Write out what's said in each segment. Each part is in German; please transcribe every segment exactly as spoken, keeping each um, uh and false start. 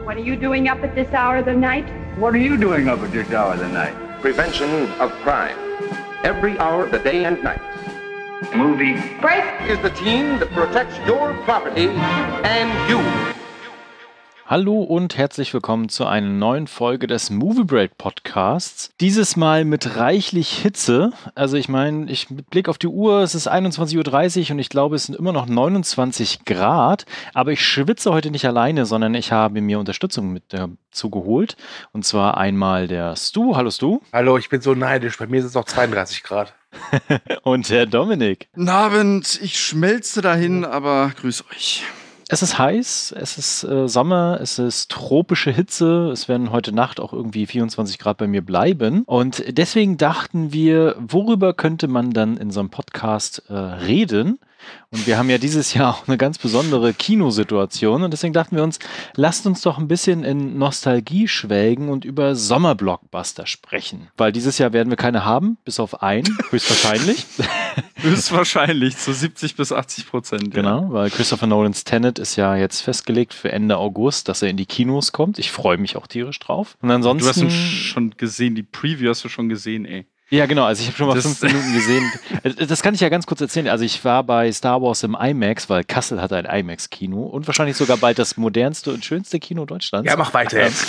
What are you doing up at this hour of the night? What are you doing up at this hour of the night? Prevention of crime. Every hour of the day and night. Movie Break! Is the team that protects your property and you. Hallo und herzlich willkommen zu einer neuen Folge des Movie Break Podcasts. Dieses Mal mit reichlich Hitze. Also ich meine, ich mit Blick auf die Uhr, es ist einundzwanzig Uhr dreißig und ich glaube, es sind immer noch neunundzwanzig Grad. Aber ich schwitze heute nicht alleine, sondern ich habe mir Unterstützung mit dazu geholt. Und zwar einmal der Stu. Hallo Stu. Hallo, ich bin so neidisch. Bei mir sind es noch zweiunddreißig Grad. Und der Dominik. Guten Abend, ich schmelze dahin, aber grüß euch. Es ist heiß, es ist äh, Sommer, es ist tropische Hitze, es werden heute Nacht auch irgendwie vierundzwanzig Grad bei mir bleiben und deswegen dachten wir, worüber könnte man dann in so einem Podcast äh, reden? Und wir haben ja dieses Jahr auch eine ganz besondere Kinosituation und deswegen dachten wir uns, lasst uns doch ein bisschen in Nostalgie schwelgen und über Sommerblockbuster sprechen. Weil dieses Jahr werden wir keine haben, bis auf einen, höchstwahrscheinlich. Höchstwahrscheinlich, zu siebzig bis achtzig Prozent. Genau, ja. Weil Christopher Nolans Tenet ist ja jetzt festgelegt für Ende August, dass er in die Kinos kommt. Ich freue mich auch tierisch drauf. Und ansonsten... Du hast ihn schon gesehen, die Preview hast du schon gesehen, ey. Ja, genau, also ich habe schon mal Das- fünf Minuten gesehen. Das kann ich ja ganz kurz erzählen. Also ich war bei Star Wars im IMAX, weil Kassel hat ein IMAX-Kino und wahrscheinlich sogar bald das modernste und schönste Kino Deutschlands. Ja, mach weiter jetzt.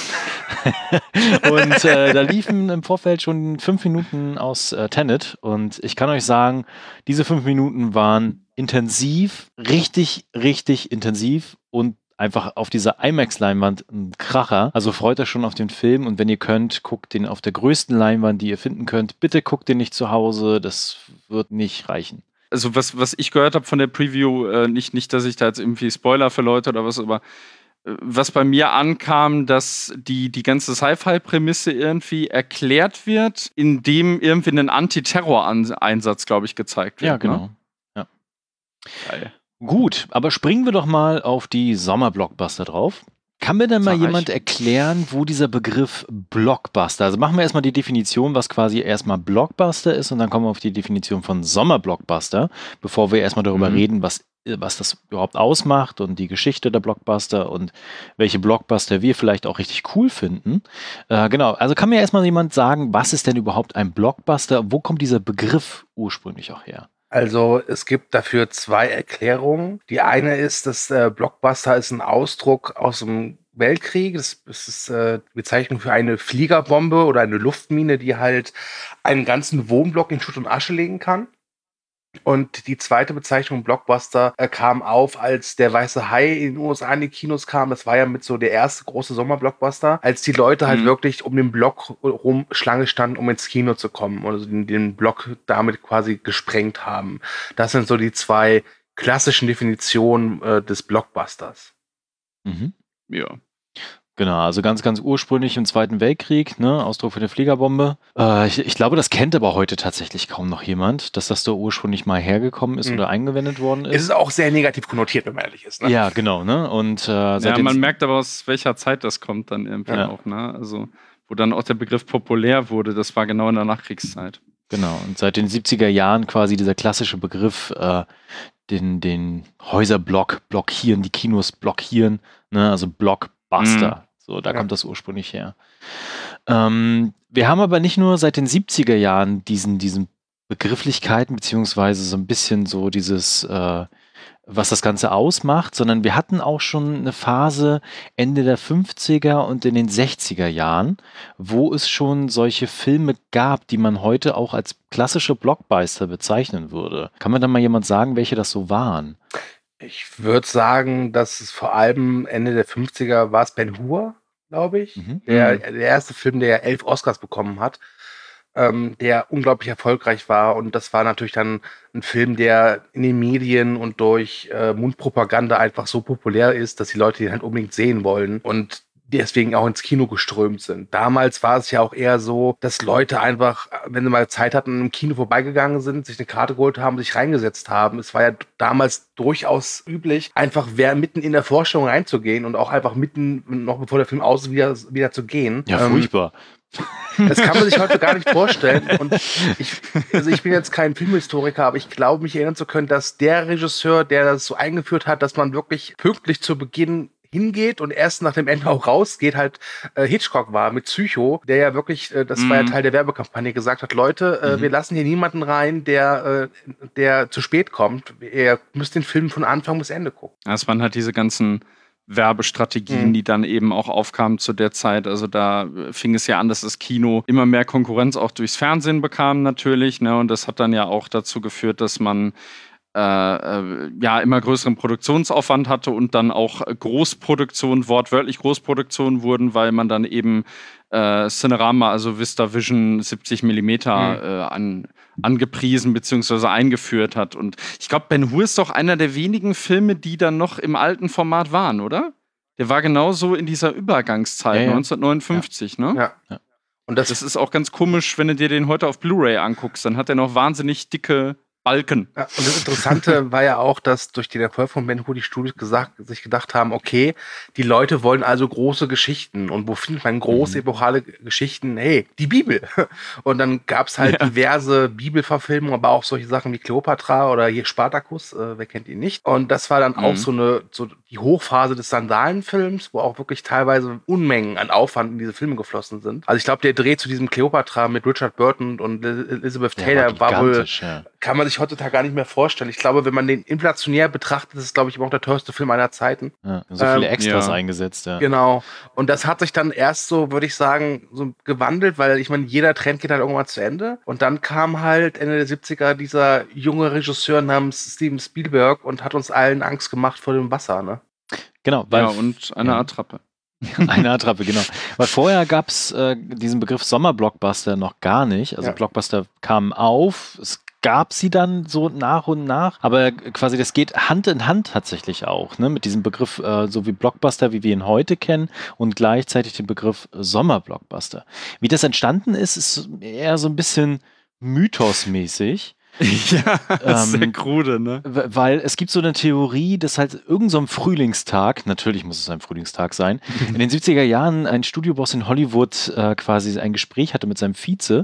Und äh, da liefen im Vorfeld schon fünf Minuten aus äh, Tenet und ich kann euch sagen, diese fünf Minuten waren intensiv, richtig, richtig intensiv und einfach auf dieser IMAX-Leinwand ein Kracher. Also freut euch schon auf den Film und wenn ihr könnt, guckt den auf der größten Leinwand, die ihr finden könnt. Bitte guckt den nicht zu Hause, das wird nicht reichen. Also was, was ich gehört habe von der Preview, äh, nicht, nicht, dass ich da jetzt irgendwie Spoiler für Leute oder was, aber äh, was bei mir ankam, dass die, die ganze Sci-Fi-Prämisse irgendwie erklärt wird, indem irgendwie ein Antiterror-Einsatz, glaube ich, gezeigt wird. Ja, genau. Ne? Ja. Geil. Gut, aber springen wir doch mal auf die Sommerblockbuster drauf. Kann mir denn mal Sag ich. jemand erklären, wo dieser Begriff Blockbuster, also machen wir erstmal die Definition, was quasi erstmal Blockbuster ist und dann kommen wir auf die Definition von Sommerblockbuster, bevor wir erstmal darüber Mhm. reden, was, was das überhaupt ausmacht und die Geschichte der Blockbuster und welche Blockbuster wir vielleicht auch richtig cool finden. Äh, genau, also kann mir erstmal jemand sagen, was ist denn überhaupt ein Blockbuster? Wo kommt dieser Begriff ursprünglich auch her? Also es gibt dafür zwei Erklärungen. Die eine ist, dass äh, Blockbuster ist ein Ausdruck aus dem Weltkrieg. Das, das ist äh, die Bezeichnung für eine Fliegerbombe oder eine Luftmine, die halt einen ganzen Wohnblock in Schutt und Asche legen kann. Und die zweite Bezeichnung Blockbuster äh, kam auf, als der Weiße Hai in den U S A in die Kinos kam. Das war ja mit so der erste große Sommerblockbuster, als die Leute halt Mhm. wirklich um den Block rum Schlange standen, um ins Kino zu kommen und also den, den Block damit quasi gesprengt haben. Das sind so die zwei klassischen Definitionen äh, des Blockbusters. Mhm. Ja. Genau, also ganz, ganz ursprünglich im Zweiten Weltkrieg, ne, Ausdruck für eine Fliegerbombe. Äh, ich, ich glaube, das kennt aber heute tatsächlich kaum noch jemand, dass das da ursprünglich mal hergekommen ist Mhm. oder eingewendet worden Es ist. ist auch sehr negativ konnotiert, wenn man ehrlich ist. Ne? Ja, genau, ne? Und äh, Ja, seit den- man merkt aber, aus welcher Zeit das kommt dann irgendwie Ja. auch, ne? Also, wo dann auch der Begriff populär wurde, das war genau in der Nachkriegszeit. Genau, und seit den siebziger Jahren quasi dieser klassische Begriff, äh, den, den Häuserblock blockieren, die Kinos blockieren, ne? Also Blockbuster. So, da Ja. kommt das ursprünglich her. Ähm, wir haben aber nicht nur seit den siebziger Jahren diesen, diesen Begrifflichkeiten, beziehungsweise so ein bisschen so dieses, äh, was das Ganze ausmacht, sondern wir hatten auch schon eine Phase Ende der fünfziger und in den sechziger Jahren, wo es schon solche Filme gab, die man heute auch als klassische Blockbuster bezeichnen würde. Kann mir da mal jemand sagen, welche das so waren? Ich würde sagen, dass es vor allem Ende der fünfziger war es Ben-Hur, glaube ich. Mhm. Der, der erste Film, der elf Oscars bekommen hat, ähm, der unglaublich erfolgreich war. Und das war natürlich dann ein Film, der in den Medien und durch äh, Mundpropaganda einfach so populär ist, dass die Leute ihn halt unbedingt sehen wollen. Und deswegen auch ins Kino geströmt sind. Damals war es ja auch eher so, dass Leute einfach, wenn sie mal Zeit hatten, im Kino vorbeigegangen sind, sich eine Karte geholt haben, sich reingesetzt haben. Es war ja damals durchaus üblich, einfach wer mitten in der Vorstellung reinzugehen und auch einfach mitten, noch bevor der Film aus ist, wieder, wieder zu gehen. Ja, Ähm, furchtbar. Das kann man sich heute gar nicht vorstellen. Und ich, also ich bin jetzt kein Filmhistoriker, aber ich glaube, mich erinnern zu können, dass der Regisseur, der das so eingeführt hat, dass man wirklich pünktlich zu Beginn hingeht und erst nach dem Ende auch rausgeht, halt äh, Hitchcock war mit Psycho, der ja wirklich, äh, das mm. war ja Teil der Werbekampagne, gesagt hat, Leute, äh, mm. wir lassen hier niemanden rein, der, äh, der zu spät kommt. Ihr müsst den Film von Anfang bis Ende gucken. Das waren halt diese ganzen Werbestrategien, mhm. die dann eben auch aufkamen zu der Zeit. Also da fing es ja an, dass das Kino immer mehr Konkurrenz auch durchs Fernsehen bekam natürlich. Ne? Und das hat dann ja auch dazu geführt, dass man äh, äh, ja immer größeren Produktionsaufwand hatte und dann auch Großproduktionen, wortwörtlich Großproduktionen wurden, weil man dann eben äh, Cinerama, also VistaVision siebzig Millimeter mhm. äh, an angepriesen bzw. eingeführt hat. Und ich glaube, Ben-Hur ist doch einer der wenigen Filme, die dann noch im alten Format waren, oder? Der war genauso in dieser Übergangszeit, ja, ja. neunzehnhundertneunundfünfzig, ja. ne? Ja. ja. Und das, das ist auch ganz komisch, wenn du dir den heute auf Blu-ray anguckst, dann hat er noch wahnsinnig dicke Balken. Ja, und das Interessante war ja auch, dass durch den Erfolg von Ben-Hur die Studios gesagt, sich gedacht haben, okay, die Leute wollen also große Geschichten. Und wo findet man große, mhm. epochale Geschichten? Hey, die Bibel. Und dann gab es halt ja. diverse Bibelverfilmungen, aber auch solche Sachen wie Kleopatra oder hier Spartacus, äh, wer kennt ihn nicht. Und das war dann mhm. auch so eine so die Hochphase des Sandalenfilms, wo auch wirklich teilweise Unmengen an Aufwand in diese Filme geflossen sind. Also ich glaube, der Dreh zu diesem Kleopatra mit Richard Burton und Elizabeth Taylor war, war wohl, ja. kann man sich heutzutage gar nicht mehr vorstellen. Ich glaube, wenn man den inflationär betrachtet, ist es, glaube ich, immer auch der teuerste Film aller Zeiten. Ja, so viele ähm, Extras ja. eingesetzt, ja. Genau. Und das hat sich dann erst so, würde ich sagen, so gewandelt, weil ich meine, jeder Trend geht halt irgendwann zu Ende. Und dann kam halt Ende der siebziger dieser junge Regisseur namens Steven Spielberg und hat uns allen Angst gemacht vor dem Wasser, ne? Genau. Weil, ja, und eine ja. Attrappe. Eine Attrappe, genau. Weil vorher gab es äh, diesen Begriff Sommerblockbuster noch gar nicht. Also ja. Blockbuster kamen auf, es gab sie dann so nach und nach, aber quasi das geht Hand in Hand tatsächlich auch, ne, mit diesem Begriff, äh, so wie Blockbuster, wie wir ihn heute kennen, und gleichzeitig den Begriff Sommerblockbuster. Wie das entstanden ist, ist eher so ein bisschen mythosmäßig. Ja, das ist ähm, sehr krude, ne? Weil es gibt so eine Theorie, dass halt irgend so ein Frühlingstag, natürlich muss es ein Frühlingstag sein, in den siebziger Jahren ein Studioboss in Hollywood äh, quasi ein Gespräch hatte mit seinem Vize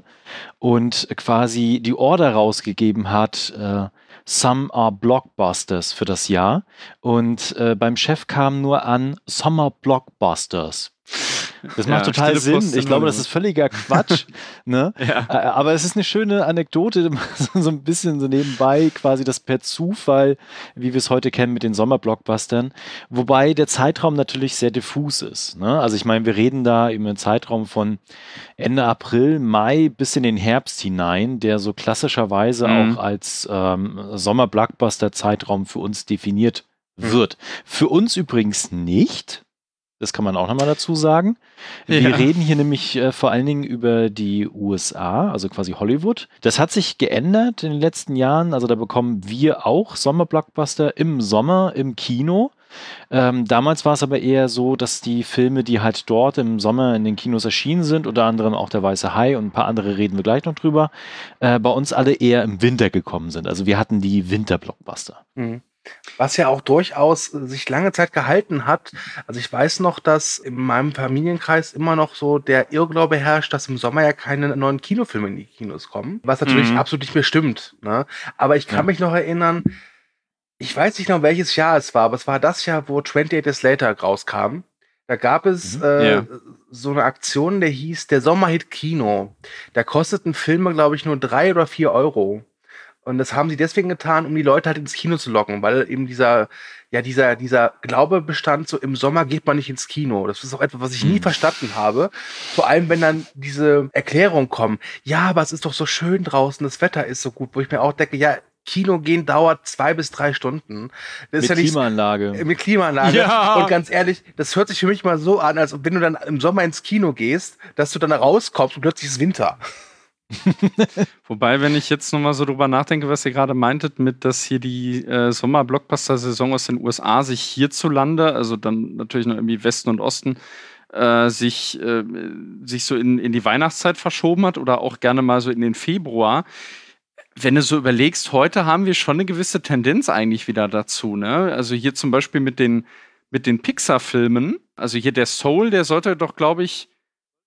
und quasi die Order rausgegeben hat, äh, Some are Blockbusters für das Jahr, und äh, beim Chef kam nur an Summer Blockbusters. Das macht ja, total Sinn. Ich glaube, das ist völliger Quatsch. Ne? Ja. Aber es ist eine schöne Anekdote, so ein bisschen so nebenbei, quasi das per Zufall, wie wir es heute kennen mit den Sommerblockbustern. Wobei der Zeitraum natürlich sehr diffus ist. Ne? Also ich meine, wir reden da im Zeitraum von Ende April, Mai bis in den Herbst hinein, der so klassischerweise mhm. auch als ähm, Sommerblockbuster-Zeitraum für uns definiert mhm. wird. Für uns übrigens nicht. Das kann man auch nochmal dazu sagen. Wir ja. reden hier nämlich äh, vor allen Dingen über die U S A, also quasi Hollywood. Das hat sich geändert in den letzten Jahren. Also da bekommen wir auch Sommerblockbuster im Sommer im Kino. Ähm, damals war es aber eher so, dass die Filme, die halt dort im Sommer in den Kinos erschienen sind, unter anderem auch Der Weiße Hai und ein paar andere, reden wir gleich noch drüber, äh, bei uns alle eher im Winter gekommen sind. Also wir hatten die Winterblockbuster. Mhm. Was ja auch durchaus sich lange Zeit gehalten hat. Also ich weiß noch, dass in meinem Familienkreis immer noch so der Irrglaube herrscht, dass im Sommer ja keine neuen Kinofilme in die Kinos kommen. Was natürlich mhm. absolut nicht mehr stimmt. Ne? Aber ich kann ja. mich noch erinnern, ich weiß nicht noch, welches Jahr es war, aber es war das Jahr, wo twenty-eight Days Later rauskam. Da gab es mhm. äh, ja. so eine Aktion, der hieß der Sommerhit Kino. Da kosteten Filme, glaube ich, nur drei oder vier Euro. Und das haben sie deswegen getan, um die Leute halt ins Kino zu locken, weil eben dieser, ja, dieser, dieser Glaube bestand, so im Sommer geht man nicht ins Kino. Das ist auch etwas, was ich nie verstanden habe. Vor allem, wenn dann diese Erklärungen kommen, ja, aber es ist doch so schön draußen, das Wetter ist so gut, wo ich mir auch denke, ja, Kino gehen dauert zwei bis drei Stunden. Das mit ist ja nicht, Klimaanlage. Äh, mit Klimaanlage. Ja. Und ganz ehrlich, das hört sich für mich mal so an, als wenn du dann im Sommer ins Kino gehst, dass du dann rauskommst und plötzlich ist Winter. Wobei, wenn ich jetzt nochmal so drüber nachdenke, was ihr gerade meintet, mit dass hier die äh, Sommer-Blockbuster-Saison aus den U S A sich hierzulande, also dann natürlich noch irgendwie Westen und Osten, äh, sich, äh, sich so in, in die Weihnachtszeit verschoben hat oder auch gerne mal so in den Februar. Wenn du so überlegst, heute haben wir schon eine gewisse Tendenz eigentlich wieder dazu, ne? Also hier zum Beispiel mit den, mit den Pixar-Filmen, also hier der Soul, der sollte doch, glaube ich,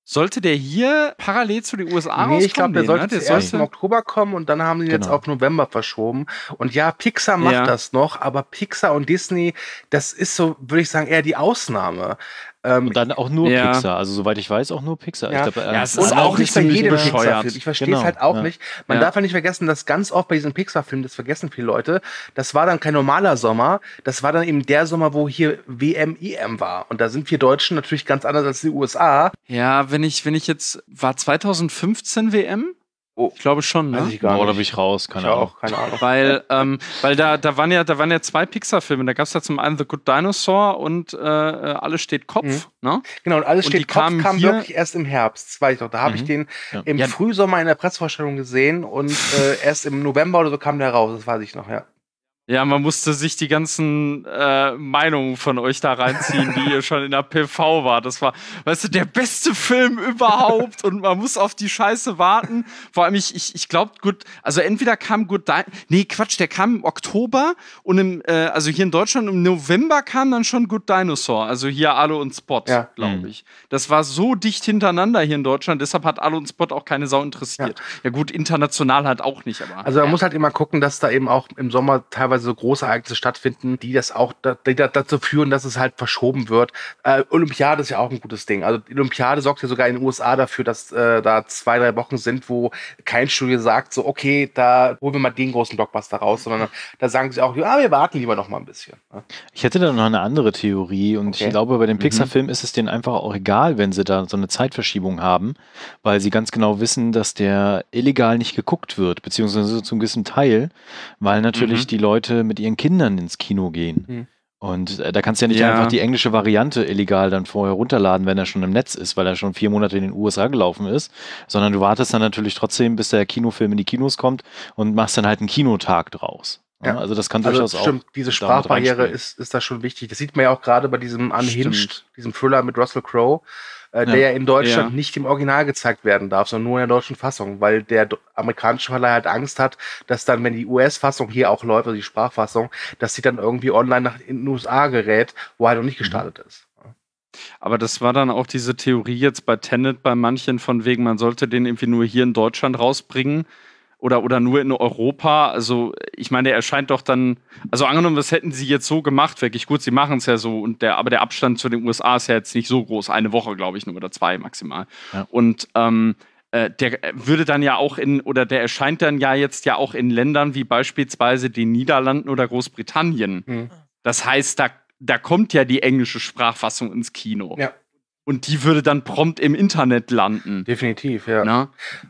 sollte der hier parallel zu den U S A rauskommen? Nee, ich glaube, der Nee, sollte ne? Der zuerst im sollte- Oktober kommen und dann haben sie ihn jetzt Genau. auf November verschoben. Und ja, Pixar macht Ja. das noch, aber Pixar und Disney, das ist so, würde ich sagen, eher die Ausnahme. Ähm, Und dann auch nur Ja. Pixar. Also soweit ich weiß, auch nur Pixar. Ja. Ich glaub, Ja, es äh, ist und auch auch nicht bei ziemlich jedem bescheuert. Pixar-Film. Ich verstehe es Genau, halt auch ja. nicht. Man Ja. darf ja nicht vergessen, dass ganz oft bei diesen Pixar-Filmen, das vergessen viele Leute, das war dann kein normaler Sommer, das war dann eben der Sommer, wo hier W M, I M war. Und da sind wir Deutschen natürlich ganz anders als die U S A. Ja, wenn ich, wenn ich jetzt, war zwanzig fünfzehn W M? Oh. Ich glaube schon, Weiß ne? ich gar oh, da nicht. bin ich raus, keine Ich Ahnung. auch, keine Ahnung. Weil, ähm, weil da, da, waren ja, da waren ja zwei Pixar-Filme. Da gab es ja zum einen The Good Dinosaur und äh, Alles steht Kopf. Ne? Genau, und alles Und die steht Kopf, kamen kam hier- wirklich erst im Herbst, das weiß ich doch. Da habe Mhm. ich den Ja. im Ja. Frühsommer in der Pressevorstellung gesehen und äh, erst im November oder so kam der raus, das weiß ich noch, ja. Ja, man musste sich die ganzen äh, Meinungen von euch da reinziehen, die ihr schon in der P V war. Das war, weißt du, der beste Film überhaupt und man muss auf die Scheiße warten. Vor allem, ich, ich, ich glaube, gut, also entweder kam Good Di nee, Quatsch, der kam im Oktober und im, äh, also hier in Deutschland im November kam dann schon Good Dinosaur, also hier Alu und Spot, Ja. glaube Mhm. ich. Das war so dicht hintereinander hier in Deutschland, deshalb hat Alu und Spot auch keine Sau interessiert. Ja, gut, international halt auch nicht, aber. Also man ja. muss halt immer gucken, dass da eben auch im Sommer teilweise so große Ereignisse stattfinden, die das auch da, die da, dazu führen, dass es halt verschoben wird. Äh, Olympiade ist ja auch ein gutes Ding. Also die Olympiade sorgt ja sogar in den U S A dafür, dass äh, da zwei, drei Wochen sind, wo kein Studio sagt, so okay, da holen wir mal den großen Blockbuster raus, sondern da sagen sie auch, ja, wir warten lieber noch mal ein bisschen. Ja. Ich hätte da noch eine andere Theorie und Okay. ich glaube, bei den Pixar-Filmen ist es denen einfach auch egal, wenn sie da so eine Zeitverschiebung haben, weil sie ganz genau wissen, dass der illegal nicht geguckt wird, beziehungsweise zu einem gewissen Teil, weil natürlich Mhm. die Leute mit ihren Kindern ins Kino gehen. Mhm. Und äh, da kannst du ja nicht Ja. einfach die englische Variante illegal dann vorher runterladen, wenn er schon im Netz ist, weil er schon vier Monate in den U S A gelaufen ist, sondern du wartest dann natürlich trotzdem, bis der Kinofilm in die Kinos kommt und machst dann halt einen Kinotag draus. Ja, Ja. also das kann Also durchaus stimmt, auch. diese damit Sprachbarriere reinspielen. ist, ist da schon wichtig. Das sieht man ja auch gerade bei diesem Unhinged, Stimmt. diesem Thriller mit Russell Crowe, äh, der Ja. ja in Deutschland Ja. nicht im Original gezeigt werden darf, sondern nur in der deutschen Fassung, weil der do- amerikanische Verleih halt Angst hat, dass dann, wenn die U S-Fassung hier auch läuft, also die Sprachfassung, dass sie dann irgendwie online nach in den U S A gerät, wo halt noch nicht gestartet ist. Aber das war dann auch diese Theorie jetzt bei Tenet bei manchen von wegen, man sollte den irgendwie nur hier in Deutschland rausbringen oder, oder nur in Europa. Also ich meine, der erscheint doch dann, also angenommen, das hätten sie jetzt so gemacht, wirklich gut, sie machen es ja so, und der, aber der Abstand zu den U S A ist ja jetzt nicht so groß, eine Woche, glaube ich, nur oder zwei maximal. Ja. Und ähm, äh, der würde dann ja auch in, oder der erscheint dann ja jetzt ja auch in Ländern wie beispielsweise den Niederlanden oder Großbritannien. Mhm. Das heißt, da, da kommt ja die englische Sprachfassung ins Kino. Ja. Und die würde dann prompt im Internet landen. Definitiv, ja. Na?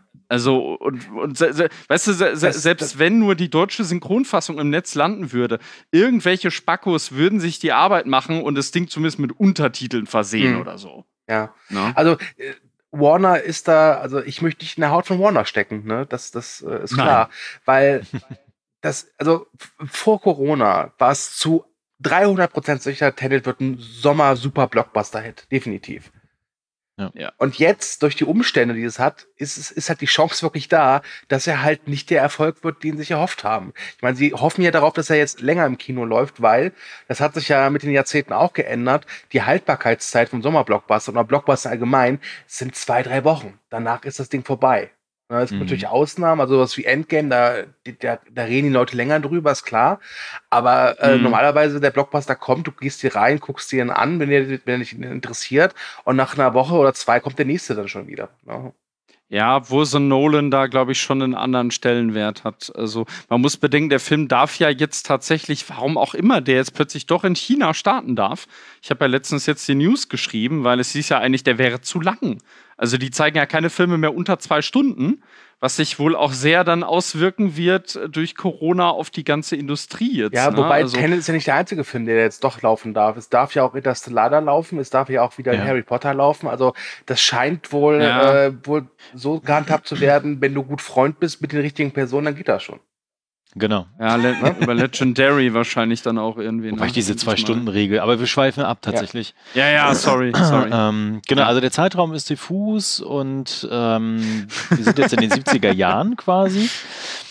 Also, und, und se, se, weißt du, se, se, Das- selbst das- wenn nur die deutsche Synchronfassung im Netz landen würde, irgendwelche Spackos würden sich die Arbeit machen und das Ding zumindest mit Untertiteln versehen Mhm. oder so. ja. Na? Also äh, Warner ist da, also ich möchte nicht in der Haut von Warner stecken, ne? Das, das äh, ist klar. Weil das, also f- vor Corona war es zu dreihundert Prozent sicher, Tenet wird ein Sommer-Super-Blockbuster-Hit. Definitiv. Ja. Ja. Und jetzt, durch die Umstände, die es hat, ist, es- ist halt die Chance wirklich da, dass er halt nicht der Erfolg wird, den sie sich erhofft haben. Ich meine, sie hoffen ja darauf, dass er jetzt länger im Kino läuft, weil das hat sich ja mit den Jahrzehnten auch geändert. Die Haltbarkeitszeit vom Sommerblockbuster oder Blockbuster allgemein sind zwei, drei Wochen. Danach ist das Ding vorbei. Ja, es gibt Mhm. natürlich Ausnahmen, also sowas wie Endgame, da, die- da, da reden die Leute länger drüber, ist klar. Aber äh, Mhm. normalerweise der Blockbuster kommt, du gehst hier rein, guckst dir ihn an, wenn der, wenn der dich interessiert, und nach einer Woche oder zwei kommt der nächste dann schon wieder. Ja. Ja, wo so Nolan da, glaube ich, schon einen anderen Stellenwert hat. Also man muss bedenken, der Film darf ja jetzt tatsächlich, warum auch immer, der jetzt plötzlich doch in China starten darf. Ich habe ja letztens jetzt die News geschrieben, weil es hieß ja eigentlich, der wäre zu lang. Also die zeigen ja keine Filme mehr unter zwei Stunden, was sich wohl auch sehr dann auswirken wird durch Corona auf die ganze Industrie jetzt. Ja, ne? wobei also, Tenet ist ja nicht der einzige Film, der jetzt doch laufen darf. Es darf ja auch Interstellar da laufen, es darf ja auch wieder Ja. Harry Potter laufen. Also das scheint wohl, Ja. äh, wohl so gehandhabt zu werden, wenn du gut Freund bist mit den richtigen Personen, dann geht das schon. Genau. ja, Le über Legendary wahrscheinlich dann auch irgendwie. Wobei ne? ich diese Denke ich mal. Zwei-Stunden-Regel, aber wir schweifen ab tatsächlich. Ja, ja, sorry, sorry. Ähm, genau, also der Zeitraum ist diffus und ähm, wir sind jetzt in den siebziger Jahren quasi.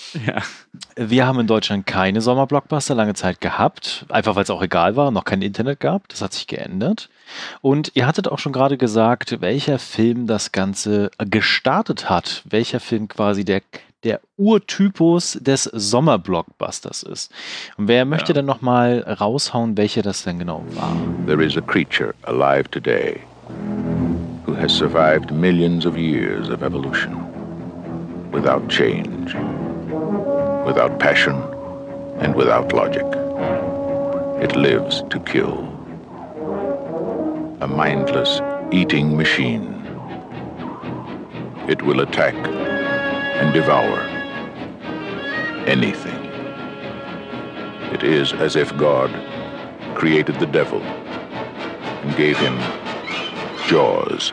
Ja. Wir haben in Deutschland keine Sommerblockbuster lange Zeit gehabt, einfach weil es auch egal war, noch kein Internet gab. Das hat sich geändert. Und ihr hattet auch schon gerade gesagt, welcher Film das Ganze gestartet hat, welcher Film quasi der, der Urtypus des Sommerblockbusters ist. Und wer möchte Ja. dann nochmal raushauen, welcher das denn genau war? There is a creature alive today who has survived millions of years of evolution without change, without passion, and without logic. It lives to kill. A mindless eating machine. It will attack and devour anything. It is as if God created the devil and gave him jaws.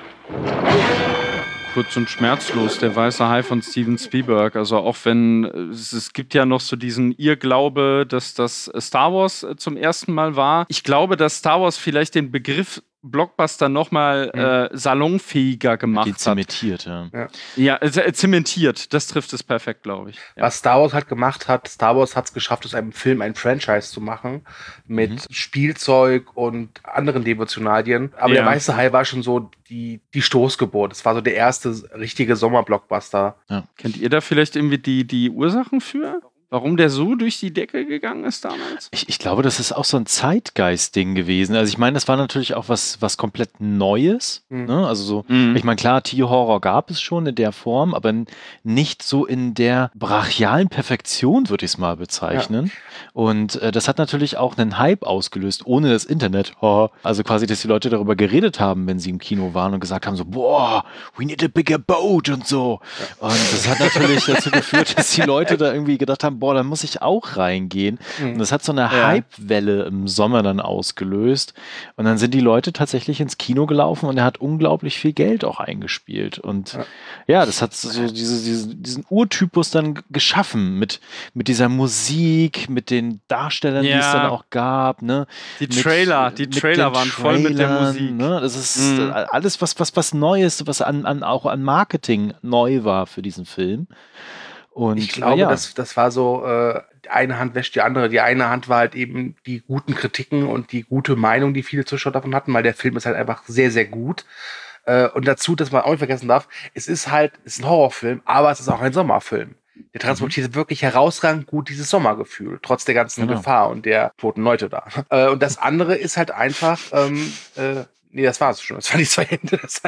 Kurz und schmerzlos, der weiße Hai von Steven Spielberg. Also auch wenn es, es gibt ja noch so diesen Irrglaube, dass das Star Wars äh, zum ersten Mal war. Ich glaube, dass Star Wars vielleicht den Begriff Blockbuster nochmal Mhm. äh, salonfähiger gemacht Die hat. zementiert, ja. Ja, äh, zementiert. Das trifft es perfekt, glaube ich. Ja. Was Star Wars halt gemacht hat, Star Wars hat es geschafft, aus einem Film ein Franchise zu machen mit Mhm. Spielzeug und anderen Devotionalien. Aber Ja. der Weiße Hai war schon so die, die Stoßgeburt. Es war so der erste richtige Sommerblockbuster. Kennt ihr da vielleicht irgendwie die, die Ursachen für? Warum der so durch die Decke gegangen ist damals? Ich, ich glaube, das ist auch so ein Zeitgeist-Ding gewesen. Also ich meine, das war natürlich auch was, was komplett Neues. Mhm. Ne? Also so, Mhm. ich meine, klar, Tierhorror gab es schon in der Form, aber n- nicht so in der brachialen Perfektion, würde ich es mal bezeichnen. Und äh, das hat natürlich auch einen Hype ausgelöst, ohne das Internet. Oh. Also quasi, dass die Leute darüber geredet haben, wenn sie im Kino waren und gesagt haben so, boah, we need a bigger boat und so. Und das hat natürlich dazu geführt, dass die Leute da irgendwie gedacht haben, boah, da muss ich auch reingehen. Mhm. Und das hat so eine Ja. Hype-Welle im Sommer dann ausgelöst. Und dann sind die Leute tatsächlich ins Kino gelaufen und er hat unglaublich viel Geld auch eingespielt. Und ja, Ja. das hat so diese, diese, diesen Urtypus dann g- geschaffen mit, mit dieser Musik, mit den Darstellern, die es Ja. dann auch gab. Ne? Die Mit- Trailer, die mit Trailer den waren voll mit der Trailern, Musik. Ne? Das ist Mhm. äh, alles, was, was, was Neues, was an, an, auch an Marketing neu war für diesen Film. Und Ich glaube, ja. das, das war so, äh, die eine Hand wäscht die andere. Die eine Hand war halt eben die guten Kritiken und die gute Meinung, die viele Zuschauer davon hatten, weil der Film ist halt einfach sehr, sehr gut. Äh, und dazu, dass man auch nicht vergessen darf, es ist halt, es ist ein Horrorfilm, aber es ist auch ein Sommerfilm. Der transportiert wirklich herausragend gut dieses Sommergefühl, trotz der ganzen Genau. Gefahr und der toten Leute da. Äh, und das andere ist halt einfach, ähm, äh, nee, das war es schon. Das waren die zwei Hände. Das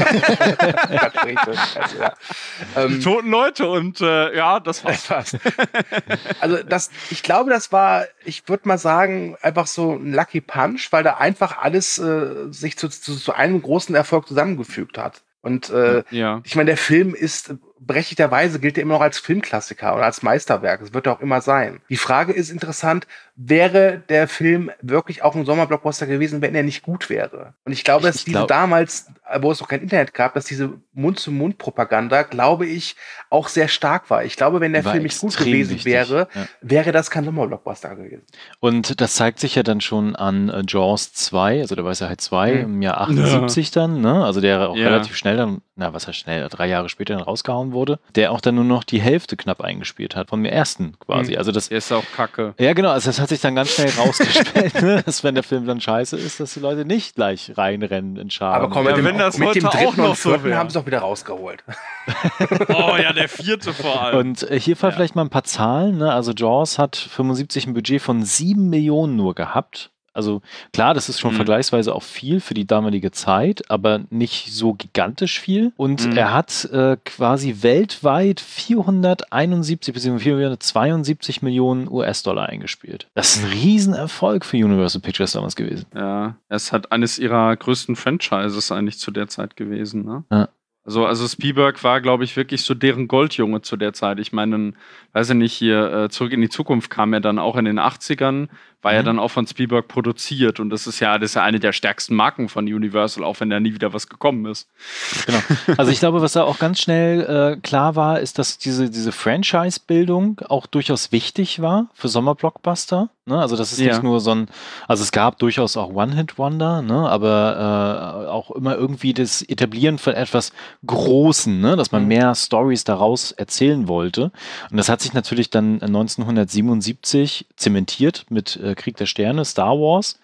also, ja. Die ähm, toten Leute und äh, ja, das war's. das war's. Also das, ich glaube, das war, ich würde mal sagen, einfach so ein Lucky Punch, weil da einfach alles äh, sich zu, zu, zu einem großen Erfolg zusammengefügt hat. Und äh, Ja. ich meine, der Film ist berechtigterweise gilt er immer noch als Filmklassiker oder als Meisterwerk. Das wird er auch immer sein. Die Frage ist interessant, wäre der Film wirklich auch ein Sommerblockbuster gewesen, wenn er nicht gut wäre? Und ich glaube, Ich- dass ich diese glaub- damals, wo es noch kein Internet gab, dass diese Mund-zu-Mund-Propaganda, glaube ich, auch sehr stark war. Ich glaube, wenn der War Film nicht gut extrem gewesen wichtig, wäre, ja. wäre das kein Sommerblockbuster gewesen. Und das zeigt sich ja dann schon an äh, Jaws zwei, also der Weiße Hai zwei Mhm. im Jahr achtundsiebzig dann, ne? Also der auch Ja. relativ schnell dann, na was heißt schnell, drei Jahre später dann rausgehauen wurde, der auch dann nur noch die Hälfte knapp eingespielt hat vom ersten quasi. Mhm. Also das Der ist auch kacke. ja, genau, also das hat sich dann ganz schnell rausgestellt, ne? dass wenn der Film dann scheiße ist, dass die Leute nicht gleich reinrennen in Scharen. Aber komm, Ja, mit dem, wenn das mit dem heute auch dritten noch und so vierten wäre. haben sie auch wieder rausgeholt. Oh ja, der vierte vor allem. Und äh, hier Ja. vielleicht mal ein paar Zahlen. Ne? Also Jaws hat fünfundsiebzig ein Budget von sieben Millionen nur gehabt. Also klar, das ist schon Mhm. vergleichsweise auch viel für die damalige Zeit, aber nicht so gigantisch viel. Und Mhm. er hat äh, quasi weltweit vierhunderteinundsiebzig bzw. vierhundertzweiundsiebzig Millionen U S-Dollar eingespielt. Das ist ein Riesenerfolg für Universal Pictures damals gewesen. Ja, es hat eines ihrer größten Franchises eigentlich zu der Zeit gewesen. Ne? Ja. Also, also Spielberg war, glaube ich, wirklich so deren Goldjunge zu der Zeit. Ich meine, weiß ich nicht, hier äh, Zurück in die Zukunft kam ja dann auch in den achtzigern, war ja Mhm. dann auch von Spielberg produziert und das ist ja, das ist ja eine der stärksten Marken von Universal, auch wenn da nie wieder was gekommen ist. Genau. Also ich glaube, was da auch ganz schnell äh, klar war, ist, dass diese, diese Franchise-Bildung auch durchaus wichtig war für Sommerblockbuster. Ne? Also das ist Ja. nicht nur so ein, also es gab durchaus auch One-Hit-Wonder, ne? aber äh, auch immer irgendwie das Etablieren von etwas Großen, ne? dass man Mhm. mehr Stories daraus erzählen wollte. Und das hat sich natürlich dann neunzehnhundertsiebenundsiebzig zementiert mit äh, Krieg der Sterne, Star Wars.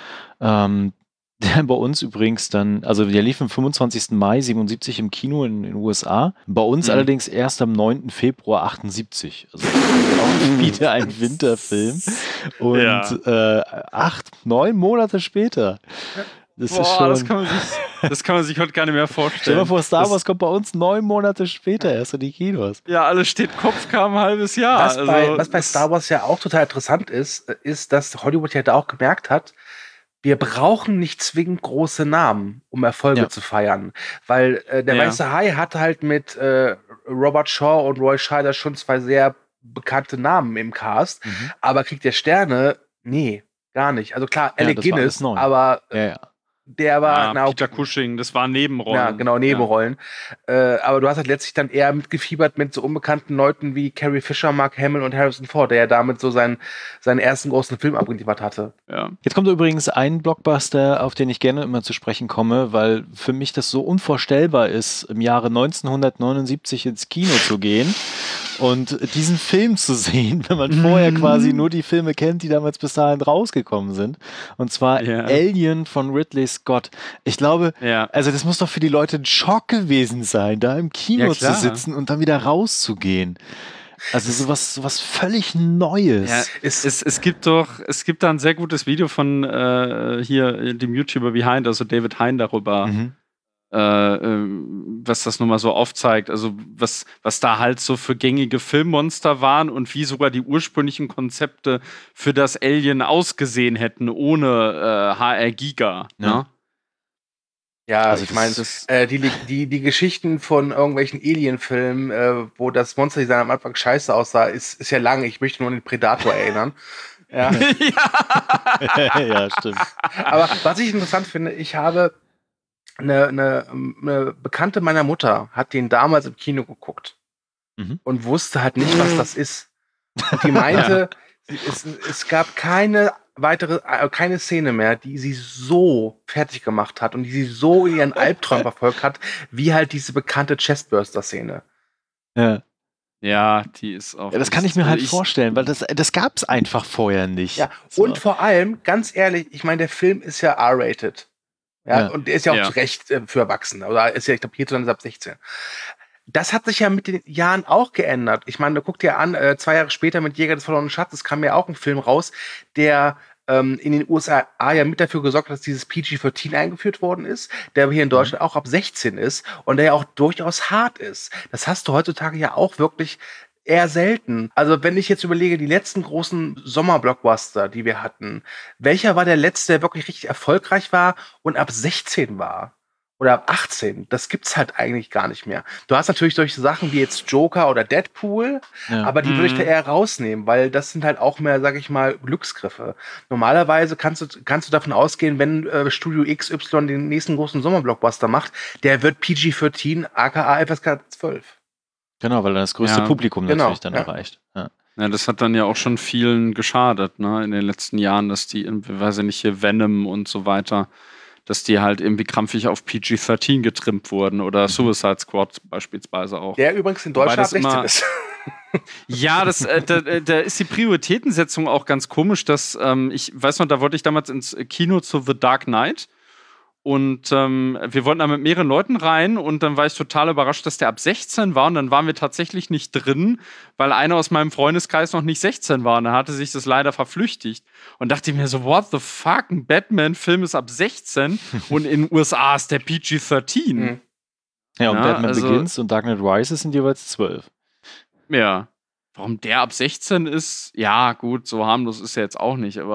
Ähm, der bei uns übrigens dann, also der lief am fünfundzwanzigsten Mai siebenundsiebzig im Kino in den U S A, bei uns Mhm. allerdings erst am neunten Februar achtundsiebzig. Also auch wieder ein Winterfilm. Und Ja. äh, acht, neun Monate später. Das ist Boah, schon. das kann man sich, das kann man sich heute gar nicht mehr vorstellen. Stell dir mal vor, Star Das- Wars kommt bei uns neun Monate später erst in die Kinos. Ja, alles steht Kopf, kam ein halbes Jahr. Was, also, bei, was bei das- Star Wars ja auch total interessant ist, ist, dass Hollywood ja da auch gemerkt hat, wir brauchen nicht zwingend große Namen, um Erfolge Ja. zu feiern. Weil äh, der Ja. Weiße Hai hat halt mit äh, Robert Shaw und Roy Scheider schon zwei sehr bekannte Namen im Cast. Mhm. Aber Krieg der Sterne, nee, gar nicht. Also klar, Ja, Alec das war alles Guinness, neu. aber Ja, ja. der war, ja, na, Peter Cushing, das waren Nebenrollen. ja, genau, Nebenrollen. Äh, aber du hast halt letztlich dann eher mitgefiebert mit so unbekannten Leuten wie Carrie Fisher, Mark Hamill und Harrison Ford, der ja damit so seinen, seinen ersten großen Film abgeliefert hatte. Ja. Ja. Jetzt kommt übrigens ein Blockbuster, auf den ich gerne immer zu sprechen komme, weil für mich das so unvorstellbar ist, im Jahre neunzehnhundertneunundsiebzig ins Kino zu gehen und diesen Film zu sehen, wenn man vorher quasi nur die Filme kennt, die damals bis dahin rausgekommen sind. Und zwar Ja. Alien von Ridley Scott. Ich glaube, Ja. also das muss doch für die Leute ein Schock gewesen sein, da im Kino Ja, zu klar. sitzen und dann wieder rauszugehen. Also sowas, sowas völlig Neues. Ja, es, es, es gibt doch, es gibt da ein sehr gutes Video von äh, hier dem YouTuber Behind, also David Hein darüber, Mhm. äh, ähm, was das nun mal so aufzeigt. Also was, was da halt so für gängige Filmmonster waren und wie sogar die ursprünglichen Konzepte für das Alien ausgesehen hätten ohne äh, H R Giga. Ja. Ne? Ja, Also ich das meine, ist- äh, die, die, die Geschichten von irgendwelchen Alien-Filmen, äh, wo das Monsterdesign am Anfang scheiße aussah, ist, ist ja lang. Ich möchte nur an den Predator erinnern. Ja. Ja, stimmt. Aber was ich interessant finde, ich habe eine, eine, eine Bekannte meiner Mutter hat den damals im Kino geguckt Mhm. und wusste halt nicht, was das ist. Und die meinte, sie- es, es gab keine weitere, äh, keine Szene mehr, die sie so fertig gemacht hat und die sie so in ihren Albträumen verfolgt hat, wie halt diese bekannte Chestburster-Szene. Ja. Ja, die ist auch. Ja, das kann ich mir halt ich, vorstellen, weil das, das gab es einfach vorher nicht. Ja, So. und vor allem, ganz ehrlich, ich meine, der Film ist ja R-rated. Ja, Ja. und der ist ja auch Ja. zu Recht äh, für Erwachsene. Oder ist ja, ich glaube, hierzulande ist ab sechzehn. Das hat sich ja mit den Jahren auch geändert. Ich meine, guck dir an, äh, zwei Jahre später mit Jäger des verlorenen Schatzes kam ja auch ein Film raus, der ähm, in den U S A ja mit dafür gesorgt hat, dass dieses P G vierzehn eingeführt worden ist, der aber hier in Deutschland auch ab sechzehn ist und der ja auch durchaus hart ist. Das hast du heutzutage ja auch wirklich eher selten. Also wenn ich jetzt überlege, die letzten großen Sommerblockbuster, die wir hatten, welcher war der letzte, der wirklich richtig erfolgreich war und ab sechzehn war? Oder ab achtzehn? Das gibt's halt eigentlich gar nicht mehr. Du hast natürlich solche Sachen wie jetzt Joker oder Deadpool, Ja. aber die würde ich Mhm. da eher rausnehmen, weil das sind halt auch mehr, sag ich mal, Glücksgriffe. Normalerweise kannst du, kannst du davon ausgehen, wenn äh, Studio X Y den nächsten großen Sommerblockbuster macht, der wird P G vierzehn, aka F S K zwölf. Genau, weil dann das größte Ja, Publikum genau, natürlich dann ja. erreicht. Ja. Ja, das hat dann ja auch schon vielen geschadet, ne, in den letzten Jahren, dass die, irgendwie, weiß ich nicht, hier Venom und so weiter, dass die halt irgendwie krampfig auf P G dreizehn getrimmt wurden oder Suicide Squad beispielsweise auch. Der übrigens in Wobei Deutschland ab das sechzehn immer- ist. Ja, das, äh, da, äh, da ist die Prioritätensetzung auch ganz komisch, dass ähm, ich weiß noch, da wollte ich damals ins Kino zu The Dark Knight und ähm, wir wollten da mit mehreren Leuten rein und dann war ich total überrascht, dass der ab sechzehn war und dann waren wir tatsächlich nicht drin, weil einer aus meinem Freundeskreis noch nicht sechzehn war und dann hatte sich das leider verflüchtigt und dachte mir so, what the fuck, ein Batman-Film ist ab sechzehn und in den U S A ist der P G dreizehn. Mhm. Ja, und Ja, Batman also- Begins und Dark Knight Rises sind jeweils zwölf. Ja. Warum der ab sechzehn ist, ja, gut, so harmlos ist er jetzt auch nicht, aber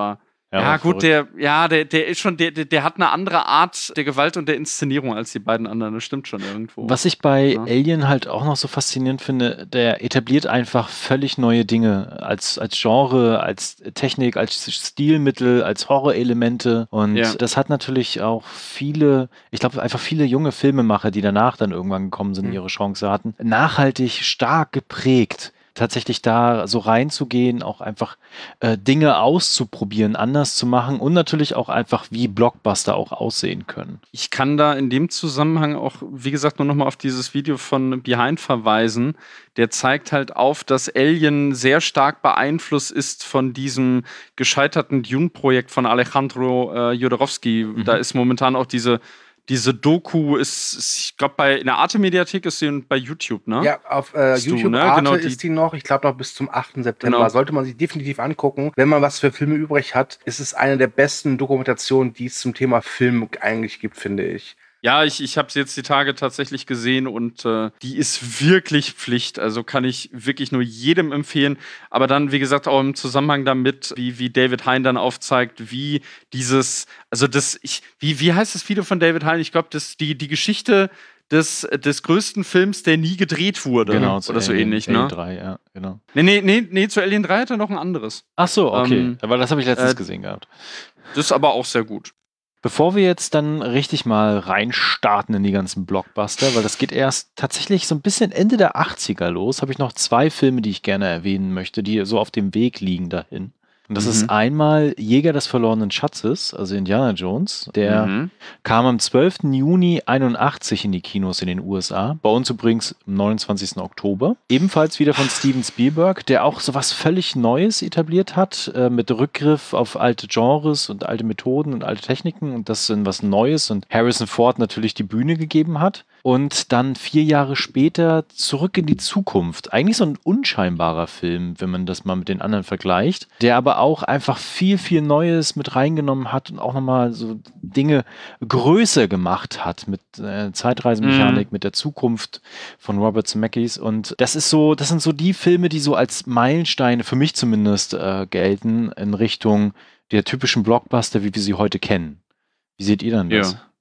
Ja, gut, verrückt. der, ja, der, der ist schon, der, der, der hat eine andere Art der Gewalt und der Inszenierung als die beiden anderen. Das stimmt schon irgendwo. Was ich bei Ja. Alien halt auch noch so faszinierend finde, der etabliert einfach völlig neue Dinge als, als Genre, als Technik, als Stilmittel, als Horrorelemente. Und Ja. das hat natürlich auch viele, ich glaube einfach viele junge Filmemacher, die danach dann irgendwann gekommen sind, Mhm. ihre Chance hatten, nachhaltig stark geprägt. Tatsächlich da so reinzugehen, auch einfach äh, Dinge auszuprobieren, anders zu machen und natürlich auch einfach wie Blockbuster auch aussehen können. Ich kann da in dem Zusammenhang auch, wie gesagt, nur noch mal auf dieses Video von Behind verweisen. Der zeigt halt auf, dass Alien sehr stark beeinflusst ist von diesem gescheiterten Dune-Projekt von Alejandro äh, Jodorowsky. Mhm. Da ist momentan auch diese Diese Doku ist, ist ich glaube, bei in der Arte-Mediathek ist sie und bei YouTube, ne? Ja, auf äh, Hast du, YouTube ne? Arte Genau, die- ist die noch, ich glaube noch bis zum achten September. Genau. Sollte man sich definitiv angucken. Wenn man was für Filme übrig hat, ist es eine der besten Dokumentationen, die es zum Thema Film eigentlich gibt, finde ich. Ja, ich, ich habe sie jetzt die Tage tatsächlich gesehen und äh, die ist wirklich Pflicht. Also kann ich wirklich nur jedem empfehlen. Aber dann, wie gesagt, auch im Zusammenhang damit, wie, wie David Hein dann aufzeigt, wie dieses, also das, ich, wie, wie heißt das Video von David Hein? Ich glaube, das die, die Geschichte des, des größten Films, der nie gedreht wurde. Genau, zu Oder so Alien, ähnlich, Alien ne? drei, ja, genau. Nee, nee, nee, nee, zu Alien drei hat er noch ein anderes. Ach so, okay. Ähm, Aber das habe ich letztens äh, gesehen gehabt. Das ist aber auch sehr gut. Bevor wir jetzt dann richtig mal reinstarten in die ganzen Blockbuster, weil das geht erst tatsächlich so ein bisschen Ende der achtziger los, habe ich noch zwei Filme, die ich gerne erwähnen möchte, die so auf dem Weg liegen dahin. Und das Mhm. ist einmal Jäger des verlorenen Schatzes, also Indiana Jones. Der Mhm. kam am zwölften Juni einundachtzig in die Kinos in den U S A. Bei uns übrigens am neunundzwanzigsten Oktober. Ebenfalls wieder von Steven Spielberg, der auch sowas völlig Neues etabliert hat, äh, mit Rückgriff auf alte Genres und alte Methoden und alte Techniken und das in was Neues und Harrison Ford natürlich die Bühne gegeben hat. Und dann vier Jahre später Zurück in die Zukunft. Eigentlich so ein unscheinbarer Film, wenn man das mal mit den anderen vergleicht, der aber auch einfach viel, viel Neues mit reingenommen hat und auch nochmal so Dinge größer gemacht hat mit äh, Zeitreisemechanik, Mhm. mit der Zukunft von Robert Zemeckis. Und das ist so, das sind so die Filme, die so als Meilensteine für mich zumindest äh, gelten in Richtung der typischen Blockbuster, wie wir sie heute kennen. Wie seht ihr dann das? Ja.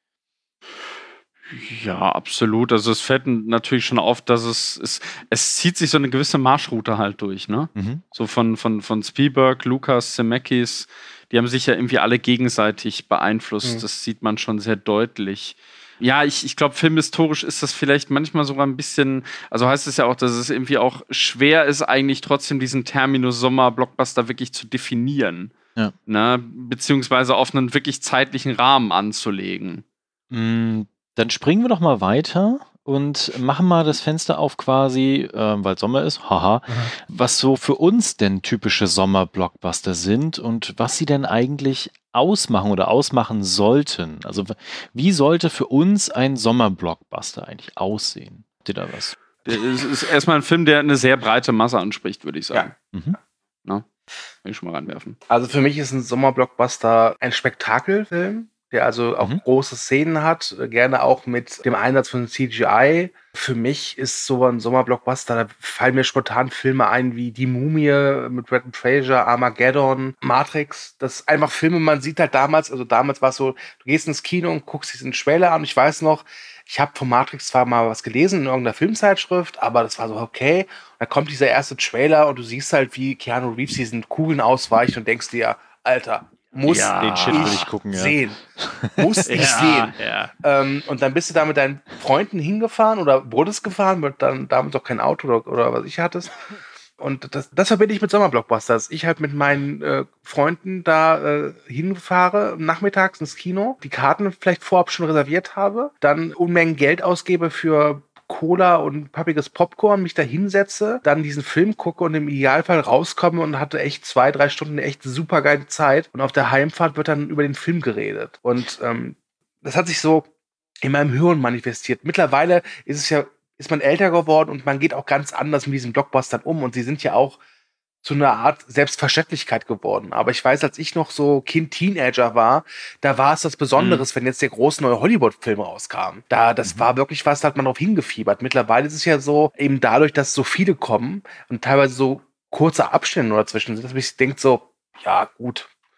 Ja, absolut. Also es fällt natürlich schon auf, dass es, es, es zieht sich so eine gewisse Marschroute halt durch, ne? Mhm. So von, von, von Spielberg, Lucas, Zemeckis, die haben sich ja irgendwie alle gegenseitig beeinflusst. Mhm. Das sieht man schon sehr deutlich. Ja, ich, ich glaube, filmhistorisch ist das vielleicht manchmal sogar ein bisschen, also heißt es ja auch, dass es irgendwie auch schwer ist, eigentlich trotzdem diesen Terminus Sommer-Blockbuster wirklich zu definieren. Ja. Ne? Beziehungsweise auf einen wirklich zeitlichen Rahmen anzulegen. Mm, Dann springen wir doch mal weiter und machen mal das Fenster auf quasi, äh, weil Sommer ist, haha, was so für uns denn typische Sommer-Blockbuster sind und was sie denn eigentlich ausmachen oder ausmachen sollten. Also w- wie sollte für uns ein Sommer-Blockbuster eigentlich aussehen? Habt ihr da was? Es ist erstmal ein Film, der eine sehr breite Masse anspricht, würde ich sagen. Mhm. Ne? Will ich schon mal reinwerfen. Also für mich ist ein Sommerblockbuster ein Spektakelfilm, der also auch Mhm. große Szenen hat, äh, gerne auch mit dem Einsatz von C G I. Für mich ist so ein Sommerblockbuster, da fallen mir spontan Filme ein wie Die Mumie mit Brendan Fraser, Armageddon, Matrix. Das ist einfach Filme, man sieht halt damals, also damals war es so, du gehst ins Kino und guckst diesen Trailer an. Ich weiß noch, ich habe von Matrix zwar mal was gelesen in irgendeiner Filmzeitschrift, aber das war so okay. Und da kommt dieser erste Trailer und du siehst halt, wie Keanu Reeves diesen Kugeln ausweicht und denkst dir, Alter, muss Ja. Den Shit will ich ich gucken, ja. sehen. Muss ich sehen. ja. Ähm, und dann bist du da mit deinen Freunden hingefahren oder wurdest gefahren, mit dann damals auch kein Auto oder, oder was ich hattest. Und das, das verbinde ich mit Sommerblockbusters. Ich halt mit meinen äh, Freunden da äh, hinfahre, nachmittags ins Kino, die Karten vielleicht vorab schon reserviert habe, dann Unmengen Geld ausgebe für Cola und pappiges Popcorn, mich da hinsetze, dann diesen Film gucke und im Idealfall rauskomme und hatte echt zwei, drei Stunden eine echt super geile Zeit. Und auf der Heimfahrt wird dann über den Film geredet. Und ähm, das hat sich so in meinem Hirn manifestiert. Mittlerweile ist es ja, ist man älter geworden und man geht auch ganz anders mit diesen Blockbustern um. Und sie sind ja auch zu einer Art Selbstverständlichkeit geworden. Aber ich weiß, als ich noch so Kind, Teenager war, da war es das Besonderes, wenn jetzt der große neue Hollywood-Film rauskam. Da, das war wirklich was, da hat man drauf hingefiebert. Mittlerweile ist es ja so, eben dadurch, dass so viele kommen und teilweise so kurze Abstände nur dazwischen sind, dass man sich denkt so, ja gut,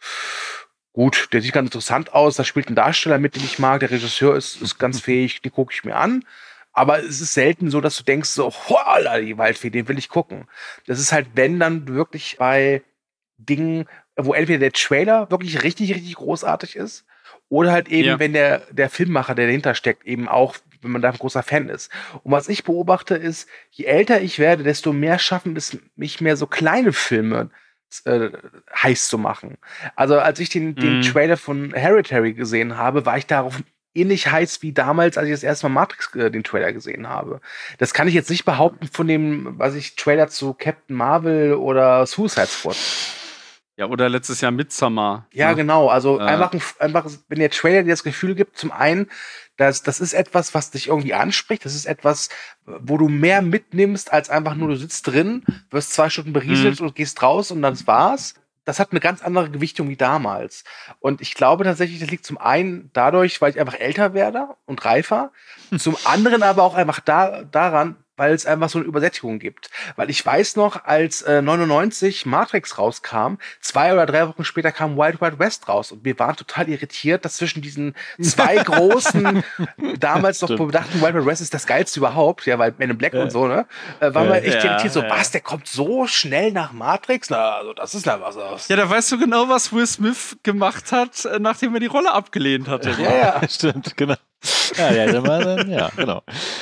gut, der sieht ganz interessant aus, da spielt ein Darsteller mit, den ich mag, der Regisseur ist, ist ganz fähig, die gucke ich mir an. Aber es ist selten so, dass du denkst so, holla, die Waldfee, den will ich gucken. Das ist halt, wenn dann wirklich bei Dingen, wo entweder der Trailer wirklich richtig, richtig großartig ist oder halt eben, Ja. wenn der, der Filmmacher, der dahinter steckt, eben auch, wenn man da ein großer Fan ist. Und was ich beobachte ist, je älter ich werde, desto mehr schaffen es mich mehr so kleine Filme äh, heiß zu machen. Also als ich den, den Mhm. Trailer von Hereditary gesehen habe, war ich darauf ähnlich heiß wie damals, als ich das erste Mal Matrix äh, den Trailer gesehen habe. Das kann ich jetzt nicht behaupten von dem, was ich Trailer zu Captain Marvel oder Suicide Squad. Ja, oder letztes Jahr Midsommar. Ja, ne? genau. Also Äh. einfach, ein- einfach, wenn der Trailer dir das Gefühl gibt, zum einen, dass das ist etwas, was dich irgendwie anspricht. Das ist etwas, wo du mehr mitnimmst, als einfach nur, du sitzt drin, wirst zwei Stunden berieselt und gehst raus und dann war's. Das hat eine ganz andere Gewichtung wie damals. Und ich glaube tatsächlich, das liegt zum einen dadurch, weil ich einfach älter werde und reifer. Zum anderen aber auch einfach da, daran, weil es einfach so eine Übersättigung gibt. Weil ich weiß noch, als äh, neunundneunzig Matrix rauskam, zwei oder drei Wochen später kam Wild Wild West raus und wir waren total irritiert, dass zwischen diesen zwei großen, damals noch Stimmt. bedachten Wild Wild West ist das geilste überhaupt, ja, weil Men in Black und so, ne, äh, waren wir echt Ja, irritiert, so, ja. was, der kommt so schnell nach Matrix? Na, also das ist ja was aus. Ja, da weißt du genau, was Will Smith gemacht hat, äh, nachdem er die Rolle abgelehnt hatte. Ja, ja. Stimmt, genau. Ja, ja, dann war dann, ja, genau.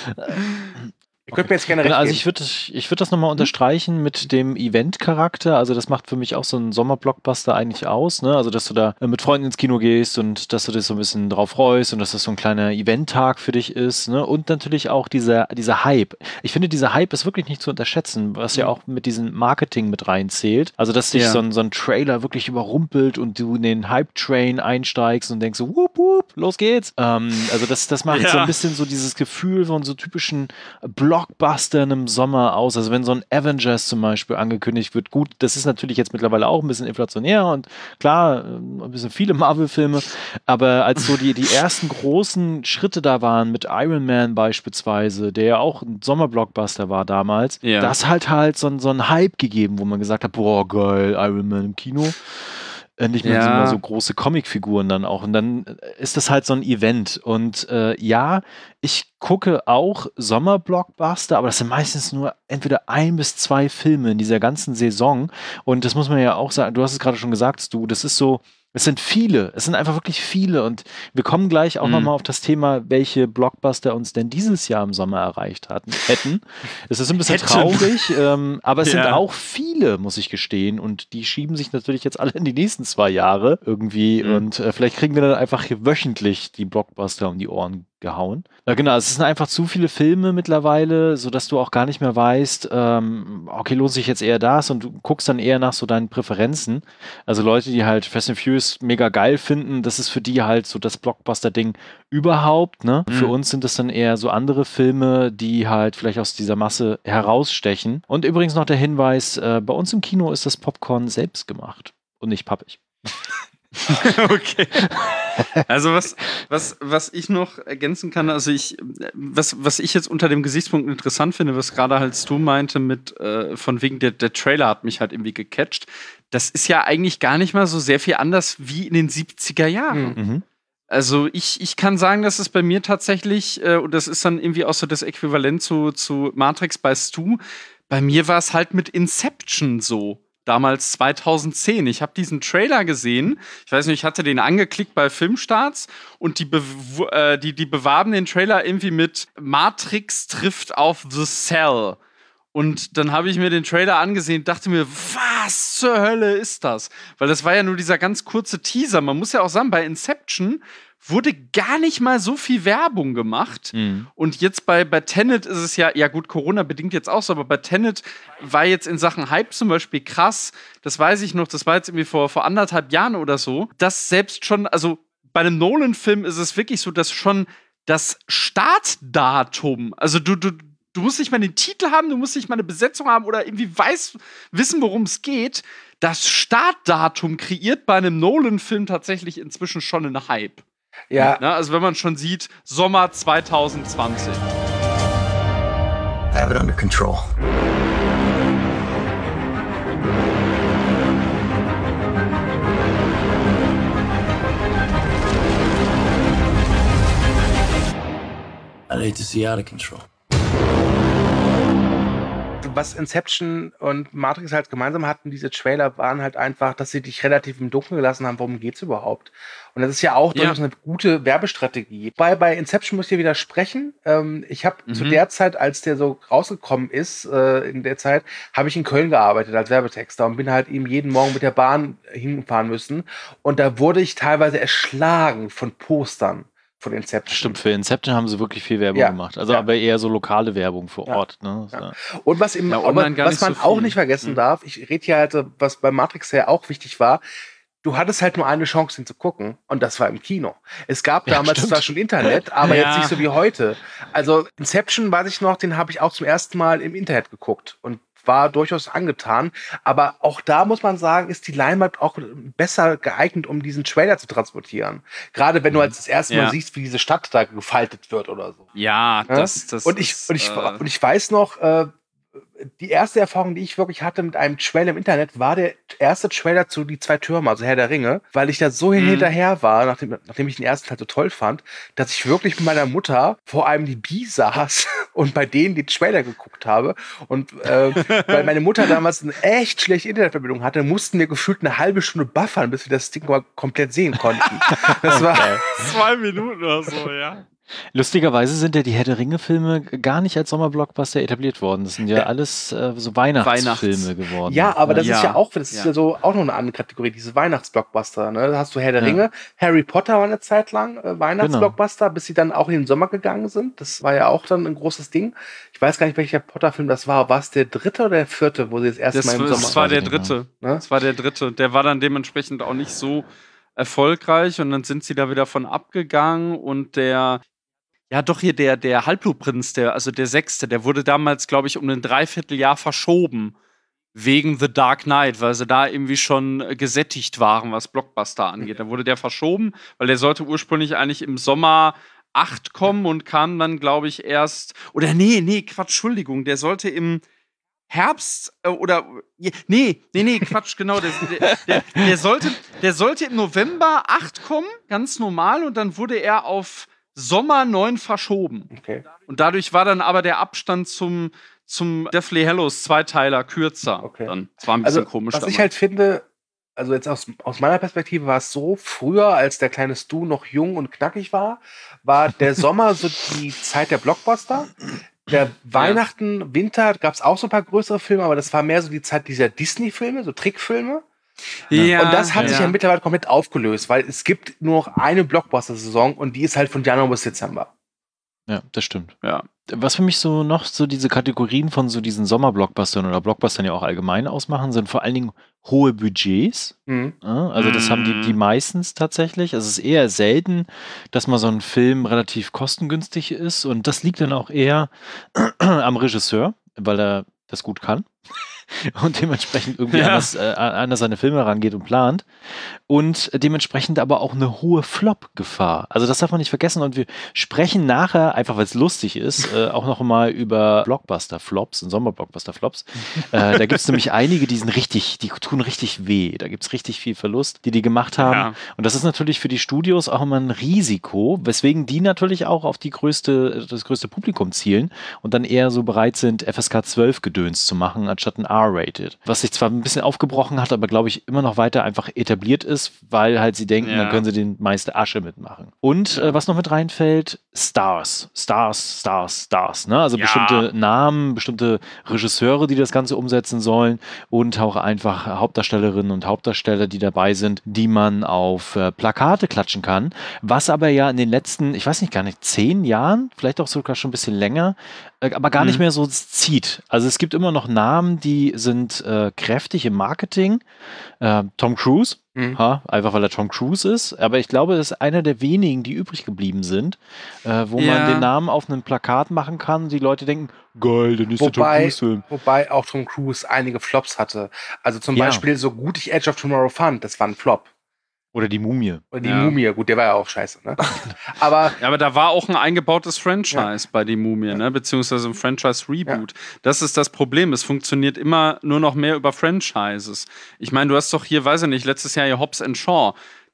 Ihr könnt mir jetzt gerne recht Genau, also geben. ich würde ich würd das nochmal unterstreichen mit dem Event-Charakter. Also das macht für mich auch so einen Sommerblockbuster eigentlich aus, ne? Also dass du da äh, mit Freunden ins Kino gehst und dass du dich so ein bisschen drauf freust und dass das so ein kleiner Event-Tag für dich ist, ne? Und natürlich auch dieser, dieser Hype. Ich finde, dieser Hype ist wirklich nicht zu unterschätzen, was ja auch mit diesem Marketing mit reinzählt. Also dass dich Ja. so, ein, so ein Trailer wirklich überrumpelt und du in den Hype-Train einsteigst und denkst so, wup, wup, los geht's. Ähm, also das, das macht Ja. so ein bisschen so dieses Gefühl von so typischen Blockbustern im Sommer aus. Also wenn so ein Avengers zum Beispiel angekündigt wird, gut, das ist natürlich jetzt mittlerweile auch ein bisschen inflationär und klar, ein bisschen viele Marvel-Filme, aber als so die, die ersten großen Schritte da waren mit Iron Man beispielsweise, der ja auch ein Sommerblockbuster war damals, Ja. das hat halt so, ein- so einen Hype gegeben, wo man gesagt hat, boah, geil, Iron Man im Kino. Endlich mal Ja. so, mal so große Comicfiguren dann auch. Und dann ist das halt so ein Event. Und äh, ja, ich gucke auch Sommerblockbuster, aber das sind meistens nur entweder ein bis zwei Filme in dieser ganzen Saison. Und das muss man ja auch sagen, du hast es gerade schon gesagt, du, das ist so, es sind viele, es sind einfach wirklich viele. Und wir kommen gleich auch Mhm. nochmal auf das Thema, welche Blockbuster uns denn dieses Jahr im Sommer erreicht hatten, hätten. Es ist ein bisschen Hätten. traurig, ähm, aber es sind Ja. auch viele, muss ich gestehen. Und die schieben sich natürlich jetzt alle in die nächsten zwei Jahre irgendwie. Mhm. Und äh, vielleicht kriegen wir dann einfach hier wöchentlich die Blockbuster um die Ohren gehauen. Ja, genau, es sind einfach zu viele Filme mittlerweile, sodass du auch gar nicht mehr weißt, ähm, okay, lohnt sich jetzt eher das und du guckst dann eher nach so deinen Präferenzen. Also Leute, die halt Fast and Furious mega geil finden, das ist für die halt so das Blockbuster-Ding überhaupt, ne? Mhm. Für uns sind das dann eher so andere Filme, die halt vielleicht aus dieser Masse herausstechen. Und übrigens noch der Hinweis, äh, bei uns im Kino ist das Popcorn selbst gemacht und nicht pappig. Okay. Also was, was, was ich noch ergänzen kann, also ich, was, was ich jetzt unter dem Gesichtspunkt interessant finde, was gerade halt Stu meinte mit, äh, von wegen der, der Trailer hat mich halt irgendwie gecatcht. Das ist ja eigentlich gar nicht mal so sehr viel anders wie in den siebziger Jahren. Mhm. Also ich, ich kann sagen, dass es bei mir tatsächlich, äh, und das ist dann irgendwie auch so das Äquivalent zu, zu Matrix bei Stu, bei mir war es halt mit Inception so. Damals zweitausendzehn. Ich habe diesen Trailer gesehen. Ich weiß nicht, ich hatte den angeklickt bei Filmstarts und die, be äh, die, die bewarben den Trailer irgendwie mit Matrix trifft auf The Cell. Und dann habe ich mir den Trailer angesehen und dachte mir, was zur Hölle ist das? Weil das war ja nur dieser ganz kurze Teaser. Man muss ja auch sagen, bei Inception wurde gar nicht mal so viel Werbung gemacht. Mhm. Und jetzt bei, bei Tenet ist es ja, ja gut, Corona bedingt jetzt auch so, aber bei Tenet war jetzt in Sachen Hype zum Beispiel krass, das weiß ich noch, das war jetzt irgendwie vor, vor anderthalb Jahren oder so, dass selbst schon, also bei einem Nolan-Film ist es wirklich so, dass schon das Startdatum, also du, du, du musst nicht mal den Titel haben, du musst nicht mal eine Besetzung haben oder irgendwie weiß, wissen, worum es geht. Das Startdatum kreiert bei einem Nolan-Film tatsächlich inzwischen schon einen Hype. Ja, Na, also wenn man schon sieht, Sommer zwanzig zwanzig. I have it under control. I'd hate to see out of control. Was Inception und Matrix halt gemeinsam hatten, diese Trailer, waren halt einfach, dass sie dich relativ im Dunkeln gelassen haben, worum geht's überhaupt? Und das ist ja auch Ja. durchaus eine gute Werbestrategie. Bei, bei Inception muss ich dir widersprechen. Ähm, ich habe Mhm. zu der Zeit, als der so rausgekommen ist, äh, in der Zeit, habe ich in Köln gearbeitet als Werbetexter und bin halt eben jeden Morgen mit der Bahn hinfahren müssen. Und da wurde ich teilweise erschlagen von Postern von Inception. Stimmt, für Inception haben sie wirklich viel Werbung Ja, gemacht. Also ja. aber eher so lokale Werbung vor Ja. Ort. Ne? Ja. So. Und was, im, Ja, aber, online gar was nicht man so auch viel. nicht vergessen Mhm. darf, ich rede hier halt, so, was bei Matrix ja auch wichtig war, du hattest halt nur eine Chance, ihn zu gucken, und das war im Kino. Es gab Ja, damals stimmt. zwar schon Internet, aber Ja. jetzt nicht so wie heute. Also Inception, weiß ich noch, den habe ich auch zum ersten Mal im Internet geguckt und war durchaus angetan. Aber auch da muss man sagen, ist die Leinwand auch besser geeignet, um diesen Trailer zu transportieren. Gerade wenn du als das erste Mal Ja. siehst, wie diese Stadt da gefaltet wird oder so. Ja, Ja? das, das und, ich, ist, und, ich, äh, und ich weiß noch, äh, die erste Erfahrung, die ich wirklich hatte mit einem Trailer im Internet, war der erste Trailer zu Die zwei Türme, also Herr der Ringe, weil ich da so Mhm. hinterher war, nachdem, nachdem ich den ersten Teil so toll fand, dass ich wirklich mit meiner Mutter vor einem D B saß und bei denen die Trailer geguckt habe. Und äh, weil meine Mutter damals eine echt schlechte Internetverbindung hatte, mussten wir gefühlt eine halbe Stunde buffern, bis wir das Ding mal komplett sehen konnten. Das war zwei Minuten oder so, ja. Lustigerweise sind ja die Herr der Ringe-Filme gar nicht als Sommerblockbuster etabliert worden. Das sind ja, Ja. alles äh, so Weihnachtsfilme Weihnachts- geworden. Ja, aber das Ja. ist ja auch, das ist Ja. ja so auch noch eine andere Kategorie, diese Weihnachtsblockbuster. Ne? Da hast du Herr der Ja. Ringe, Harry Potter war eine Zeit lang äh, Weihnachtsblockbuster, bis sie dann auch in den Sommer gegangen sind. Das war ja auch dann ein großes Ding. Ich weiß gar nicht, welcher Potter-Film das war. War es der dritte oder der vierte, wo sie das erste Das, Mal im das Sommer war der Weiß ich nicht dritte. Ne? Das war der dritte. Der war dann dementsprechend auch nicht so erfolgreich und dann sind sie da wieder von abgegangen und der, ja doch hier der, der Halbblutprinz, der, also der sechste, der wurde damals, glaube ich, um ein Dreivierteljahr verschoben. Wegen The Dark Knight, weil sie da irgendwie schon äh, gesättigt waren, was Blockbuster angeht. Da wurde der verschoben, weil der sollte ursprünglich eigentlich im Sommer acht kommen und kam dann, glaube ich, erst. Oder nee, nee, Quatsch, Entschuldigung, der sollte im Herbst äh, oder. Nee, nee, nee, Quatsch, genau. Der, der, der, der, sollte, der sollte im November acht kommen, ganz normal, und dann wurde er auf Sommer neun verschoben. Okay. Und dadurch war dann aber der Abstand zum, zum Deathly Hallows Zweiteiler kürzer. Okay. Dann. Das war ein bisschen Also, komisch. was ich damals. halt finde, also jetzt aus, aus meiner Perspektive war es so, früher, als der kleine Stu noch jung und knackig war, war der Sommer so die Zeit der Blockbuster. Der Weihnachten, Winter gab es auch so ein paar größere Filme, aber das war mehr so die Zeit dieser Disney-Filme, so Trickfilme. Ja, Und das hat sich ja ja. mittlerweile komplett aufgelöst, weil es gibt nur noch eine Blockbuster-Saison und die ist halt von Januar bis Dezember. Ja, das stimmt. Ja. Was für mich so noch so diese Kategorien von so diesen Sommerblockbustern oder Blockbustern ja auch allgemein ausmachen, sind vor allen Dingen hohe Budgets. Mhm. Ja, also das haben die, die meistens tatsächlich. Also es ist eher selten, dass mal so ein Film relativ kostengünstig ist. Und das liegt dann auch eher am Regisseur, weil er das gut kann. Und dementsprechend irgendwie Ja. anders, äh, anders seine Filme rangeht und plant. Und dementsprechend aber auch eine hohe Flop-Gefahr. Also das darf man nicht vergessen. Und wir sprechen nachher, einfach weil es lustig ist, äh, auch noch mal über Blockbuster-Flops und Sommer-Blockbuster-Flops. äh, da gibt es nämlich einige, die sind richtig, die tun richtig weh. Da gibt es richtig viel Verlust, die die gemacht haben. Ja. Und das ist natürlich für die Studios auch immer ein Risiko, weswegen die natürlich auch auf die größte, das größte Publikum zielen und dann eher so bereit sind, F S K zwölf Gedöns zu machen, anstatt ein R-Rated. Was sich zwar ein bisschen aufgebrochen hat, aber glaube ich immer noch weiter einfach etabliert ist, weil halt sie denken, Ja. dann können sie den meiste Asche mitmachen. Und äh, was noch mit reinfällt, Stars. Stars, Stars, Stars. Ne? Also Ja. bestimmte Namen, bestimmte Regisseure, die das Ganze umsetzen sollen und auch einfach Hauptdarstellerinnen und Hauptdarsteller, die dabei sind, die man auf äh, Plakate klatschen kann. Was aber ja in den letzten, ich weiß nicht, gar nicht, zehn Jahren, vielleicht auch sogar schon ein bisschen länger, äh, aber gar Mhm. nicht mehr so zieht. Also es gibt immer noch Namen, die sind äh, kräftig im Marketing. Äh, Tom Cruise, Mhm. ha, einfach weil er Tom Cruise ist. Aber ich glaube, das ist einer der wenigen, die übrig geblieben sind, äh, wo Ja. man den Namen auf einem Plakat machen kann und die Leute denken, geil, der nächste Tom Wobei, Cruise-Film. wobei auch Tom Cruise einige Flops hatte. Also zum Ja. Beispiel, so gut ich Edge of Tomorrow fand, das war ein Flop. Oder die Mumie. Oder die Ja. Mumie, gut, der war ja auch scheiße. Ne? Aber Ja, aber da war auch ein eingebautes Franchise bei die Mumie, ne? Beziehungsweise ein Franchise-Reboot. Das ist das Problem. Es funktioniert immer nur noch mehr über Franchises. Ich meine, du hast doch hier, weiß ich nicht, letztes Jahr hier Hobbs and Shaw.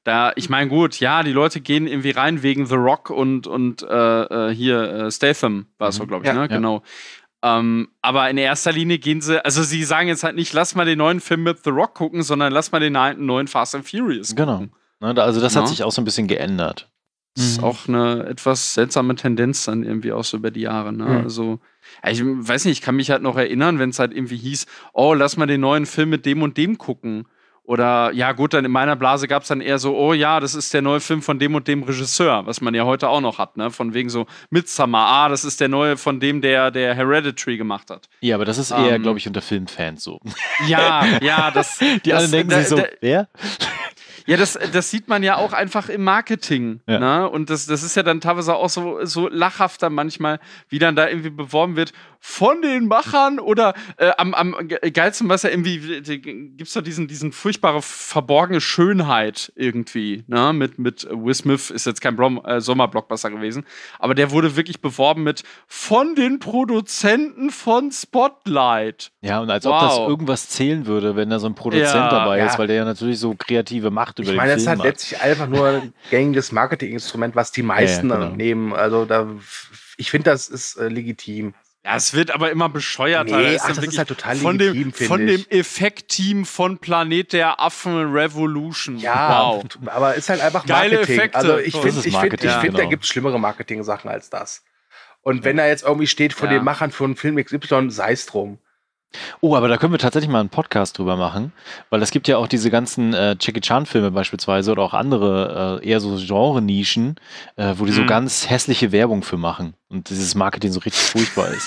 Da, ich meine, gut, ja, die Leute gehen irgendwie rein wegen The Rock und, und äh, äh, hier äh, Statham war es so, glaube ich, Ja, ne? ja. Genau. Ähm, aber in erster Linie gehen sie, also sie sagen jetzt halt nicht, lass mal den neuen Film mit The Rock gucken, sondern lass mal den alten neuen Fast and Furious gucken. Genau. Ne, da- also das Ja. hat sich auch so ein bisschen geändert. Das ist Mhm. auch eine etwas seltsame Tendenz dann irgendwie auch so über die Jahre. Ne? Mhm. Also, ja, ich weiß nicht, ich kann mich halt noch erinnern, wenn es halt irgendwie hieß, oh, lass mal den neuen Film mit dem und dem gucken. Oder, ja gut, dann in meiner Blase gab es dann eher so, oh ja, das ist der neue Film von dem und dem Regisseur, was man ja heute auch noch hat, ne? Von wegen so Midsommar, ah, das ist der neue von dem, der, der Hereditary gemacht hat. Ja, aber das ist eher, Ähm. glaube ich, unter Filmfans so. Ja, ja, das. Die das, alle denken da, sich so, da, wer? Ja, das, das sieht man ja auch einfach im Marketing. Ja. Ne? Und das, das ist ja dann teilweise auch so, so lachhafter manchmal, wie dann da irgendwie beworben wird von den Machern oder äh, am, am geilsten, was ja irgendwie, gibt es da diesen, diesen furchtbare verborgene Schönheit irgendwie. Ne? Mit, mit Will Smith ist jetzt kein Blom, äh, Sommerblockbuster gewesen, aber der wurde wirklich beworben mit von den Produzenten von Spotlight. Ja, und als ob Wow. das irgendwas zählen würde, wenn da so ein Produzent Ja, dabei ja. ist, weil der ja natürlich so kreative Macht über Ich den meine, das ist Film halt hat. letztlich einfach nur ein gängiges Marketinginstrument, was die meisten Ja, ja, genau. nehmen. Also da, ich finde, das ist äh, legitim. Ja, es wird aber immer bescheuert. Nee, Alter. ach, dann das ist wirklich halt total von legitim, dem, finde Von ich. dem Effektteam von Planet der Affen Revolution. Ja, Wow. aber ist halt einfach Geile Marketing. Effekte. Also ich Das finde, ist ich finde, ich Marketing, finde, da genau. gibt es schlimmere Marketing-Sachen als das. Und wenn da jetzt irgendwie steht von Ja. den Machern von Film X Y, sei es drum. Oh, aber da können wir tatsächlich mal einen Podcast drüber machen, weil es gibt ja auch diese ganzen äh, Jackie Chan-Filme beispielsweise oder auch andere äh, eher so Genre-Nischen, äh, wo die so Mhm. ganz hässliche Werbung für machen und dieses Marketing so richtig furchtbar ist.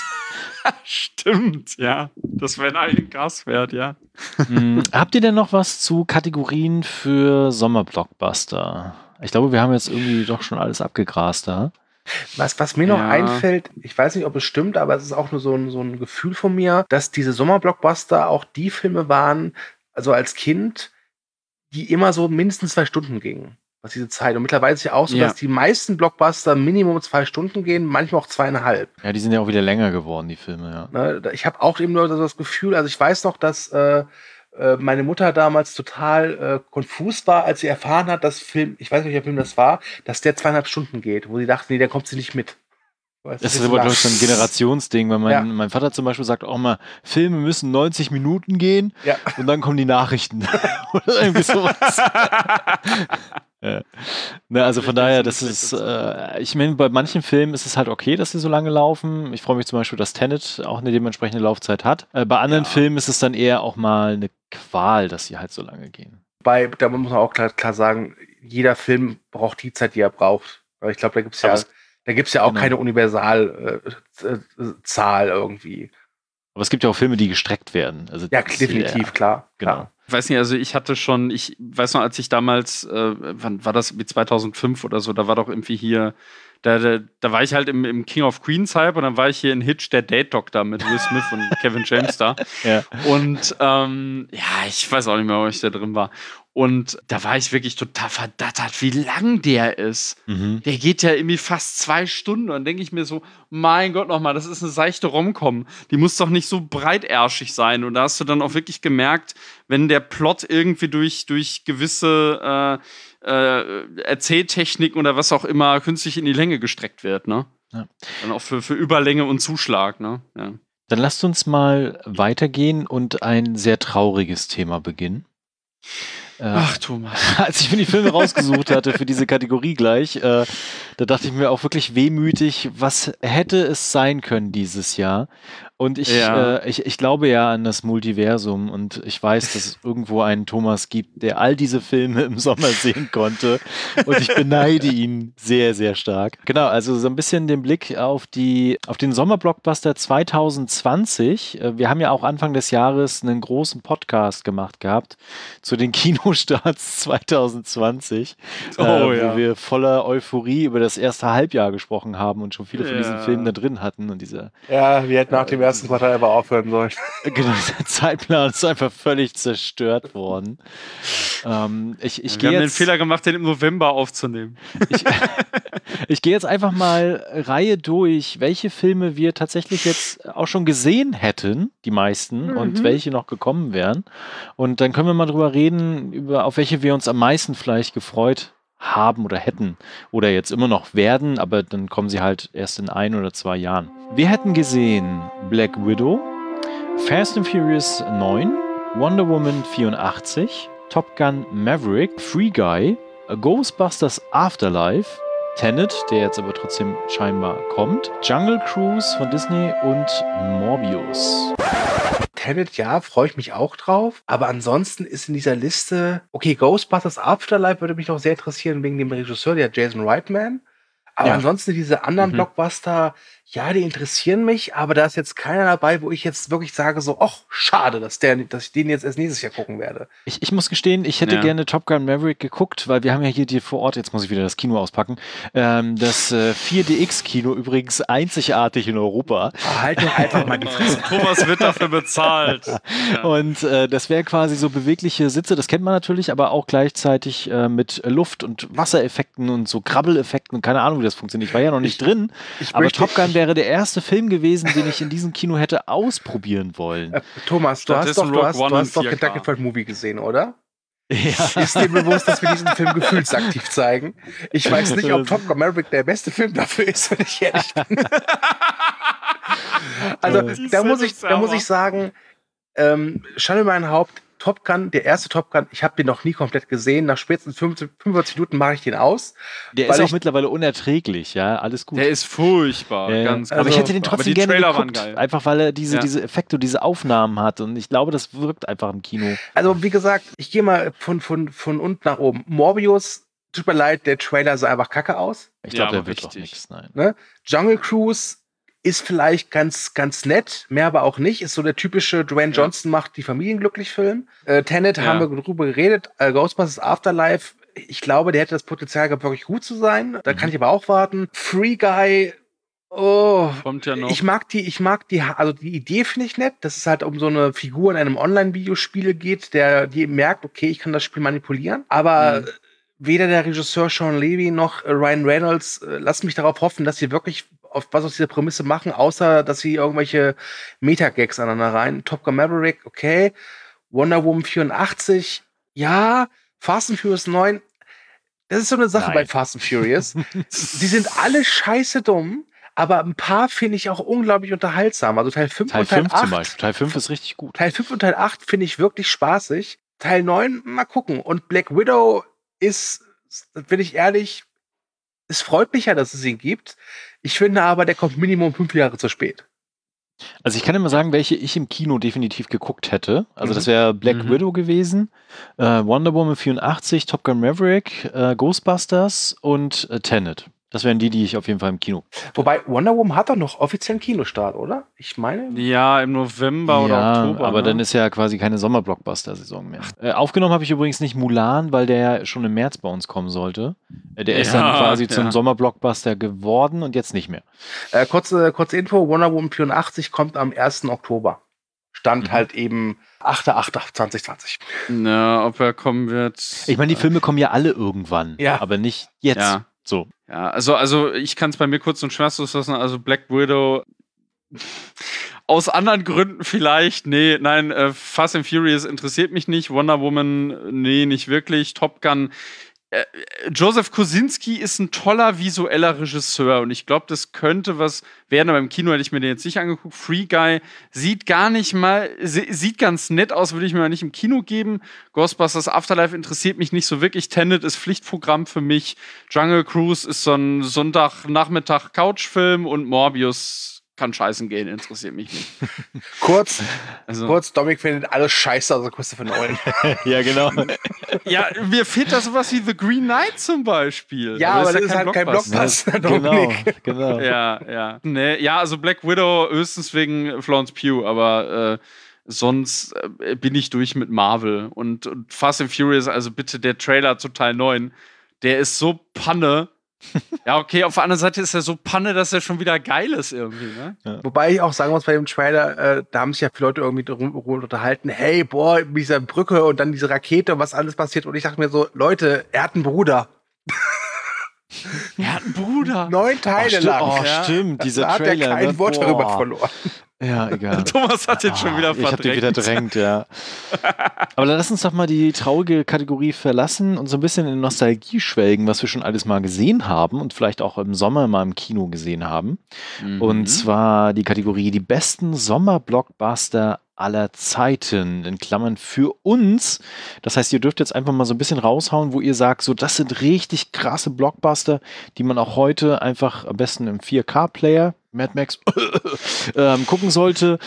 Stimmt, ja. Das wäre ein eigenen Gas wert, ja. Hm, habt ihr denn noch was zu Kategorien für Sommerblockbuster? Ich glaube, wir haben jetzt irgendwie doch schon alles abgegrast da. Was, was mir noch Ja. einfällt, ich weiß nicht, ob es stimmt, aber es ist auch nur so ein, so ein Gefühl von mir, dass diese Sommerblockbuster auch die Filme waren, also als Kind, die immer so mindestens zwei Stunden gingen. Was diese Zeit. Und mittlerweile ist es ja auch so, Ja. dass die meisten Blockbuster Minimum zwei Stunden gehen, manchmal auch zweieinhalb. Ja, die sind ja auch wieder länger geworden, die Filme, ja. Ne, ich habe auch eben nur so das Gefühl, also ich weiß noch, dass äh, äh, meine Mutter damals total äh, konfus war, als sie erfahren hat, dass Film, ich weiß nicht, welcher Film das war, dass der zweieinhalb Stunden geht, wo sie dachte, nee, der kommt sie nicht mit. Weißt du, Das ist so aber, glaube nach- ich, so ein Generationsding, weil mein, Ja. mein Vater zum Beispiel sagt auch mal, Filme müssen neunzig Minuten gehen Ja. und dann kommen die Nachrichten. Oder irgendwie sowas. Ja. Ne, also von daher, das ist, äh, ich meine, bei manchen Filmen ist es halt okay, dass sie so lange laufen. Ich freue mich zum Beispiel, dass Tenet auch eine dementsprechende Laufzeit hat. Äh, bei anderen Ja. Filmen ist es dann eher auch mal eine Qual, dass sie halt so lange gehen. Bei, da muss man auch klar, klar sagen, jeder Film braucht die Zeit, die er braucht. Weil ich glaube, da gibt es ja, Aber es- da gibt's ja auch genau. keine Universalzahl irgendwie. Aber es gibt ja auch Filme, die gestreckt werden. Also Ja, das- definitiv, klar. Genau. klar. Ich weiß nicht, also ich hatte schon, ich weiß noch, als ich damals, äh, wann war das, wie zweitausendfünf oder so, da war doch irgendwie hier, da, da, da war ich halt im, im King of Queens Hype und dann war ich hier in Hitch, der Date Doctor mit Will Smith und Kevin James da. Ja. Und ähm, ja, ich weiß auch nicht mehr, wo ich da drin war. Und da war ich wirklich total verdattert, wie lang der ist. Mhm. Der geht ja irgendwie fast zwei Stunden. Und dann denke ich mir so, mein Gott nochmal, das ist eine seichte Rom-Com. Die muss doch nicht so breitärschig sein. Und da hast du dann auch wirklich gemerkt, wenn der Plot irgendwie durch, durch gewisse äh, äh, Erzähltechniken oder was auch immer künstlich in die Länge gestreckt wird, ne? Ja. Dann auch für, für Überlänge und Zuschlag, ne? Ja. Dann lasst uns mal weitergehen und ein sehr trauriges Thema beginnen. Äh, Ach, Thomas. als ich mir die Filme rausgesucht hatte für diese Kategorie gleich, äh, da dachte ich mir auch wirklich wehmütig, was hätte es sein können dieses Jahr? Und ich, Ja. äh, ich, ich glaube ja an das Multiversum und ich weiß, dass es irgendwo einen Thomas gibt, der all diese Filme im Sommer sehen konnte und ich beneide ihn sehr, sehr stark. Genau, also so ein bisschen den Blick auf, die, auf den Sommerblockbuster zwanzig zwanzig. Äh, Wir haben ja auch Anfang des Jahres einen großen Podcast gemacht gehabt zu den Kinostarts zwanzig zwanzig, Oh, äh, ja. wo wir voller Euphorie über das erste Halbjahr gesprochen haben und schon viele von diesen Ja. Filmen da drin hatten und dieser Ja, wir hätten nach dem ersten Quartal aber aufhören sollen. Genau, der Zeitplan ist einfach völlig zerstört worden. Ähm, ich ich Wir gehe haben den jetzt, Fehler gemacht, den im November aufzunehmen. ich, ich gehe jetzt einfach mal Reihe durch, welche Filme wir tatsächlich jetzt auch schon gesehen hätten, die meisten, und welche noch gekommen wären. Und dann können wir mal drüber reden, über, auf welche wir uns am meisten vielleicht gefreut haben oder hätten oder jetzt immer noch werden, aber dann kommen sie halt erst in ein oder zwei Jahren. Wir hätten gesehen Black Widow, Fast and Furious neun, Wonder Woman vierundachtzig, Top Gun Maverick, Free Guy, Ghostbusters Afterlife, Tenet, der jetzt aber trotzdem scheinbar kommt, Jungle Cruise von Disney und Morbius. Tenet, ja, freue ich mich auch drauf. Aber ansonsten ist in dieser Liste, okay, Ghostbusters Afterlife würde mich noch sehr interessieren wegen dem Regisseur, der Jason Reitman. Aber Ja. ansonsten diese anderen Mhm. Blockbuster, ja, die interessieren mich, aber da ist jetzt keiner dabei, wo ich jetzt wirklich sage so, ach, schade, dass, der, dass ich den jetzt erst nächstes Jahr gucken werde. Ich, ich muss gestehen, ich hätte Ja. gerne Top Gun Maverick geguckt, weil wir haben ja hier die vor Ort, jetzt muss ich wieder das Kino auspacken, ähm, das äh, vier D X-Kino übrigens einzigartig in Europa. Ah, halt doch einfach mal die Fresse. Thomas wird dafür bezahlt. Ja. Und äh, das wäre quasi so bewegliche Sitze, das kennt man natürlich, aber auch gleichzeitig äh, mit Luft- und Wassereffekten und so Krabbeleffekten und keine Ahnung, wie das funktioniert. Ich war ja noch nicht drin, Ich aber möchte- Top Gun wäre der erste Film gewesen, den ich in diesem Kino hätte ausprobieren wollen. Äh, Thomas, du hast doch, Stattdessen du Rogue hast, One du in hast doch vier K. Kentucky Fried Movie gesehen, oder? Ja. Ist dir bewusst, dass wir diesen Film gefühlsaktiv zeigen? Ich weiß nicht, ob Top Gun Maverick der beste Film dafür ist, wenn ich ehrlich bin. Also, Die da muss, Szene ich, ist da muss sauer. ich sagen, ähm, Schande über mein Haupt, Top Gun, der erste Top Gun, ich habe den noch nie komplett gesehen. Nach spätestens fünfundvierzig Minuten mache ich den aus. Der Weil ist auch ich- mittlerweile unerträglich, ja, alles gut. Der ist furchtbar, Ja, ja. ganz aber ich also- hätte den aber trotzdem die gerne Trailer geguckt, waren geil. einfach weil er diese, Ja. diese Effekte und diese Aufnahmen hat und ich glaube, das wirkt einfach im Kino. Also, wie gesagt, ich gehe mal von, von, von unten nach oben. Morbius, tut mir leid, der Trailer sah einfach kacke aus. Ich Ja, glaube, der aber wird auch richtig. nichts, nein. Ne? Jungle Cruise ist vielleicht ganz, ganz nett, mehr aber auch nicht. Ist so der typische Dwayne Ja. Johnson macht die Familien glücklich Film. Äh, Tenet Ja. haben wir drüber geredet. Äh, Ghostbusters Afterlife, ich glaube, der hätte das Potenzial gehabt, wirklich gut zu sein. Da kann ich aber auch warten. Free Guy, oh. Kommt ja noch. Ich mag die, ich mag die, also die Idee finde ich nett, dass es halt um so eine Figur in einem Online-Videospiel geht, der die merkt, okay, ich kann das Spiel manipulieren. Aber Mhm. weder der Regisseur Sean Levy noch äh, Ryan Reynolds äh, lassen mich darauf hoffen, dass sie wirklich auf was aus dieser Prämisse machen, außer dass sie irgendwelche Meta-Gags aneinander rein. Top Gun Maverick, okay. Wonder Woman vierundachtzig, ja. Fast and Furious neun, das ist so eine Sache Nein. bei Fast and Furious. Die sind alle scheiße dumm, aber ein paar finde ich auch unglaublich unterhaltsam. Also Teil fünf Teil und Teil fünf zum acht. Beispiel. Teil fünf ist richtig gut. Teil fünf und Teil acht finde ich wirklich spaßig. Teil neun, mal gucken. Und Black Widow ist, bin ich ehrlich, es freut mich ja, dass es ihn gibt. Ich finde aber, der kommt Minimum fünf Jahre zu spät. Also ich kann immer sagen, welche ich im Kino definitiv geguckt hätte. Also Mhm. das wäre Black Mhm. Widow gewesen, äh, Wonder Woman vierundachtzig, Top Gun Maverick, äh, Ghostbusters und äh, Tenet. Das wären die, die ich auf jeden Fall im Kino. Wobei, Wonder Woman hat doch noch offiziellen Kinostart, oder? Ich meine. Ja, im November oder ja, Oktober. aber ne? dann ist ja quasi keine Sommerblockbuster-Saison mehr. Äh, aufgenommen habe ich übrigens nicht Mulan, weil der ja schon im März bei uns kommen sollte. Äh, der ist Ja, dann quasi ja. zum Sommerblockbuster geworden und jetzt nicht mehr. Äh, kurze, kurze Info: Wonder Woman vierundachtzig kommt am ersten Oktober. Stand Mhm. halt eben achter achter zweitausendzwanzig. Na, ob er kommen wird. Ich meine, die Filme kommen ja alle irgendwann, Ja. aber nicht jetzt. Ja. So. Ja, also, also ich kann es bei mir kurz und schmerzlos lassen. Also Black Widow aus anderen Gründen vielleicht. Nee, nein, äh, Fast and Furious interessiert mich nicht. Wonder Woman, nee, nicht wirklich. Top Gun. Äh, Joseph Kosinski ist ein toller visueller Regisseur und ich glaube, das könnte was werden, aber im Kino hätte ich mir den jetzt nicht angeguckt. Free Guy sieht gar nicht mal, sie- sieht ganz nett aus, würde ich mir mal nicht im Kino geben. Ghostbusters Afterlife interessiert mich nicht so wirklich. Tenet ist Pflichtprogramm für mich. Jungle Cruise ist so ein Sonntagnachmittag Couchfilm und Morbius kann scheißen gehen, interessiert mich nicht. Kurz, Also, kurz, Dominik findet alles scheiße, also Christopher Nolan. Ja, genau. ja, mir fehlt da sowas wie The Green Knight zum Beispiel. Ja, aber das ist halt kein Blockbuster, genau, Dominik. genau. Ja, ja. Nee, ja, also Black Widow höchstens wegen Florence Pugh, aber äh, sonst äh, bin ich durch mit Marvel. Und, und Fast and Furious, also bitte der Trailer zu Teil neun, der ist so Panne. Ja, okay, auf der anderen Seite ist er so Panne, dass er schon wieder geil ist irgendwie, ne? Wobei ich auch sagen muss, bei dem Trailer, äh, da haben sich ja viele Leute irgendwie drum drum unterhalten, hey, boah, mit dieser Brücke und dann diese Rakete und was alles passiert. Und ich dachte mir so, Leute, er hat einen Bruder. Er hat einen Bruder. Neun Teile stimmt, lang. oh, ja. stimmt, dieser da hat Trailer, er kein ne? Wort Boah. darüber verloren. Ja, egal. Thomas hat jetzt schon wieder Ich hab den wieder verdrängt. drängt, ja. Aber dann lass uns doch mal die traurige Kategorie verlassen und so ein bisschen in Nostalgie schwelgen, was wir schon alles mal gesehen haben und vielleicht auch im Sommer mal im Kino gesehen haben. Mhm. Und zwar die Kategorie die besten Sommerblockbuster aller Zeiten, in Klammern für uns. Das heißt, ihr dürft jetzt einfach mal so ein bisschen raushauen, wo ihr sagt, so das sind richtig krasse Blockbuster, die man auch heute einfach am besten im vier K-Player, Mad Max, ähm, gucken sollte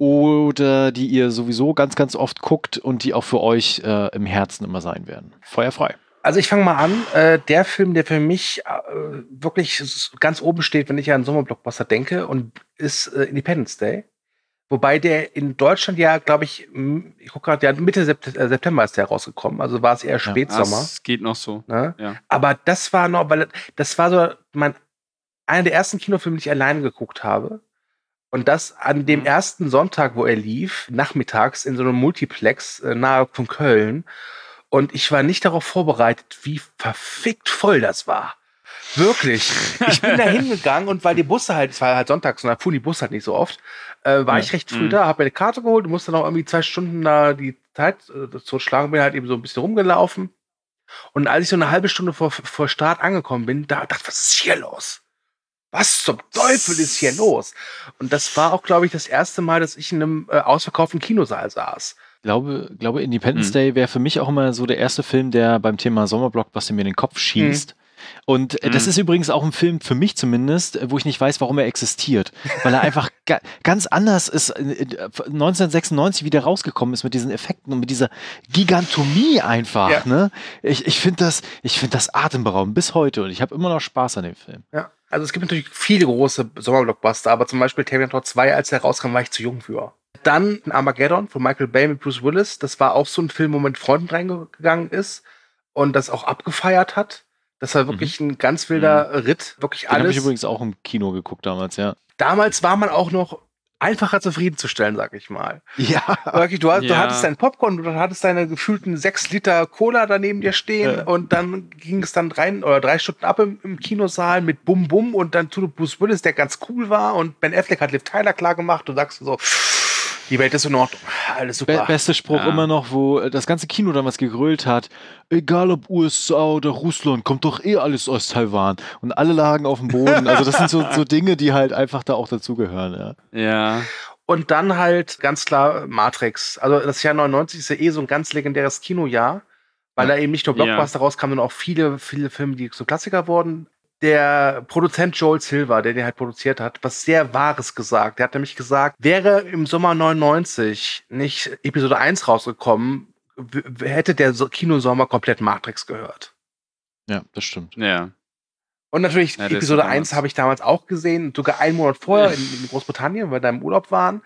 oder die ihr sowieso ganz, ganz oft guckt und die auch für euch äh, im Herzen immer sein werden. Feuerfrei. Also ich fange mal an. Äh, der Film, der für mich äh, wirklich ganz oben steht, wenn ich an Sommerblockbuster denke, und ist äh, Independence Day. Wobei der in Deutschland ja, glaube ich, ich gucke gerade, ja, Mitte September ist der rausgekommen. Also war es eher Spätsommer. Das geht noch so. Ne? Ja. Aber das war noch, weil das war so mein einer der ersten Kinofilme, die ich alleine geguckt habe. Und das an dem ersten Sonntag, wo er lief, nachmittags in so einem Multiplex äh, nahe von Köln. Und ich war nicht darauf vorbereitet, wie verfickt voll das war. Wirklich. Ich bin da hingegangen und weil die Busse halt, es war halt sonntags und da fuhren die Busse halt nicht so oft, äh, war Ja. ich recht früh Mhm. da, hab mir eine Karte geholt und musste noch irgendwie zwei Stunden da die Zeit äh, zu schlagen, bin halt eben so ein bisschen rumgelaufen. Und als ich so eine halbe Stunde vor, vor Start angekommen bin, da dachte ich, was ist hier los? Was zum Teufel ist hier los? Und das war auch, glaube ich, das erste Mal, dass ich in einem äh, ausverkauften Kinosaal saß. Ich glaube, glaube Independence Mhm. Day wäre für mich auch immer so der erste Film, der beim Thema Sommerblockbuster mir in den Kopf schießt. Und äh, das Mhm. ist übrigens auch ein Film, für mich zumindest, äh, wo ich nicht weiß, warum er existiert. Weil er einfach ga ganz anders ist, äh, äh, neunzehnhundertsechsundneunzig wieder rausgekommen ist mit diesen Effekten und mit dieser Gigantomie einfach. Ja. Ne? Ich, ich finde das, ich find das atemberaubend bis heute und ich habe immer noch Spaß an dem Film. Ja. Also es gibt natürlich viele große Sommerblockbuster, aber zum Beispiel Terminator zwei, als der rauskam, war ich zu jung für. Dann Armageddon von Michael Bay mit Bruce Willis. Das war auch so ein Film, wo man mit Freunden reingegangen ist und das auch abgefeiert hat. Das war wirklich ein ganz wilder Ritt. Wirklich Den habe alles. ich übrigens auch im Kino geguckt damals, ja. Damals war man auch noch einfacher zufriedenzustellen, sag ich mal. Ja. Wirklich, du, hast- du Ja. hattest dein Popcorn, du hattest deine gefühlten sechs Liter Cola daneben dir stehen Ja. und dann ging es dann rein oder drei Stunden ab im, im Kinosaal mit Bum Bum und dann zu Bruce Willis, der ganz cool war, und Ben Affleck hat Liv Tyler klar gemacht. Du sagst so, die Welt ist in Ordnung, alles super. Be beste Spruch Ja. immer noch, wo äh, das ganze Kino damals gegrölt hat, egal ob U S A oder Russland, kommt doch eh alles aus Taiwan. Und alle lagen auf dem Boden. Also das sind so, so Dinge, die halt einfach da auch dazugehören. Ja. Ja. Und dann halt ganz klar Matrix. Also das Jahr neunundneunzig ist ja eh so ein ganz legendäres Kinojahr, weil da eben nicht nur Blockbuster rauskamen, sondern auch viele, viele Filme, die so Klassiker wurden. Der Produzent Joel Silver, der den halt produziert hat, was sehr Wahres gesagt. Der hat nämlich gesagt, wäre im Sommer neunundneunzig nicht Episode eins rausgekommen, w- w- hätte der so- Kinosommer komplett Matrix gehört. Ja, das stimmt. Ja. Und natürlich, Ja, das Episode war damals- eins habe ich damals auch gesehen, sogar einen Monat vorher in, in Großbritannien, weil wir da im Urlaub waren.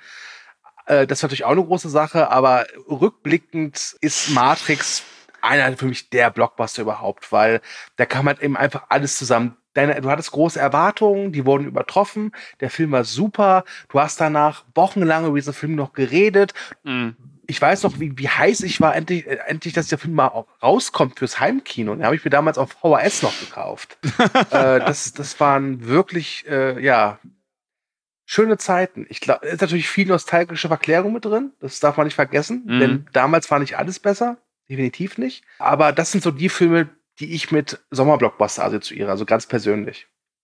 Äh, das war natürlich auch eine große Sache, aber rückblickend ist Matrix einer für mich der Blockbuster überhaupt, weil da kam halt eben einfach alles zusammen. Deine, du hattest große Erwartungen, die wurden übertroffen, der Film war super, du hast danach wochenlang über diesen Film noch geredet. Mhm. Ich weiß noch, wie, wie heiß ich war, endlich, äh, endlich, dass der Film mal auch rauskommt fürs Heimkino. Den habe ich mir damals auf V H S noch gekauft. äh, das, das waren wirklich, äh, ja, schöne Zeiten. Ich glaube, ist natürlich viel nostalgische Verklärung mit drin. Das darf man nicht vergessen, Mhm. denn damals war nicht alles besser. Definitiv nicht. Aber das sind so die Filme, die ich mit Sommerblockbuster assoziiere, also ganz persönlich.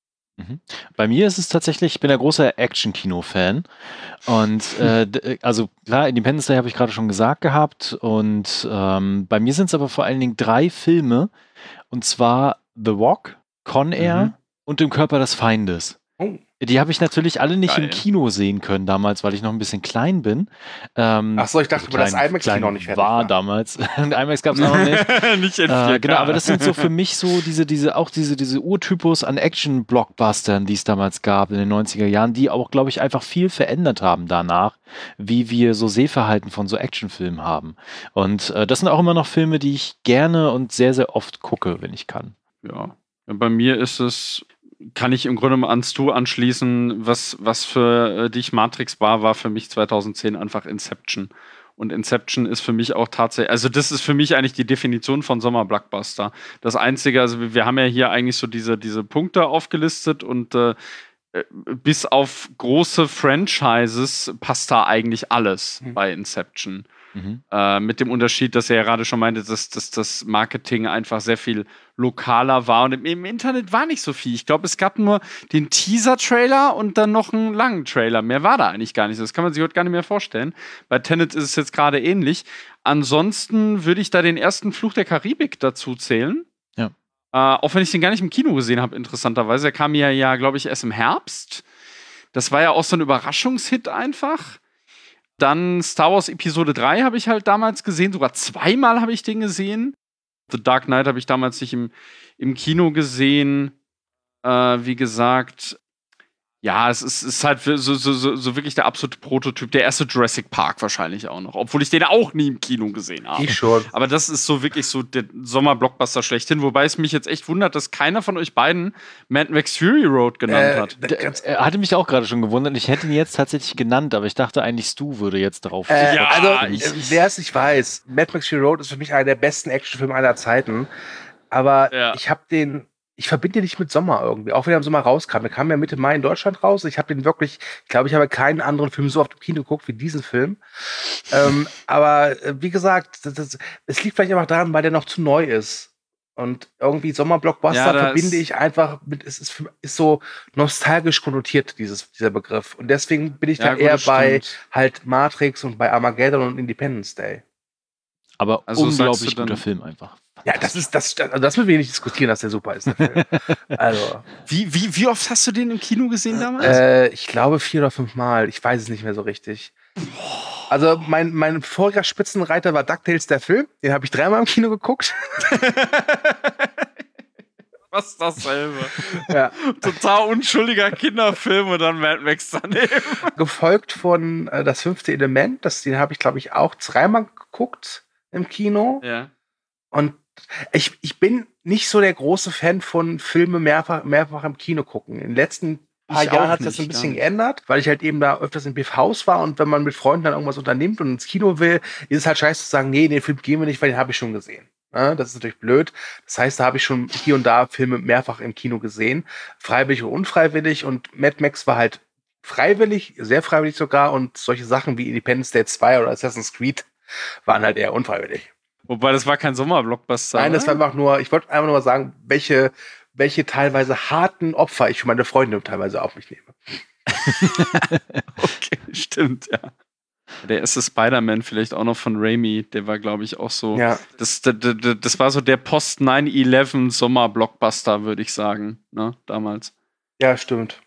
Bei mir ist es tatsächlich, ich bin ein großer Action-Kino-Fan und äh, d- also klar, Independence Day habe ich gerade schon gesagt gehabt und ähm, bei mir sind es aber vor allen Dingen drei Filme und zwar The Rock, Con Air Mhm. und Im Körper des Feindes. Oh. Die habe ich natürlich alle nicht Geil. im Kino sehen können damals, weil ich noch ein bisschen klein bin. Ähm, Ach so, ich dachte, also weil das klein- IMAX-Kino klein noch nicht fertig war. war. damals. IMAX gab es auch noch nicht. Nicht in Äh, vier K. genau, aber das sind so für mich so diese, diese, auch diese, diese Urtypus an Action-Blockbustern, die es damals gab in den neunziger Jahren, die auch, glaube ich, einfach viel verändert haben danach, wie wir so Sehverhalten von so Actionfilmen haben. Und äh, das sind auch immer noch Filme, die ich gerne und sehr, sehr oft gucke, wenn ich kann. Ja. Bei mir ist es, kann ich im Grunde mal ans Du anschließen, was, was für äh, dich Matrix war, war für mich zweitausendzehn einfach Inception. Und Inception ist für mich auch tatsächlich, also das ist für mich eigentlich die Definition von Sommer-Blockbuster. Das Einzige, also wir, wir haben ja hier eigentlich so diese, diese Punkte aufgelistet und äh, bis auf große Franchises passt da eigentlich alles Mhm. bei Inception. Mhm. Äh, mit dem Unterschied, dass er ja gerade schon meinte, dass, dass das Marketing einfach sehr viel lokaler war und im, im Internet war nicht so viel. Ich glaube, es gab nur den Teaser-Trailer und dann noch einen langen Trailer. Mehr war da eigentlich gar nicht. Das kann man sich heute gar nicht mehr vorstellen. Bei Tenet ist es jetzt gerade ähnlich. Ansonsten würde ich da den ersten Fluch der Karibik dazu zählen. Ja. Äh, auch wenn ich den gar nicht im Kino gesehen habe, interessanterweise. Er kam ja, ja glaube ich, erst im Herbst. Das war ja auch so ein Überraschungshit einfach. Dann Star Wars Episode drei habe ich halt damals gesehen. Sogar zweimal habe ich den gesehen. The Dark Knight habe ich damals nicht im, im Kino gesehen. Äh, wie gesagt, ja, es ist, ist halt so, so, so, so wirklich der absolute Prototyp. Der erste Jurassic Park wahrscheinlich auch noch. Obwohl ich den auch nie im Kino gesehen habe. Ich schon. Aber das ist so wirklich so der Sommerblockbuster schlechthin. Wobei es mich jetzt echt wundert, dass keiner von euch beiden Mad Max Fury Road genannt Äh, hat. d- ganz, Er hatte mich auch gerade schon gewundert. Ich hätte ihn jetzt tatsächlich genannt, aber ich dachte eigentlich, Stu würde jetzt drauf. äh, Ja, also, ich- äh, wer es nicht weiß, Mad Max Fury Road ist für mich einer der besten Actionfilme aller Zeiten. Aber Ja. ich habe den, ich verbinde den nicht mit Sommer irgendwie. Auch wenn er im Sommer rauskam. Der kam ja Mitte Mai in Deutschland raus. Ich habe den wirklich, ich glaube, ich habe keinen anderen Film so oft im Kino geguckt wie diesen Film. ähm, aber äh, wie gesagt, das, das, es liegt vielleicht einfach daran, weil der noch zu neu ist. Und irgendwie Sommerblockbuster Ja, da verbinde ist- ich einfach mit, es ist, für- ist so nostalgisch konnotiert, dieses, dieser Begriff. Und deswegen bin ich Ja, da gut, eher das bei stimmt. halt Matrix und bei Armageddon und Independence Day. Aber Also sagst unglaublich du dann- guter Film einfach. Ja, das ist, das, also das müssen wir nicht diskutieren, dass der super ist, der Film. Also, Wie, wie, wie oft hast du den im Kino gesehen damals? äh, ich glaube vier oder fünf Mal. Ich weiß es nicht mehr so richtig. Also, mein, mein voriger Spitzenreiter war DuckTales, der Film. Den habe ich dreimal im Kino geguckt. Fast dasselbe. Ja. Total unschuldiger Kinderfilm und dann Mad Max daneben. Gefolgt von äh, Das fünfte Element. Das, den habe ich, glaube ich, auch dreimal geguckt im Kino. Ja. Und ich, ich bin nicht so der große Fan von Filme mehrfach, mehrfach im Kino gucken. In den letzten paar Ich Jahren auch hat sich das nicht, ein bisschen gar nicht. geändert, weil ich halt eben da öfters im B V-Haus war und wenn man mit Freunden dann irgendwas unternimmt und ins Kino will, ist es halt scheiße zu sagen, nee, den Film gehen wir nicht, weil den habe ich schon gesehen. Ja, das ist natürlich blöd. Das heißt, da habe ich schon hier und da Filme mehrfach im Kino gesehen, freiwillig und unfreiwillig, und Mad Max war halt freiwillig, sehr freiwillig sogar, und solche Sachen wie Independence Day zwei oder Assassin's Creed waren halt eher unfreiwillig. Wobei, das war kein Sommerblockbuster. Nein, das war oder? einfach nur, ich wollte einfach nur mal sagen, welche, welche teilweise harten Opfer ich für meine Freunde teilweise auf mich nehme. Okay, stimmt, ja. Der erste Spider-Man vielleicht auch noch von Raimi, der war, glaube ich, auch so. Ja. Das, das, das, das war so der Post neun elf Sommerblockbuster, würde ich sagen, ne, damals. Ja, stimmt.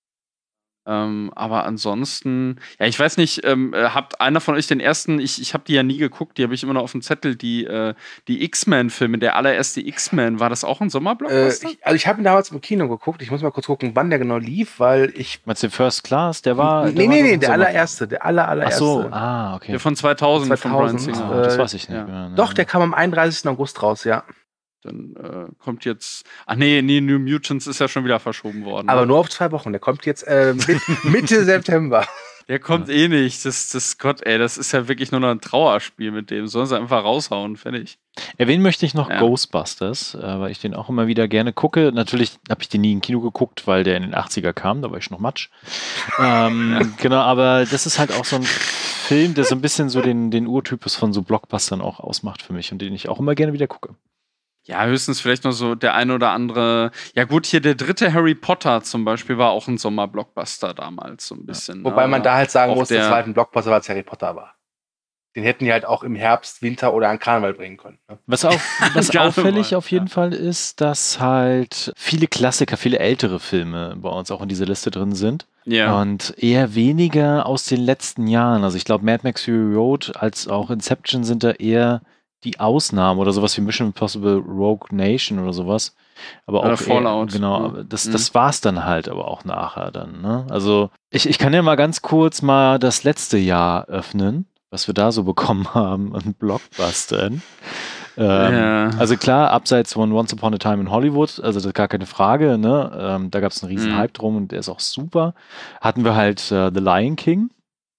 Ähm, aber ansonsten, ja, ich weiß nicht, ähm, äh, habt einer von euch den ersten, ich, ich habe die ja nie geguckt, die habe ich immer noch auf dem Zettel, die, äh, die X-Men-Filme, der allererste X-Men, war das auch ein Äh, Sommerblockbuster? ich, also ich habe ihn damals im Kino geguckt. Ich muss mal kurz gucken, wann der genau lief, weil ich. Meinst du den First Class? Der war. nee, der nee, war nee, doch der im Sommer. allererste, der aller, Ach allererste. so, ah, okay. Der von zweitausend, von Bryan zweitausend, Singer. Ah, das äh, weiß ich nicht ja. mehr. Doch, der kam am einunddreißigsten August raus, ja. Dann äh, kommt jetzt. Ach nee, nee, New Mutants ist ja schon wieder verschoben worden. Aber ne? nur auf zwei Wochen. Der kommt jetzt äh, mit, Mitte September. Der kommt eh nicht. Das, das Gott, ey, das ist ja wirklich nur noch ein Trauerspiel mit dem. Sollen sie einfach raushauen, fertig. Erwähnen möchte ich noch Ja. Ghostbusters, äh, weil ich den auch immer wieder gerne gucke. Natürlich habe ich den nie im Kino geguckt, weil der in den achtziger kam, da war ich noch Matsch. ähm, Genau, aber das ist halt auch so ein Film, der so ein bisschen so den, den Urtypus von so Blockbustern auch ausmacht für mich und den ich auch immer gerne wieder gucke. Ja, höchstens vielleicht noch so der ein oder andere. Ja, gut, hier der dritte Harry Potter zum Beispiel war auch ein Sommerblockbuster damals, so ein bisschen. Wobei ne? man da halt sagen Auch muss, der der- zweite Blockbuster war, als Harry Potter war. Den hätten die halt auch im Herbst, Winter oder an Karneval bringen können. Ne? Was, auch, was Karneval, auffällig auf jeden ja. Fall ist, dass halt viele Klassiker, viele ältere Filme bei uns auch in dieser Liste drin sind. Ja. Und eher weniger aus den letzten Jahren. Also ich glaube, Mad Max Fury Road als auch Inception sind da eher die Ausnahmen oder sowas wie Mission Impossible Rogue Nation oder sowas. Aber Oder auch Fallout. Eher, genau, Mhm. aber das, Mhm. das war's dann halt aber auch nachher dann. Ne? Also ich, ich kann ja mal ganz kurz mal das letzte Jahr öffnen, was wir da so bekommen haben an Blockbustern. Ähm, Ja. Also klar, abseits von Once Upon a Time in Hollywood, also das ist gar keine Frage, ne? Ähm, da gab es einen riesen Mhm. Hype drum und der ist auch super. Hatten wir halt äh, The Lion King,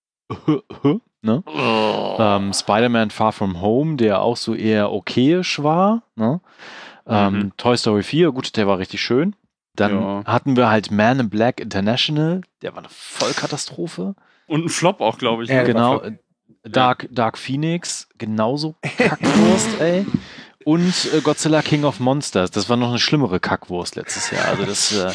ne? Ähm, Spider-Man Far From Home, der auch so eher okayisch war, ne? Ähm, Mhm. Toy Story vier, gut, der war richtig schön. Dann Ja. hatten wir halt Man in Black International, der war eine Vollkatastrophe. Und ein Flop auch, glaube ich. Ja, ne? der war Genau. äh, Dark, Dark Phoenix, genauso Kackwurst, ey. Und äh, Godzilla King of Monsters, das war noch eine schlimmere Kackwurst letztes Jahr. Also das, äh,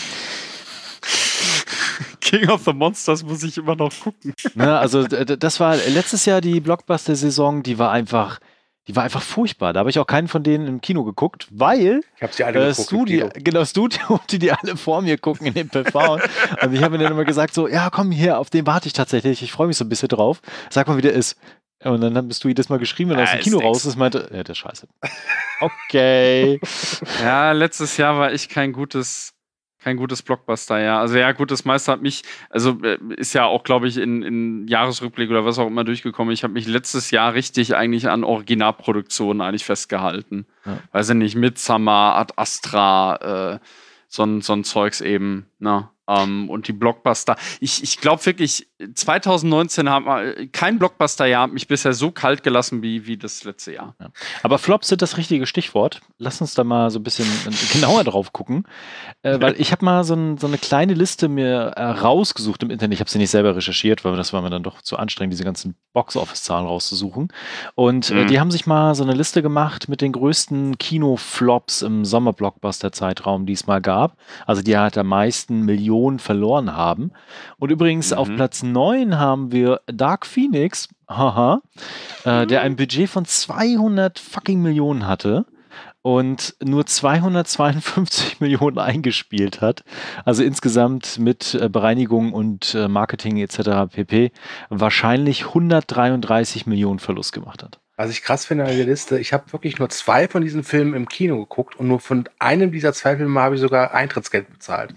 King of the Monsters muss ich immer noch gucken. ne, also d- d- das war letztes Jahr die Blockbuster-Saison, die war einfach, die war einfach furchtbar. Da habe ich auch keinen von denen im Kino geguckt, weil Ich habe sie alle äh, geguckt. im Studio, Kino. genau, Studio, die die alle vor mir gucken in den P V. Und ich habe mir dann immer gesagt so, ja komm hier, auf den warte ich tatsächlich, ich freue mich so ein bisschen drauf. Sag mal, wie der ist. Und dann bist du jedes Mal geschrieben, wenn er Ah, aus dem ist Kino nix. raus ist, meinte, ja, der ist scheiße. Okay. Ja, letztes Jahr war echt kein gutes, kein gutes Blockbuster, ja. Also ja, gut, das meiste hat mich, also äh, ist ja auch, glaube ich, in, in Jahresrückblick oder was auch immer durchgekommen. Ich habe mich letztes Jahr richtig eigentlich an Originalproduktionen eigentlich festgehalten. Ja. Weiß ich nicht, Midsommar, Ad Astra, äh, so ein, so ein Zeugs eben, ne? Ähm, und die Blockbuster. Ich, ich glaube wirklich, zwanzig neunzehn haben wir, kein Blockbuster-Jahr hat mich bisher so kalt gelassen wie, wie das letzte Jahr. Ja. Aber Flops sind das richtige Stichwort. Lass uns da mal so ein bisschen genauer drauf gucken. Äh, weil ich habe mal so, ein, so eine kleine Liste mir äh, rausgesucht im Internet. Ich habe sie nicht selber recherchiert, weil das war mir dann doch zu anstrengend, diese ganzen Box-Office-Zahlen rauszusuchen. Und äh, Mhm. die haben sich mal so eine Liste gemacht mit den größten Kino-Flops im Sommer-Blockbuster-Zeitraum, die es mal gab. Also die halt am meisten Millionen verloren haben. Und übrigens Mhm. auf Platz neun haben wir Dark Phoenix, haha, äh, der ein Budget von zweihundert fucking Millionen hatte und nur zweihundertzweiundfünfzig Millionen eingespielt hat. Also insgesamt mit äh, Bereinigung und äh, Marketing et cetera pp. wahrscheinlich hundertdreiunddreißig Millionen Verlust gemacht hat. Was ich krass finde an der Liste, ich habe wirklich nur zwei von diesen Filmen im Kino geguckt und nur von einem dieser zwei Filme habe ich sogar Eintrittsgeld bezahlt.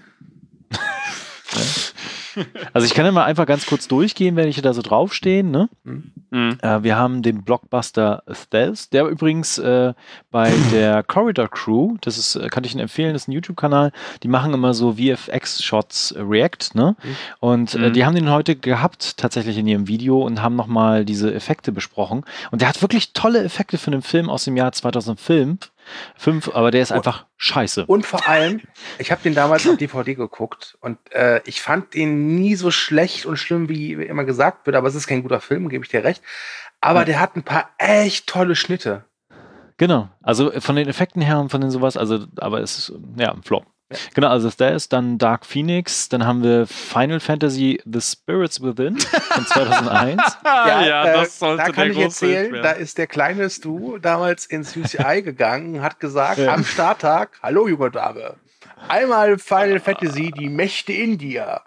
Also ich kann ja mal einfach ganz kurz durchgehen, wenn ich da so draufstehen, ne? Mhm. Äh, wir haben den Blockbuster Stealth, der übrigens äh, bei der Corridor Crew, das ist, äh, kann ich Ihnen empfehlen, das ist ein YouTube-Kanal, die machen immer so V F X-Shots äh, React, ne? Und äh, Mhm. die haben den heute gehabt, tatsächlich in ihrem Video und haben nochmal diese Effekte besprochen. Und der hat wirklich tolle Effekte für einen Film aus dem Jahr zweitausendfünf, fünf, aber der ist einfach scheiße. Und vor allem, ich habe den damals auf D V D geguckt und äh, ich fand den nie so schlecht und schlimm, wie immer gesagt wird, aber es ist kein guter Film, gebe ich dir recht. Aber Ja. der hat ein paar echt tolle Schnitte. Genau, also von den Effekten her und von den sowas, also, aber es ist, ja, ein Flop. Genau, also der ist dann Dark Phoenix, dann haben wir Final Fantasy The Spirits Within von zweitausendeins. Ah, ja, äh, das sollte da kann der ich große Hit erzählen, werden. da ist der kleine Stu damals ins U C I gegangen, hat gesagt Ja. am Starttag, hallo junge Dame, einmal Final Fantasy, die Mächte in dir.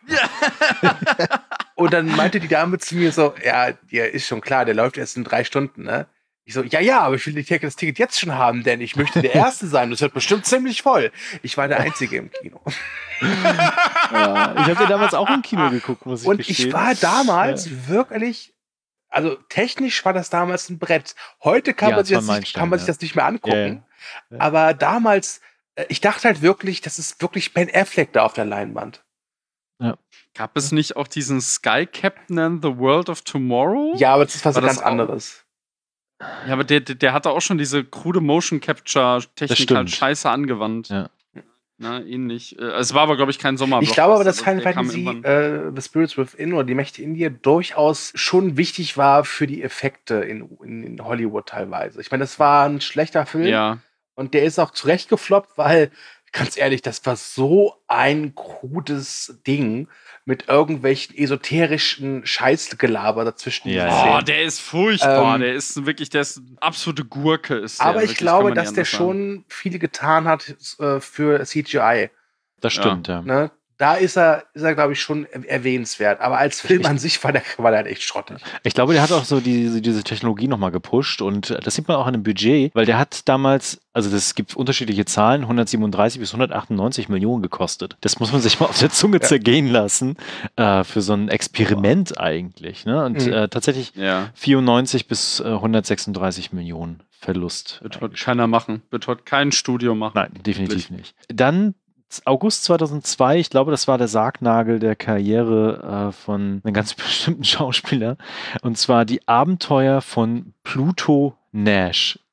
Und dann meinte die Dame zu mir so, ja, dir ist schon klar, der läuft erst in drei Stunden, ne? Ich so, ja, ja, aber ich will die Ticket- das Ticket jetzt schon haben, denn ich möchte der Erste sein. Das wird bestimmt ziemlich voll. Ich war der Einzige im Kino. Ja, ich habe den damals auch im Kino geguckt, muss ich Und gestehen. ich war damals wirklich, also technisch war das damals ein Brett. Heute kann Ja, man sich das das war nicht, Meilenstein, kann man sich ja. das nicht mehr angucken. Ja, ja. Ja. Aber damals, äh, ich dachte halt wirklich, das ist wirklich Ben Affleck da auf der Leinwand. Gab es nicht auch diesen Sky Captain and the World of Tomorrow? Ja, aber das ist was War das ganz auch- anderes. Ja, aber der, der, der hatte auch schon diese krude Motion Capture Technik stimmt. halt scheiße angewandt. Ja. Na, ähnlich. Äh, Es war aber, glaube ich, kein Sommer. Ich glaube aber, dass Final der kam Fantasy irgendwann- äh, The Spirits Within oder die Mächte in dir durchaus schon wichtig war für die Effekte in, in, in Hollywood teilweise. Ich meine, das war ein schlechter Film Ja. und der ist auch zurecht gefloppt, weil, ganz ehrlich, das war so ein krudes Ding mit irgendwelchen esoterischen Scheißgelaber dazwischen. Ja, diesen ja. Oh, Szenen. der ist furchtbar. Ähm, der ist wirklich, der ist eine absolute Gurke. Ist der, Aber ich wirklich, glaube, kann man dass nicht der anders sagen. schon viel getan hat äh, für C G I. Das stimmt, ja. Ne? Da ist er, ist er glaube ich, schon erwähnenswert. Aber als Film an sich war der, war der halt echt schrottig. Ich glaube, der hat auch so diese, diese Technologie nochmal gepusht und das sieht man auch an dem Budget, weil der hat damals, also es gibt unterschiedliche Zahlen, hundertsiebenunddreißig bis hundertachtundneunzig Millionen gekostet. Das muss man sich mal auf der Zunge Ja. zergehen lassen, äh, für so ein Experiment eigentlich. Ne? Und Mhm. äh, tatsächlich Ja, vierundneunzig bis äh, hundertsechsunddreißig Millionen Verlust. wird heute keiner machen. Wird heute kein Studio machen. Nein, definitiv nicht. Dann August zweitausendzwei, ich glaube, das war der Sargnagel der Karriere äh, von einem ganz bestimmten Schauspieler. Und zwar die Abenteuer von Pluto Nash.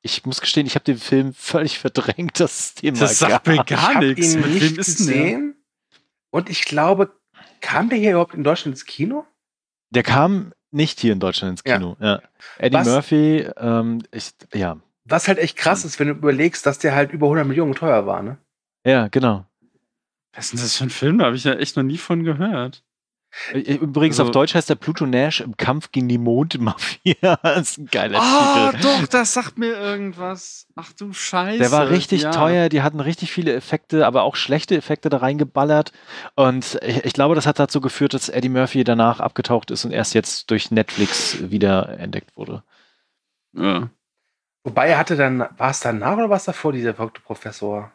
ich muss gestehen, ich habe den Film völlig verdrängt, dass es den Das mal sagt gab. mir Ich gar habe nichts. ihn Mit nicht wem ist denn der? gesehen. Und ich glaube, kam der hier überhaupt in Deutschland ins Kino? Der kam nicht hier in Deutschland ins Ja. Kino. Ja. Eddie Was? Murphy, ähm, ich, ja. Was halt echt krass ist, wenn du überlegst, dass der halt über hundert Millionen teuer war, ne? Ja, genau. Was ist denn das für ein Film? Da habe ich ja echt noch nie von gehört. Übrigens, Also- auf Deutsch heißt der Pluto Nash im Kampf gegen die Mondmafia. Das ist ein geiler Ah, Titel. doch, das sagt mir irgendwas. Ach du Scheiße. Der war richtig ja. teuer, die hatten richtig viele Effekte, aber auch schlechte Effekte da reingeballert. Und ich, ich glaube, das hat dazu geführt, dass Eddie Murphy danach abgetaucht ist und erst jetzt durch Netflix wieder entdeckt wurde. Ja. Wobei er hatte dann, war es danach oder war es davor, dieser verrückte Professor?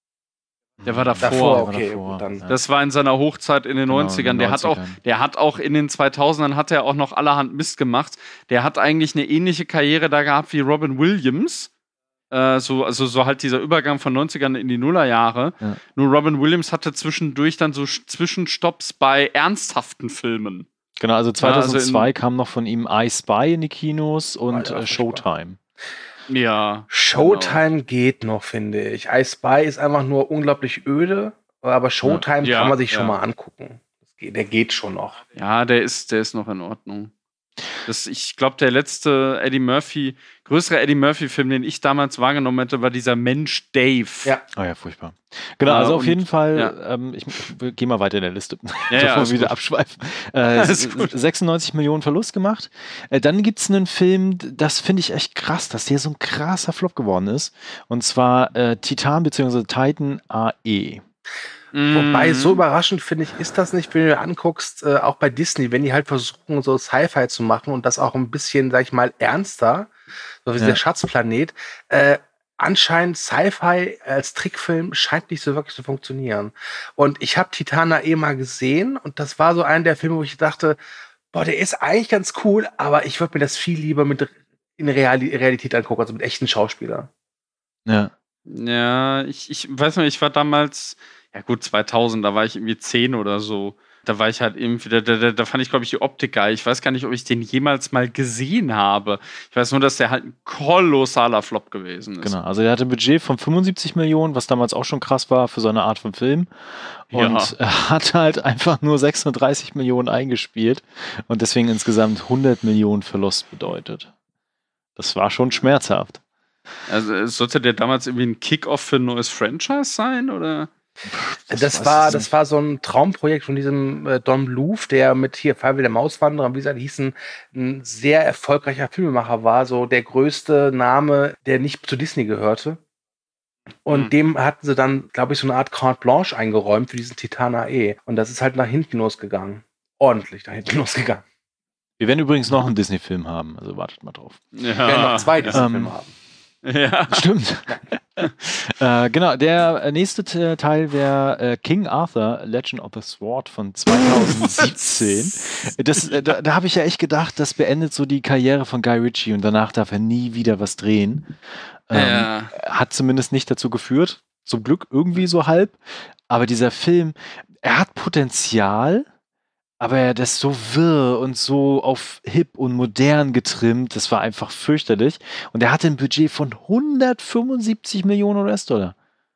Der war davor. Davor, Der war okay, davor, gut, dann. ja. Das war in seiner Hochzeit in den Genau, in neunzigern. den Der hat, auch, neunzigern. der hat auch in den zweitausendern hat er auch noch allerhand Mist gemacht. Der hat eigentlich eine ähnliche Karriere da gehabt wie Robin Williams. Äh, so, also so halt dieser Übergang von neunzigern in die Nullerjahre. Ja. Nur Robin Williams hatte zwischendurch dann so Sch- Zwischenstopps bei ernsthaften Filmen. Genau, also zweitausendzwei Ja, also kam noch von ihm I Spy in die Kinos und Alter, äh, Showtime. Ja. Showtime geht noch, finde ich. I Spy ist einfach nur unglaublich öde, aber Showtime Ja, kann man sich ja. schon mal angucken. Das geht, der geht schon noch. Ja, der ist, der ist noch in Ordnung. Das, ich glaube, der letzte Eddie Murphy, größere Eddie Murphy-Film, den ich damals wahrgenommen hätte, war dieser Mensch Dave. Ja. Oh ja, furchtbar. Genau, Ja, also auf und- jeden Fall, ja. ähm, ich, ich gehe mal weiter in der Liste, Ja, bevor ja, wir alles wieder gut. abschweifen. Äh, Alles gut. sechsundneunzig Millionen Verlust gemacht. Äh, dann gibt es einen Film, das finde ich echt krass, dass der so ein krasser Flop geworden ist. Und zwar äh, Titan bzw. Titan A E. Wobei, Mhm. so überraschend finde ich, ist das nicht, wenn du dir anguckst, äh, auch bei Disney, wenn die halt versuchen, so Sci-Fi zu machen und das auch ein bisschen, sag ich mal, ernster, so wie Ja. der Schatzplanet, äh, anscheinend Sci-Fi als Trickfilm scheint nicht so wirklich zu funktionieren. Und ich habe Titana eh mal gesehen und das war so einer der Filme, wo ich dachte, boah, der ist eigentlich ganz cool, aber ich würde mir das viel lieber mit in Reali Realität angucken, also mit echten Schauspielern. Ja. Ja, ich, ich weiß nicht, ich war damals, ja gut, zweitausend, da war ich irgendwie zehn oder so. Da war ich halt irgendwie, da, da, da fand ich, glaube ich, die Optik geil. Ich weiß gar nicht, ob ich den jemals mal gesehen habe. Ich weiß nur, dass der halt ein kolossaler Flop gewesen ist. Genau, also der hatte ein Budget von fünfundsiebzig Millionen, was damals auch schon krass war für so eine Art von Film. Und Ja. er hat halt einfach nur sechsunddreißig Millionen eingespielt und deswegen insgesamt hundert Millionen Verlust bedeutet. Das war schon schmerzhaft. Also sollte der damals irgendwie ein Kick-Off für ein neues Franchise sein, oder? Das, weiß war, ich das nicht. war so ein Traumprojekt von diesem äh, Don Bluth, der mit hier Fabel der Mauswanderer, wie gesagt, hieß ein, ein sehr erfolgreicher Filmemacher war, so der größte Name, der nicht zu Disney gehörte. Und Hm. dem hatten sie dann, glaube ich, so eine Art Carte Blanche eingeräumt für diesen Titan A E. Und das ist halt nach hinten losgegangen. Ordentlich nach hinten losgegangen. Wir werden übrigens noch einen Disney-Film haben, also wartet mal drauf. Wir werden noch zwei dieser ähm, Filme haben. Ja. Stimmt. äh, genau, der nächste Te- Teil wäre äh, King Arthur, Legend of the Sword von zweitausendsiebzehn. Das, äh, da da habe ich ja echt gedacht, das beendet so die Karriere von Guy Ritchie und danach darf er nie wieder was drehen. Ähm, Ja. Hat zumindest nicht dazu geführt, zum Glück irgendwie so halb. Aber dieser Film, er hat Potenzial, aber er das ist so wirr und so auf hip und modern getrimmt, das war einfach fürchterlich. Und er hatte ein Budget von hundertfünfundsiebzig Millionen U S-Dollar.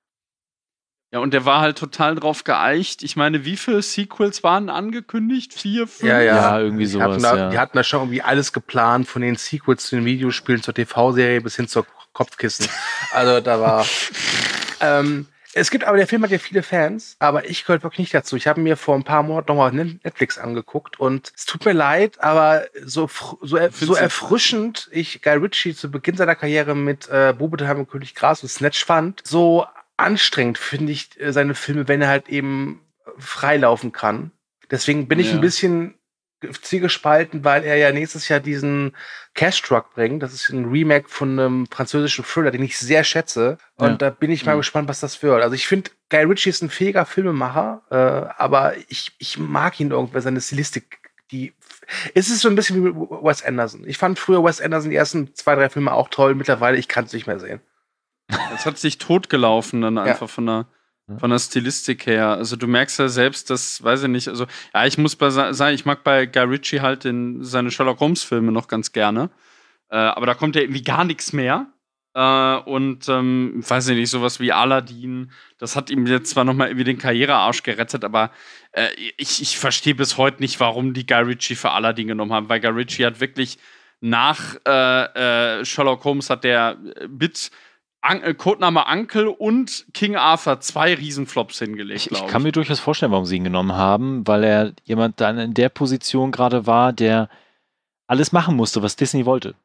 Ja, und der war halt total drauf geeicht. Ich meine, wie viele Sequels waren angekündigt? Vier, fünf? Ja, ja. Ja, irgendwie Die hatten sowas, da, ja. Die hatten da schon irgendwie alles geplant, von den Sequels zu den Videospielen, zur T V-Serie bis hin zur Kopfkissen. Also da war... ähm, es gibt aber, der Film hat ja viele Fans, aber ich gehöre wirklich nicht dazu. Ich habe mir vor ein paar Monaten nochmal Netflix angeguckt und es tut mir leid, aber so, fr- so, er, so erfrischend ich Guy Ritchie zu Beginn seiner Karriere mit äh, Bubenheim und König Gras und Snatch fand, so anstrengend finde ich äh, seine Filme, wenn er halt eben freilaufen kann. Deswegen bin ich Ja. ein bisschen zielgespalten, weil er ja nächstes Jahr diesen Cash Truck bringt. Das ist ein Remake von einem französischen Thriller, den ich sehr schätze. Und Ja. da bin ich mal Mhm. gespannt, was das wird. Also ich finde, Guy Ritchie ist ein fähiger Filmemacher, äh, aber ich, ich mag ihn irgendwie, seine Stilistik, die es ist so ein bisschen wie mit Wes Anderson. Ich fand früher Wes Anderson die ersten zwei, drei Filme auch toll. Mittlerweile, ich kann es nicht mehr sehen. Es hat sich totgelaufen dann Ja. einfach von der, von der Stilistik her. Also du merkst ja selbst, das weiß ich nicht, also ja, ich muss bei, sagen, ich mag bei Guy Ritchie halt den, seine Sherlock Holmes Filme noch ganz gerne. Äh, aber da kommt ja irgendwie gar nichts mehr. Äh, und ähm, weiß ich nicht, sowas wie Aladdin, das hat ihm jetzt zwar nochmal irgendwie den Karrierearsch gerettet, aber äh, ich, ich verstehe bis heute nicht, warum die Guy Ritchie für Aladdin genommen haben, weil Guy Ritchie hat wirklich nach äh, äh, Sherlock Holmes hat der mit An- äh, Codename Uncle und King Arthur zwei Riesenflops hingelegt, Ich, glaube ich ich. kann mir durchaus vorstellen, warum sie ihn genommen haben, weil er jemand dann in der Position gerade war, der alles machen musste, was Disney wollte.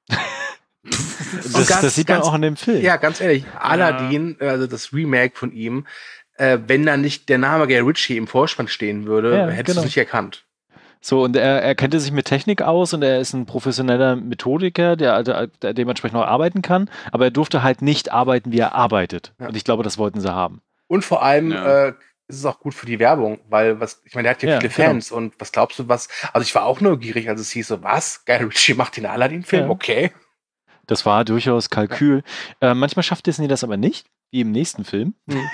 das, ganz- das sieht man ganz- auch in dem Film. Ja, ganz ehrlich, Aladdin, also das Remake von ihm, äh, wenn da nicht der Name Guy Ritchie im Vorspann stehen würde, Ja, hättest genau. du es nicht erkannt. So, und er, er kennt sich mit Technik aus und er ist ein professioneller Methodiker, der, der, der dementsprechend auch arbeiten kann, aber er durfte halt nicht arbeiten, wie er arbeitet. Ja. Und ich glaube, das wollten sie haben. Und vor allem Ja. äh, ist es auch gut für die Werbung, weil was, ich meine, der hat ja, Ja, viele genau. Fans und was glaubst du, was, also ich war auch neugierig, als es hieß so, was, Guy Ritchie macht den Aladdin-Film, Ja. okay. Das war durchaus Kalkül. Äh, manchmal schafft Disney das aber nicht, wie im nächsten Film.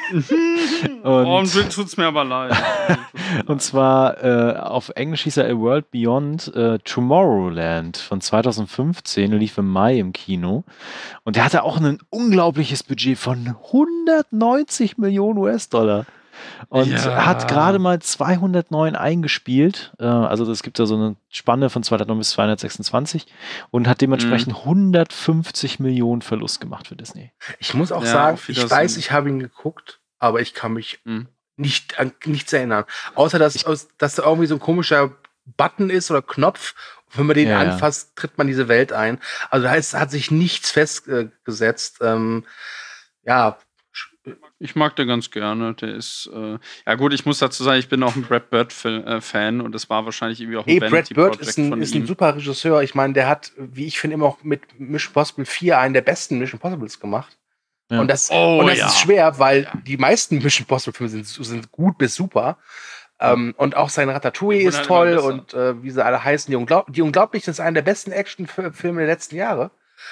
Oh, und mir tut's mir aber leid. Und zwar äh, auf Englisch hieß er A World Beyond äh, Tomorrowland von zweitausendfünfzehn, lief im Mai im Kino. Und der hatte auch ein unglaubliches Budget von hundertneunzig Millionen U S-Dollar. Und Ja. hat gerade mal zweihundertneun eingespielt. Äh, also es gibt da so eine Spanne von zweihundertneun bis zweihundertsechsundzwanzig und hat dementsprechend hundertfünfzig Millionen Verlust gemacht für Disney. Ich muss auch Ja, sagen, auf ich Wiedersehen. weiß, ich habe ihn geguckt, aber ich kann mich Hm. nicht an nichts erinnern. Außer, dass, aus, dass da irgendwie so ein komischer Button ist oder Knopf. Und wenn man den Ja, ja. anfasst, tritt man diese Welt ein. Also da ist, hat sich nichts festgesetzt. Ähm, ja, Ich mag den ganz gerne. Der ist, äh, ja gut, ich muss dazu sagen, ich bin auch ein Brad Bird-Fan und das war wahrscheinlich irgendwie auch ein Ey, Brad Bird Vanity-Project ist ein, von ist ein ihm. super Regisseur. Ich meine, der hat, wie ich finde, immer auch mit Mission Possible vier einen der besten Mission Possibles gemacht. Ja. Und das, Oh, und das ja. ist schwer, weil Ja. die meisten Mission Possible Filme sind, sind gut bis super. Ähm, und auch sein Ratatouille Die wurden ist halt toll immer besser. und äh, wie sie alle heißen. Die, Unglaub die Unglaublichen ist einer der besten Actionfilme der letzten Jahre.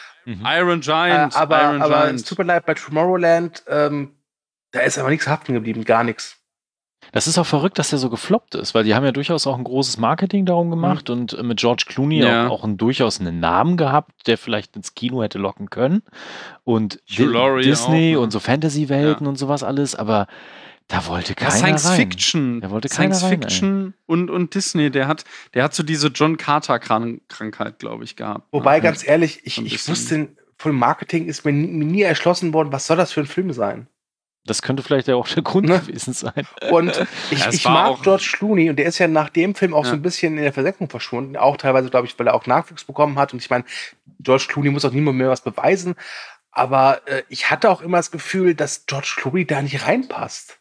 Iron Äh, Giant. aber Iron aber Giant. es tut mir leid, bei Tomorrowland, ähm, da ist aber nichts haften geblieben, gar nichts. Das ist auch verrückt, dass der so gefloppt ist, weil die haben ja durchaus auch ein großes Marketing darum gemacht und äh, mit George Clooney Ja. auch, auch einen, durchaus einen Namen gehabt, der vielleicht ins Kino hätte locken können. Und Hugh Di- Laurie Disney auch, ne? und so Fantasy-Welten Ja. und sowas alles, aber da wollte Ja, keiner Science rein. Fiction. Da wollte keiner Science rein, Fiction und, und Disney, der hat, der hat so diese John Carter-Krankheit, glaube ich, gehabt. Wobei, ne? ganz ehrlich, ich, So ein ich bisschen. wusste, von Marketing ist mir nie, mir nie erschlossen worden, was soll das für ein Film sein? Das könnte vielleicht ja auch der Grund Ne? gewesen sein. Und ich, Ja, es ich war mag auch- George Clooney und der ist ja nach dem Film auch Ja. so ein bisschen in der Versenkung verschwunden. Auch teilweise, glaube ich, weil er auch Nachwuchs bekommen hat. Und ich meine, George Clooney muss auch niemand mehr was beweisen. Aber äh, ich hatte auch immer das Gefühl, dass George Clooney da nicht reinpasst.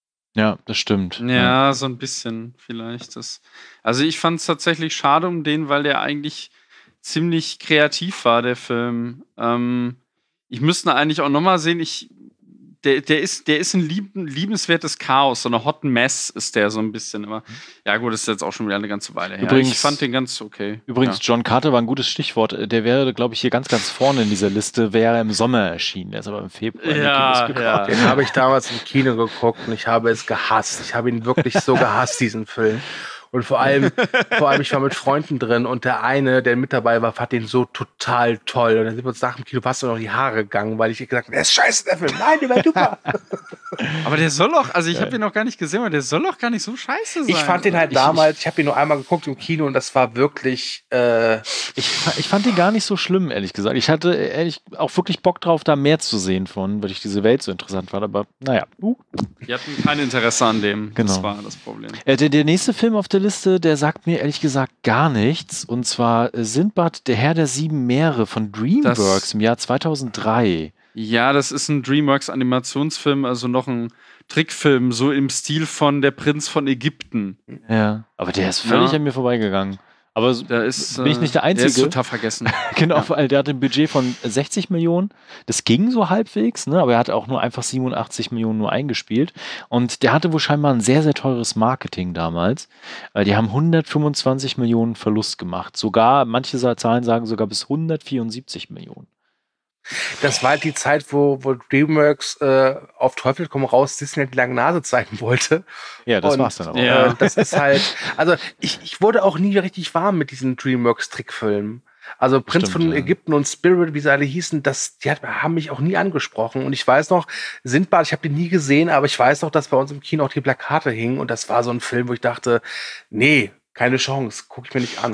Ja, das stimmt. Ja, so ein bisschen vielleicht. Das, also ich fand es tatsächlich schade um den, weil der eigentlich ziemlich kreativ war, der Film. Ähm, ich müsste ihn eigentlich auch nochmal sehen. Ich, der, der, ist, der ist ein lieb, liebenswertes Chaos, so eine Hot Mess ist der so ein bisschen. Aber ja gut, das ist jetzt auch schon wieder eine ganze Weile her. Übrigens- ich fand den ganz okay. Übrigens, John Carter war ein gutes Stichwort. Der wäre, glaube ich, hier ganz, ganz vorne in dieser Liste, wäre im Sommer erschienen. Der ist aber im Februar. in die Ja, Kinos gekommen. ja. Den habe ich damals im Kino geguckt und ich habe es gehasst. Ich habe ihn wirklich so gehasst, diesen Film. Und vor allem, vor allem, ich war mit Freunden drin und der eine, der mit dabei war, fand den so total toll. Und dann sind wir uns nach dem Kino fast nur noch die Haare gegangen, weil ich gesagt habe, der ist scheiße, der Film. Nein, der war super. Aber der soll doch, also ich habe den noch gar nicht gesehen, aber der soll doch gar nicht so scheiße sein. Ich fand den halt Ich- damals, ich habe ihn nur einmal geguckt im Kino und das war wirklich, äh, Ich, ich fand den gar nicht so schlimm, ehrlich gesagt. Ich hatte ehrlich auch wirklich Bock drauf, da mehr zu sehen von, weil ich diese Welt so interessant fand. Aber naja. Uh. Die hatten kein Interesse an dem. Das Genau. war das Problem. Äh, der, der nächste Film auf der Liste, der sagt mir ehrlich gesagt gar nichts. Und zwar äh, Sindbad, der Herr der sieben Meere von DreamWorks Das- im Jahr zweitausenddrei. Ja, das ist ein DreamWorks-Animationsfilm, also noch ein Trickfilm, so im Stil von Der Prinz von Ägypten. Ja. Aber der ist völlig Ja. an mir vorbeigegangen. Aber so, Da ist, bin ich nicht der Der Einzige. ist total vergessen. Genau, Ja. weil der hatte ein Budget von sechzig Millionen. Das ging so halbwegs, ne? Aber er hat auch nur einfach siebenundachtzig Millionen nur eingespielt. Und der hatte wohl scheinbar ein sehr, sehr teures Marketing damals. Äh, Die haben hundertfünfundzwanzig Millionen Verlust gemacht. Sogar, manche Sa- Zahlen sagen sogar bis hundertvierundsiebzig Millionen. das war halt die Zeit, wo, wo DreamWorks äh, auf Teufel komm raus Disney die lange Nase zeigen wollte. Ja, das Und, war's dann auch. Ja. Äh, das ist halt, also ich, ich wurde auch nie richtig warm mit diesen DreamWorks-Trickfilmen. Also Prinz Stimmt, von ja. Ägypten und Spirit, wie sie alle hießen, das, die hat, haben mich auch nie angesprochen. Und ich weiß noch, Sindbad, ich habe den nie gesehen, aber ich weiß noch, dass bei uns im Kino auch die Plakate hingen. Und das war so ein Film, wo ich dachte, nee, keine Chance, gucke ich mir nicht an.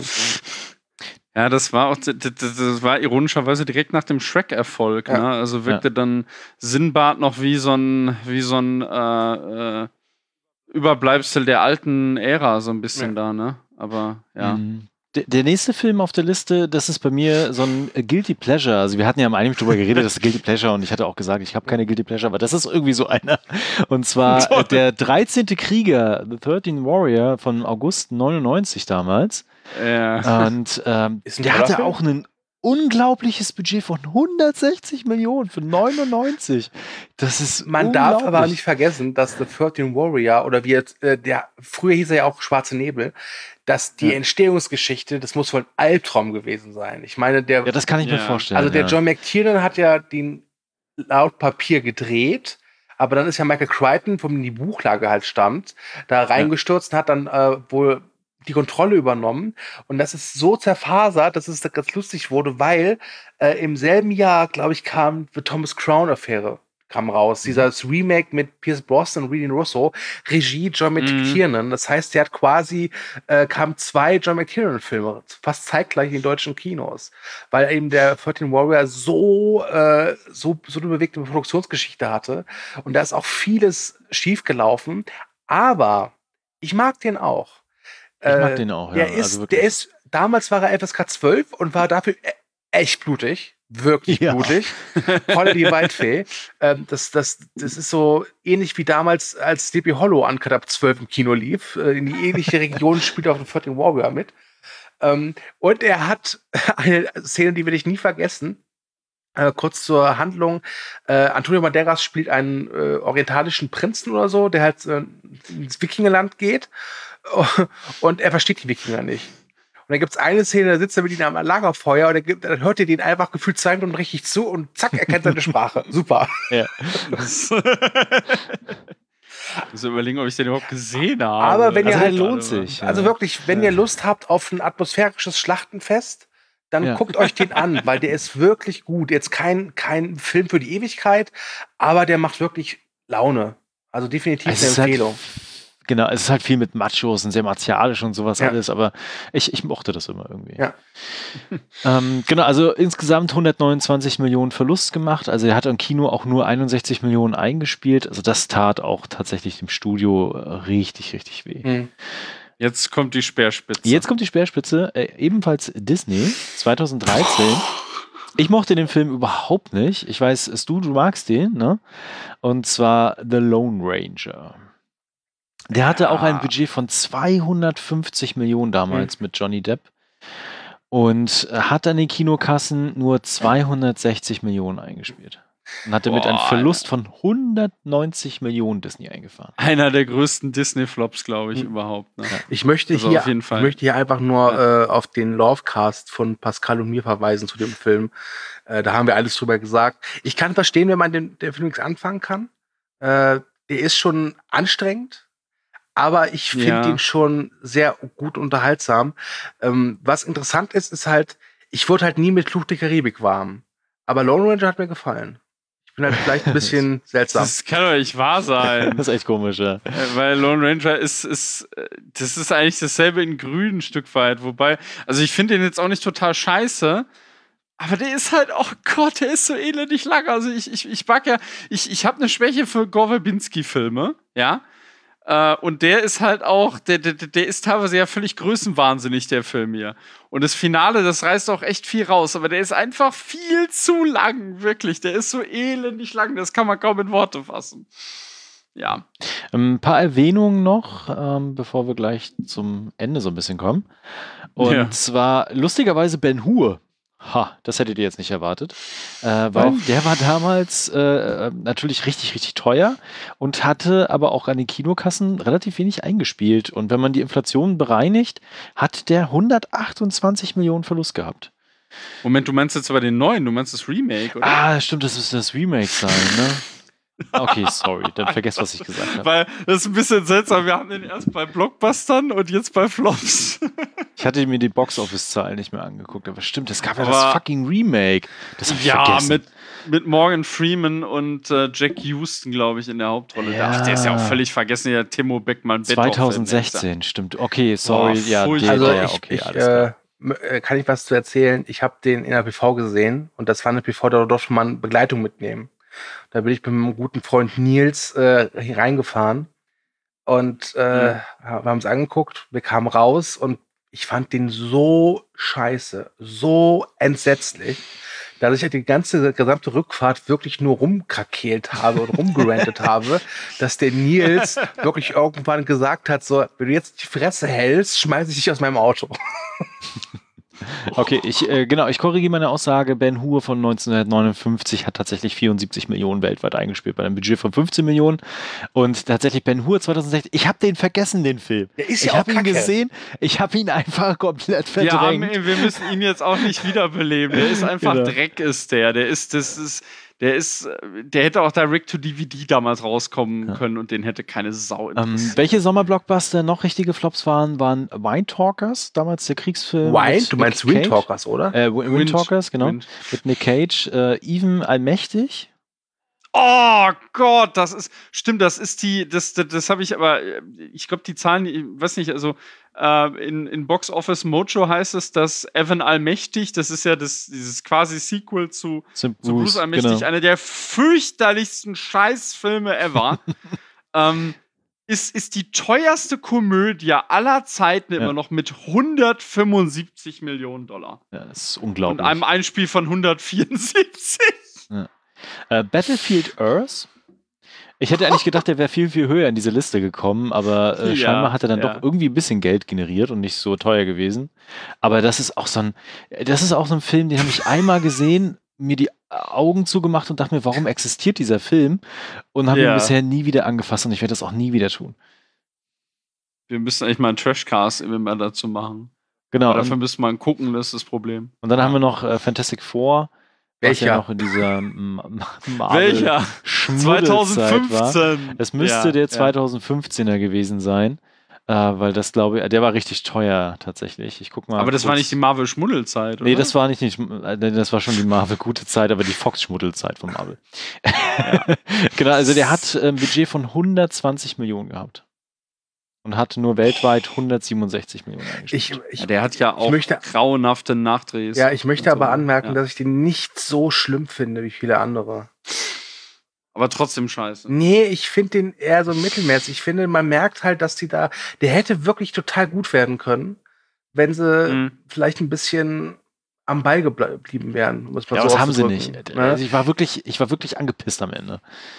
Ja, das war auch, das, das war ironischerweise direkt nach dem Shrek-Erfolg, Ja. ne? Also wirkte Ja. dann Sinbad noch wie so ein, wie so ein äh, äh, Überbleibsel der alten Ära, so ein bisschen da, ne? Aber ja. Mhm. Der, der nächste Film auf der Liste, das ist bei mir so ein Guilty Pleasure. Also wir hatten ja am Anfang drüber geredet, das ist Guilty Pleasure und ich hatte auch gesagt, ich habe keine Guilty Pleasure, aber das ist irgendwie so einer. Und zwar äh, der dreizehnte Krieger, The thirteenth Warrior von August neunundneunzig damals. Ja. Und ähm, Ist ein der toller hatte Film. auch ein unglaubliches Budget von hundertsechzig Millionen für neunundneunzig. Das ist Man darf aber unglaublich. nicht vergessen, dass The thirteenth Warrior oder wie jetzt, äh, der, früher hieß er ja auch Schwarze Nebel, dass die Ja. Entstehungsgeschichte, das muss wohl ein Albtraum gewesen sein. Ich meine, der, Ja, das kann ich mir Ja. vorstellen. also der ja. John McTiernan hat ja den laut Papier gedreht, aber dann ist ja Michael Crichton, von dem die Buchlage halt stammt, da reingestürzt und hat dann äh, wohl die Kontrolle übernommen. Und das ist so zerfasert, dass es da ganz lustig wurde, weil äh, im selben Jahr, glaube ich, kam The Thomas Crown-Affäre kam raus. Dieses Remake mit Pierce Brosnan und René Russo, Regie John McTiernan. Das heißt, der hat quasi, äh, kamen zwei John McTiernan-Filme fast zeitgleich in den deutschen Kinos, weil eben der thirteenth Warrior so, äh, so, so eine bewegte Produktionsgeschichte hatte. Und da ist auch vieles schiefgelaufen. Aber ich mag den auch. Ich mag Äh, den auch, ja. Der Also ist, wirklich. der ist, damals war er F S K zwölf und war dafür e- echt blutig. Wirklich Ja. blutig. Holle die Waldfee. Ähm, das, das, das ist so ähnlich wie damals, als Sleepy Hollow Uncut ab zwölf im Kino lief. Äh, in die ähnliche Region spielt auch The thirteenth Warrior mit. Ähm, und er hat eine Szene, die werde ich nie vergessen. Äh, kurz zur Handlung. Äh, Antonio Banderas spielt einen äh, orientalischen Prinzen oder so, der halt äh, ins Wikingerland geht. Und er versteht die Wikinger nicht. Und dann gibt es eine Szene, da sitzt er mit ihnen am Lagerfeuer und er gibt, dann hört er den einfach gefühlt zwei Minuten richtig zu und zack, er kennt seine Sprache. Super. Ja. Ich muss überlegen, ob ich den überhaupt gesehen habe. Aber wenn ihr Also halt der lohnt sich. Also ja. wirklich, wenn ihr Lust habt auf ein atmosphärisches Schlachtenfest, dann Ja. guckt euch den an, weil der ist wirklich gut. Jetzt kein, kein Film für die Ewigkeit, aber der macht wirklich Laune. Also definitiv Es eine ist halt- Empfehlung. Genau, es ist halt viel mit Machos und sehr martialisch und sowas Ja. alles, aber ich, ich mochte das immer irgendwie. Ja. Ähm, genau, also insgesamt hundertneunundzwanzig Millionen Verlust gemacht. Also er hat im Kino auch nur einundsechzig Millionen eingespielt. Also das tat auch tatsächlich dem Studio äh, richtig, richtig weh. Hm. Jetzt kommt die Speerspitze. Jetzt kommt die Speerspitze, äh, ebenfalls Disney, zweitausenddreizehn. Ich mochte den Film überhaupt nicht. Ich weiß, es du, du magst den, ne? Und zwar The Lone Ranger. Der hatte auch ein Budget von zweihundertfünfzig Millionen damals mit Johnny Depp und äh, hat an den Kinokassen nur zweihundertsechzig Millionen eingespielt. Und hatte mit einem Boah, Verlust von hundertneunzig Millionen Disney eingefahren. Einer der größten Disney-Flops, glaube ich, überhaupt. Ne? Ich möchte, Also hier, auf jeden Fall. ich möchte hier einfach nur äh, auf den Lovecast von Pascal und mir verweisen zu dem Film. Äh, da haben wir alles drüber gesagt. Ich kann verstehen, wenn man den, den Film nichts anfangen kann. Äh, der ist schon anstrengend, aber ich finde Ja. ihn schon sehr gut unterhaltsam. Ähm, was interessant ist, ist halt, ich wurde halt nie mit Fluch der Karibik warm. Aber Lone Ranger hat mir gefallen. Ich bin halt vielleicht ein bisschen seltsam. Das kann doch nicht wahr sein. Das ist echt komisch, ja. Äh, Weil Lone Ranger ist, ist, äh, das ist eigentlich dasselbe in grün ein Stück weit. Wobei, also ich finde den jetzt auch nicht total scheiße, aber der ist halt, oh Gott, der ist so elendig lang. Also ich, ich, ich mag ja, ich, ich habe eine Schwäche für Gore Verbinski-Filme, ja. Äh, und der ist halt auch, der, der, der ist teilweise ja völlig größenwahnsinnig, der Film hier. Und das Finale, das reißt auch echt viel raus, aber der ist einfach viel zu lang, wirklich. Der ist so elendig lang, das kann man kaum in Worte fassen. Ja. Ein paar Erwähnungen noch, ähm, bevor wir gleich zum Ende so ein bisschen kommen. Und Ja. zwar lustigerweise Ben Hur. Ha, das hättet ihr jetzt nicht erwartet. Äh, weil Doch. der war damals äh, natürlich richtig, richtig teuer und hatte aber auch an den Kinokassen relativ wenig eingespielt. Und wenn man die Inflation bereinigt, hat der hundertachtundzwanzig Millionen Verlust gehabt. Moment, du meinst jetzt aber den neuen, du meinst das Remake, oder? Ah, stimmt, das ist das Remake sein, ne? Okay, sorry, dann vergesst, was ich gesagt habe. Weil das ist ein bisschen seltsam. Wir haben den erst bei Blockbustern und jetzt bei Flops. Ich hatte mir die Box-Office-Zahlen nicht mehr angeguckt, aber stimmt, es gab ja Aber- das fucking Remake. Das hab ich Ja, vergessen. mit, mit Morgan Freeman und äh, Jack Houston, glaube ich, in der Hauptrolle. Ja. Ach, der ist ja auch völlig vergessen, der Timo Beckmann. zwanzig sechzehn, stimmt. Okay, sorry. Boah, ja, furchtbar. der, Also der, ich, okay, ich alles klar. äh, m- äh, kann ich was zu erzählen. Ich habe den in der P V gesehen und das war eine P V, da durfte man Begleitung mitnehmen. Da bin ich mit meinem guten Freund Nils äh, hier reingefahren und äh, Mhm. wir haben es angeguckt, wir kamen raus und ich fand den so scheiße, so entsetzlich, dass ich halt die ganze gesamte Rückfahrt wirklich nur rumkrakeelt habe und rumgerantet habe, dass der Nils wirklich irgendwann gesagt hat, so, wenn du jetzt die Fresse hältst, schmeiße ich dich aus meinem Auto. Okay, ich, äh, genau, ich korrigiere meine Aussage. Ben Hur von neunzehnhundertneunundfünfzig hat tatsächlich vierundsiebzig Millionen weltweit eingespielt bei einem Budget von fünfzehn Millionen. Und tatsächlich Ben Hur zweitausendsechzehn, ich habe den vergessen, den Film. Der ist ich ja auch habe ihn kacke. gesehen, ich habe ihn einfach komplett Wir, haben, verdrängt. wir müssen ihn jetzt auch nicht wiederbeleben. Der ist einfach Genau. Dreck, ist der. Der ist, das ist, der ist, der hätte auch direct to D V D damals rauskommen Ja. können und den hätte keine Sau Ähm, interessiert. welche Sommerblockbuster noch richtige Flops waren, waren Wine Talkers, damals der Kriegsfilm. Wine? mit Du meinst Nick Wind Cage. Talkers, oder? Äh, Wind, Wind- Talkers, genau. Wind. Mit Nick Cage. Äh, Even Allmächtig. Oh Gott, das ist, stimmt, das ist die, das, das, das habe ich aber, äh, ich glaube, die Zahlen, ich weiß nicht, also äh, in, in Box Office Mojo heißt es, dass Evan Allmächtig, das ist ja das, dieses quasi Sequel zu, Zum zu Bruce Allmächtig, genau. einer der fürchterlichsten Scheißfilme ever, ähm, ist, ist die teuerste Komödie aller Zeiten Ja. immer noch mit hundertfünfundsiebzig Millionen Dollar. Ja, das ist Und unglaublich. einem Einspiel von hundertvierundsiebzig. Äh, Battlefield Earth. Ich hätte eigentlich gedacht, der wäre viel, viel höher in diese Liste gekommen, aber äh, Ja, scheinbar hat er dann ja. doch irgendwie ein bisschen Geld generiert und nicht so teuer gewesen. Aber das ist auch so ein, das ist auch so ein Film, den habe ich einmal gesehen, mir die Augen zugemacht und dachte mir, warum existiert dieser Film? Und habe ihn Ja. bisher nie wieder angefasst und ich werde das auch nie wieder tun. Wir müssen eigentlich mal einen Trashcast immer dazu machen. Genau. Aber dafür Und, müsste man gucken, das ist das Problem. und dann haben wir noch äh, Fantastic Four, was ja Welcher? noch in dieser M- M- Marvel Welcher? Schmuddelzeit war. zweitausendfünfzehn. Es müsste Ja, der ja. zweitausendfünfzehner gewesen sein, äh, weil das glaube ich, der war richtig teuer tatsächlich. Ich guck mal. Aber das war kurz. nicht die Marvel-Schmuddelzeit, oder? Nee, das war nicht, nicht äh, das war schon die Marvel gute Zeit, aber die Fox-Schmuddelzeit von Marvel. Genau, also der hat äh, ein Budget von hundertzwanzig Millionen gehabt. Und hat nur weltweit hundertsiebenundsechzig Millionen eingespielt. Ich, ich, Ja, der hat ja auch möchte- grauenhafte Nachdrehs. ja, ich möchte und so. aber anmerken, Ja. dass ich den nicht so schlimm finde wie viele andere. Aber trotzdem scheiße. Nee, ich finde den eher so mittelmäßig. Ich finde, man merkt halt, dass die da, der hätte wirklich total gut werden können, wenn sie Mhm. vielleicht ein bisschen am Ball gebl- geblieben wären. Muss man Ja, so das haben sie auszudrücken, nicht. Ne? Also ich war wirklich, ich war wirklich angepisst am Ende.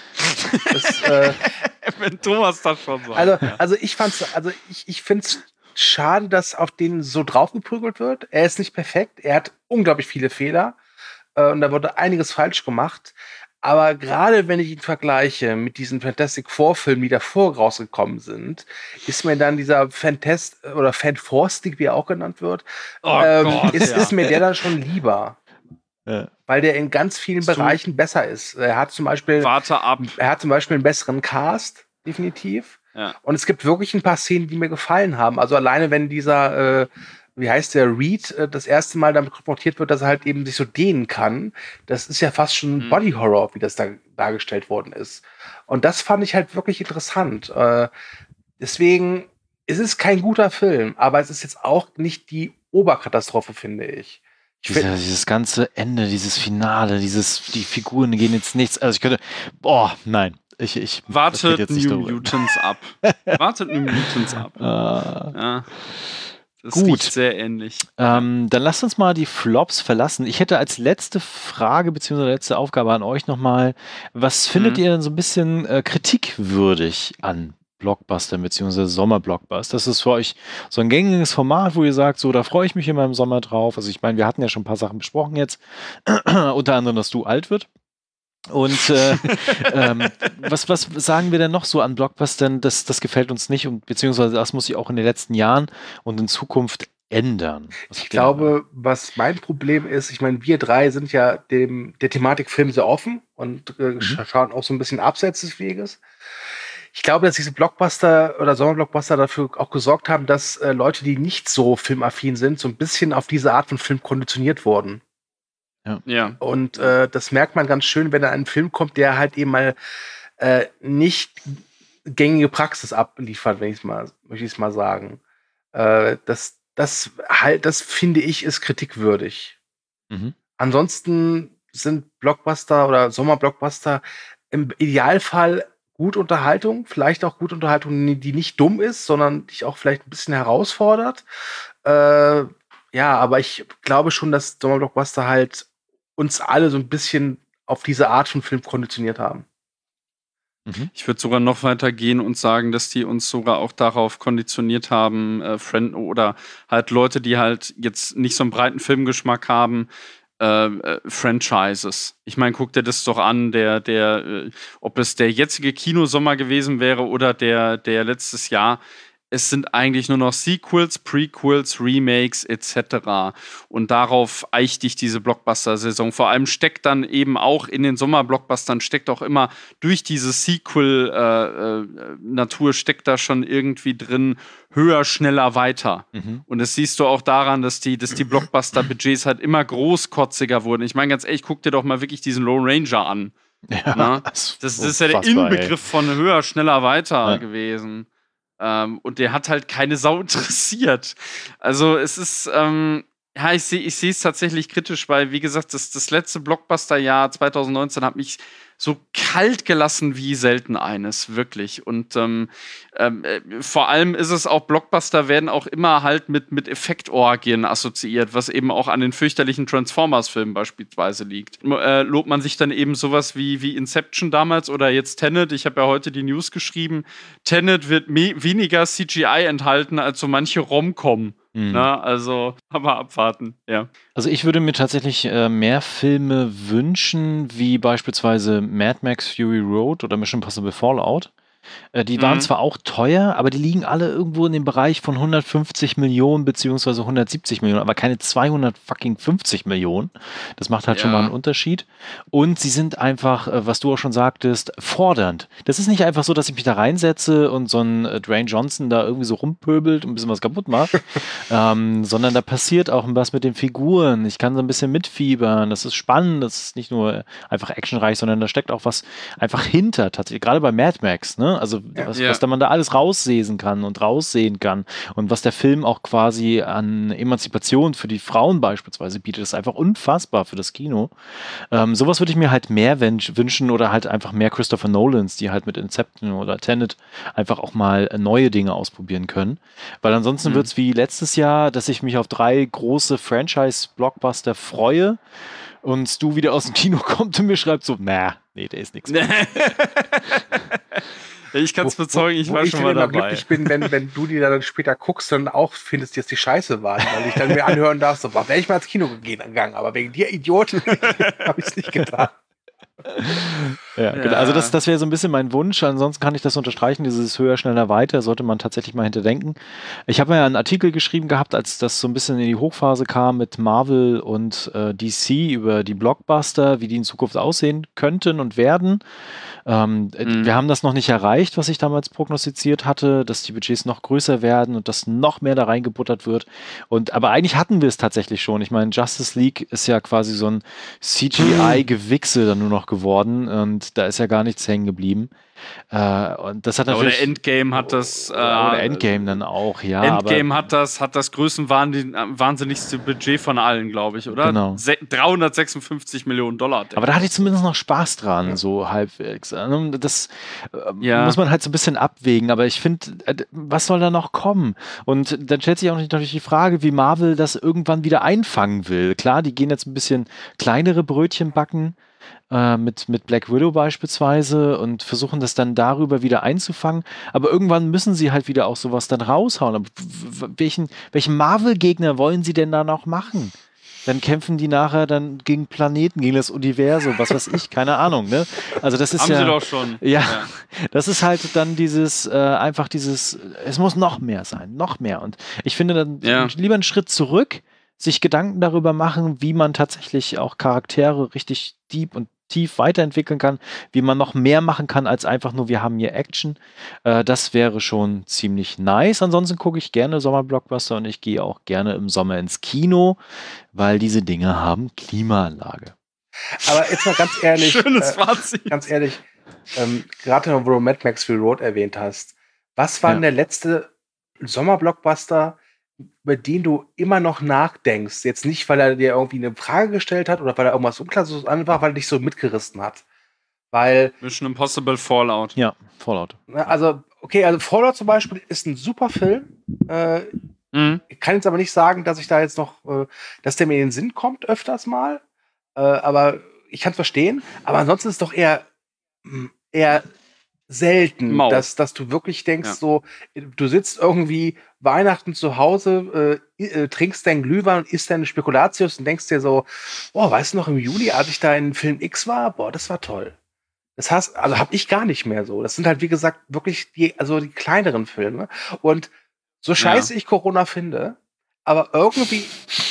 Das, äh, Wenn Thomas das schon sagt. also, also ich fand's, also ich, ich finde es schade, dass auf den so draufgeprügelt wird. Er ist nicht perfekt, er hat unglaublich viele Fehler äh, und da wurde einiges falsch gemacht. Aber gerade wenn ich ihn vergleiche mit diesen Fantastic Four Filmen, die davor rausgekommen sind, ist mir dann dieser Fantast oder Fantastic, wie er auch genannt wird, Oh ähm, Gott, ist, ja. ist mir der dann schon lieber. Ja. Weil der in ganz vielen So. Bereichen besser ist. Er hat zum Beispiel Warte ab. er hat zum Beispiel einen besseren Cast, definitiv. Ja. Und es gibt wirklich ein paar Szenen, die mir gefallen haben. Also alleine, wenn dieser, äh, wie heißt der, Reed, äh, das erste Mal damit konfrontiert wird, dass er halt eben sich so dehnen kann. Das ist ja fast schon Mhm. Body Horror, wie das da dargestellt worden ist. Und das fand ich halt wirklich interessant. Äh, deswegen, es ist kein guter Film, aber es ist jetzt auch nicht die Oberkatastrophe, finde ich. Ich find- Dieser, dieses ganze Ende, dieses Finale, dieses, die Figuren gehen jetzt nichts. Also ich könnte, boah, nein. Ich, ich das geht Wartet jetzt nicht New darüber. Mutants ab. Wartet New Mutants ab. Ah. Ja. Das Gut. riecht sehr ähnlich. Ähm, dann lasst uns mal die Flops verlassen. Ich hätte als letzte Frage bzw. letzte Aufgabe an euch nochmal, was findet Mhm. ihr denn so ein bisschen äh, kritikwürdig an Blockbuster bzw. Sommerblockbuster? Das ist für euch so ein gängiges Format, wo ihr sagt, so, da freue ich mich immer im Sommer drauf. Also ich meine, wir hatten ja schon ein paar Sachen besprochen jetzt, unter anderem, dass du alt wird. Und äh, ähm, was, was sagen wir denn noch so an Blockbustern, das, das gefällt uns nicht und beziehungsweise das muss sich auch in den letzten Jahren und in Zukunft ändern? Was Ich habt ihr da? glaube, was mein Problem ist, ich meine, wir drei sind ja dem der Thematik Film sehr offen und äh, sch- schauen auch so ein bisschen abseits des Weges. Ich glaube, dass diese Blockbuster oder Sommerblockbuster dafür auch gesorgt haben, dass äh, Leute, die nicht so filmaffin sind, so ein bisschen auf diese Art von Film konditioniert wurden. Ja. Und äh, das merkt man ganz schön, wenn da ein Film kommt, der halt eben mal äh, nicht gängige Praxis abliefert, wenn ich es mal, möchte ich es mal sagen. Äh, das, das halt, das finde ich, ist kritikwürdig. Mhm. Ansonsten sind Blockbuster oder Sommerblockbuster im Idealfall gut Unterhaltung, vielleicht auch gut Unterhaltung, die nicht dumm ist, sondern dich auch vielleicht ein bisschen herausfordert. Äh, ja, aber ich glaube schon, dass Sommerblockbuster halt uns alle so ein bisschen auf diese Art von Film konditioniert haben. Mhm. Ich würde sogar noch weiter gehen und sagen, dass die uns sogar auch darauf konditioniert haben, äh, Friend oder halt Leute, die halt jetzt nicht so einen breiten Filmgeschmack haben, äh, äh, Franchises. Ich meine, guck dir das doch an, der, der, äh, ob es der jetzige Kinosommer gewesen wäre oder der, der letztes Jahr. Es sind eigentlich nur noch Sequels, Prequels, Remakes et cetera. Und darauf eicht dich diese Blockbuster-Saison. Vor allem steckt dann eben auch in den Sommerblockbustern, steckt auch immer durch diese Sequel-Natur, äh, äh, steckt da schon irgendwie drin, höher, schneller, weiter. Mhm. Und das siehst du auch daran, dass die, dass die Blockbuster-Budgets halt immer großkotziger wurden. Ich meine, ganz ehrlich, guck dir doch mal wirklich diesen Lone Ranger an. Ja, Na? das, Das, das ist ja der unfassbar, ey. Inbegriff von höher, schneller, weiter Ja. gewesen. Ähm, und der hat halt keine Sau interessiert. Also es ist, ähm, ja, ich sehe ich sehe es tatsächlich kritisch, weil, wie gesagt, das, das letzte Blockbuster-Jahr zwanzig neunzehn hat mich so kalt gelassen wie selten eines, wirklich. Und ähm, ähm, äh, vor allem ist es auch, Blockbuster werden auch immer halt mit, mit Effektorgien assoziiert, was eben auch an den fürchterlichen Transformers-Filmen beispielsweise liegt. Äh, lobt man sich dann eben sowas wie, wie Inception damals oder jetzt Tenet, ich habe ja heute die News geschrieben, Tenet wird me- weniger C G I enthalten als so manche Rom-Com. Mhm. Na, also, aber abwarten, ja. Also ich würde mir tatsächlich äh, mehr Filme wünschen, wie beispielsweise Mad Max Fury Road oder Mission Impossible Fallout. Äh, die waren Mhm. zwar auch teuer, aber die liegen alle irgendwo in dem Bereich von hundertfünfzig Millionen beziehungsweise hundertsiebzig Millionen, aber keine zweihundertfünfzig Millionen. Das macht halt schon Ja. mal einen Unterschied. Und sie sind einfach, äh, was du auch schon sagtest, fordernd. Das ist nicht einfach so, dass ich mich da reinsetze und so ein äh, Dwayne Johnson da irgendwie so rumpöbelt und ein bisschen was kaputt macht, ähm, sondern da passiert auch was mit den Figuren. Ich kann so ein bisschen mitfiebern. Das ist spannend. Das ist nicht nur einfach actionreich, sondern da steckt auch was einfach hinter. Tatsächlich. Gerade bei Mad Max, ne? Also was, Ja. was da man da alles rauslesen kann und raussehen kann und was der Film auch quasi an Emanzipation für die Frauen beispielsweise bietet, ist einfach unfassbar für das Kino. Ähm, sowas würde ich mir halt mehr wünsch- wünschen oder halt einfach mehr Christopher Nolans, die halt mit Inception oder Tenet einfach auch mal äh, neue Dinge ausprobieren können. Weil ansonsten Mhm. wird es wie letztes Jahr, dass ich mich auf drei große Franchise-Blockbuster freue und du wieder aus dem Kino kommt und mir schreibt so, na, nee, der ist nichts. Ich kann es bezeugen, ich Wo- wo war ich schon dann mal immer dabei. glücklich bin, wenn, wenn du die dann später guckst und auch findest, dass die scheiße waren, weil ich dann mir anhören darf, so, wäre ich mal ins Kino gegangen, aber wegen dir Idioten habe ich es nicht getan. Ja, genau. Ja. Also das, das wäre so ein bisschen mein Wunsch. Ansonsten kann ich das unterstreichen, dieses höher, schneller, weiter, sollte man tatsächlich mal hinterdenken. Ich habe ja einen Artikel geschrieben gehabt, als das so ein bisschen in die Hochphase kam mit Marvel und äh, D C über die Blockbuster, wie die in Zukunft aussehen könnten und werden. Ähm, äh, Mhm. Wir haben das noch nicht erreicht, was ich damals prognostiziert hatte, dass die Budgets noch größer werden und dass noch mehr da reingebuttert wird. Und, aber eigentlich hatten wir es tatsächlich schon. Ich meine, Justice League ist ja quasi so ein C G I-Gewichse dann nur noch geworden und da ist ja gar nichts hängen geblieben. Äh, und das hat Oder natürlich... Endgame hat das. Äh, oder Endgame dann auch, ja. Endgame aber, hat das, hat das größenwahnsinnigste Budget von allen, glaube ich, oder? Genau. Se- dreihundertsechsundfünfzig Millionen Dollar. Aber da hatte ich zumindest noch Spaß dran, so halbwegs. Also Das äh, Ja. muss man halt so ein bisschen abwägen. Aber ich finde, äh, was soll da noch kommen? Und dann stellt sich auch nicht natürlich die Frage, wie Marvel das irgendwann wieder einfangen will. Klar, die gehen jetzt ein bisschen kleinere Brötchen backen, äh, mit, mit Black Widow beispielsweise und versuchen das dann darüber wieder einzufangen. Aber irgendwann müssen sie halt wieder auch sowas dann raushauen. Aber w- w- welchen, welchen Marvel-Gegner wollen sie denn da noch machen? dann kämpfen die nachher dann gegen Planeten, gegen das Universum, was weiß ich, keine Ahnung, ne? Also das ist Haben ja... sie doch schon. Ja, Ja. das ist halt dann dieses, äh, einfach dieses, es muss noch mehr sein, noch mehr. Und ich finde dann Ja. lieber einen Schritt zurück, sich Gedanken darüber machen, wie man tatsächlich auch Charaktere richtig deep und tief weiterentwickeln kann, wie man noch mehr machen kann, als einfach nur, wir haben hier Action. Äh, das wäre schon ziemlich nice. Ansonsten gucke ich gerne Sommerblockbuster und ich gehe auch gerne im Sommer ins Kino, weil diese Dinge haben Klimaanlage. Aber jetzt mal ganz ehrlich, Schönes äh, Fazit. ganz ehrlich, ähm, gerade wo du Mad Max Fury Road erwähnt hast, was war Ja. denn der letzte Sommerblockbuster, über den du immer noch nachdenkst? Jetzt nicht, weil er dir irgendwie eine Frage gestellt hat oder weil er irgendwas unklar so war, weil er dich so mitgerissen hat. Weil, Mission Impossible Fallout. Ja, Fallout. ne, also, okay, also Fallout zum Beispiel ist ein super Film. Äh, Mhm. ich kann jetzt aber nicht sagen, dass ich da jetzt noch, äh, dass der mir in den Sinn kommt öfters mal. Äh, aber ich kann es verstehen. Aber ansonsten ist es doch eher, mh, eher selten, Mau. dass, dass du wirklich denkst, Ja. so, du sitzt irgendwie Weihnachten zu Hause, äh, äh, trinkst deinen Glühwein und isst deine Spekulatius und denkst dir so, oh, weißt du noch, im Juli, als ich da in Film X war, boah, das war toll. Das heißt, also habe ich gar nicht mehr so. Das sind halt, wie gesagt, wirklich die, also die kleineren Filme. Und so scheiße ich Corona finde, aber irgendwie,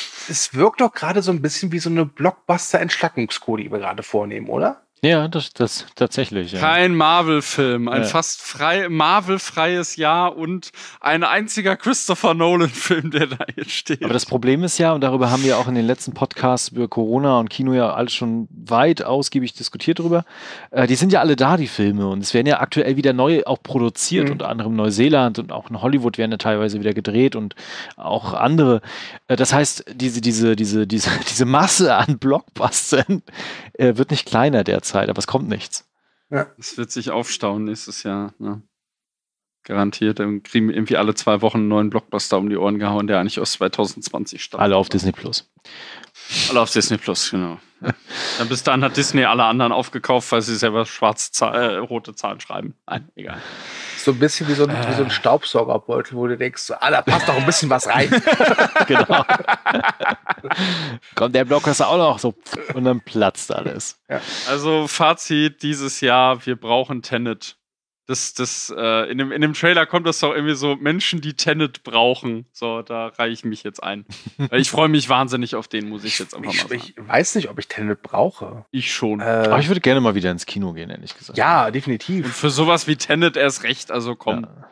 es wirkt doch gerade so ein bisschen wie so eine Blockbuster-Entschlackungskur, die wir gerade vornehmen, oder? Ja, das, das tatsächlich. Ja. Kein Marvel-Film, ein Ja. fast frei, Marvel-freies Jahr und ein einziger Christopher Nolan-Film, der da jetzt steht. Aber das Problem ist ja, und darüber haben wir auch in den letzten Podcasts über Corona und Kino ja alles schon weit ausgiebig diskutiert drüber, äh, die sind ja alle da, die Filme, und es werden ja aktuell wieder neu auch produziert, Mhm. unter anderem Neuseeland und auch in Hollywood werden ja teilweise wieder gedreht und auch andere. Äh, das heißt, diese, diese, diese, diese, diese Masse an Blockbustern äh, wird nicht kleiner derzeit, aber es kommt nichts. Es wird sich aufstauen nächstes Jahr. Ne? Garantiert. Dann kriegen wir irgendwie alle zwei Wochen einen neuen Blockbuster um die Ohren gehauen, der eigentlich aus zwanzig zwanzig stammt. Alle auf Disney Plus. Alle auf Disney Plus, genau. Dann bis dahin hat Disney alle anderen aufgekauft, weil sie selber schwarze Zahl, äh, rote Zahlen schreiben. Nein, egal. So ein bisschen wie so ein, wie so ein Staubsaugerbeutel, wo du denkst, so, ah, da passt doch ein bisschen was rein. Genau. Kommt der Blockbuster auch noch so und dann platzt alles. Also Fazit dieses Jahr, wir brauchen Tenet. Das, das, äh, in, dem, in dem Trailer kommt das doch irgendwie so, Menschen, die Tenet brauchen. So, da reihe ich mich jetzt ein. Weil ich freue mich wahnsinnig auf den, muss ich jetzt einfach Ich, mal sagen. ich weiß nicht, ob ich Tenet brauche. Ich schon. Aber Äh, ich würde gerne mal wieder ins Kino gehen, ehrlich gesagt. ja, Und definitiv. für sowas wie Tenet erst recht, also komm. Ja.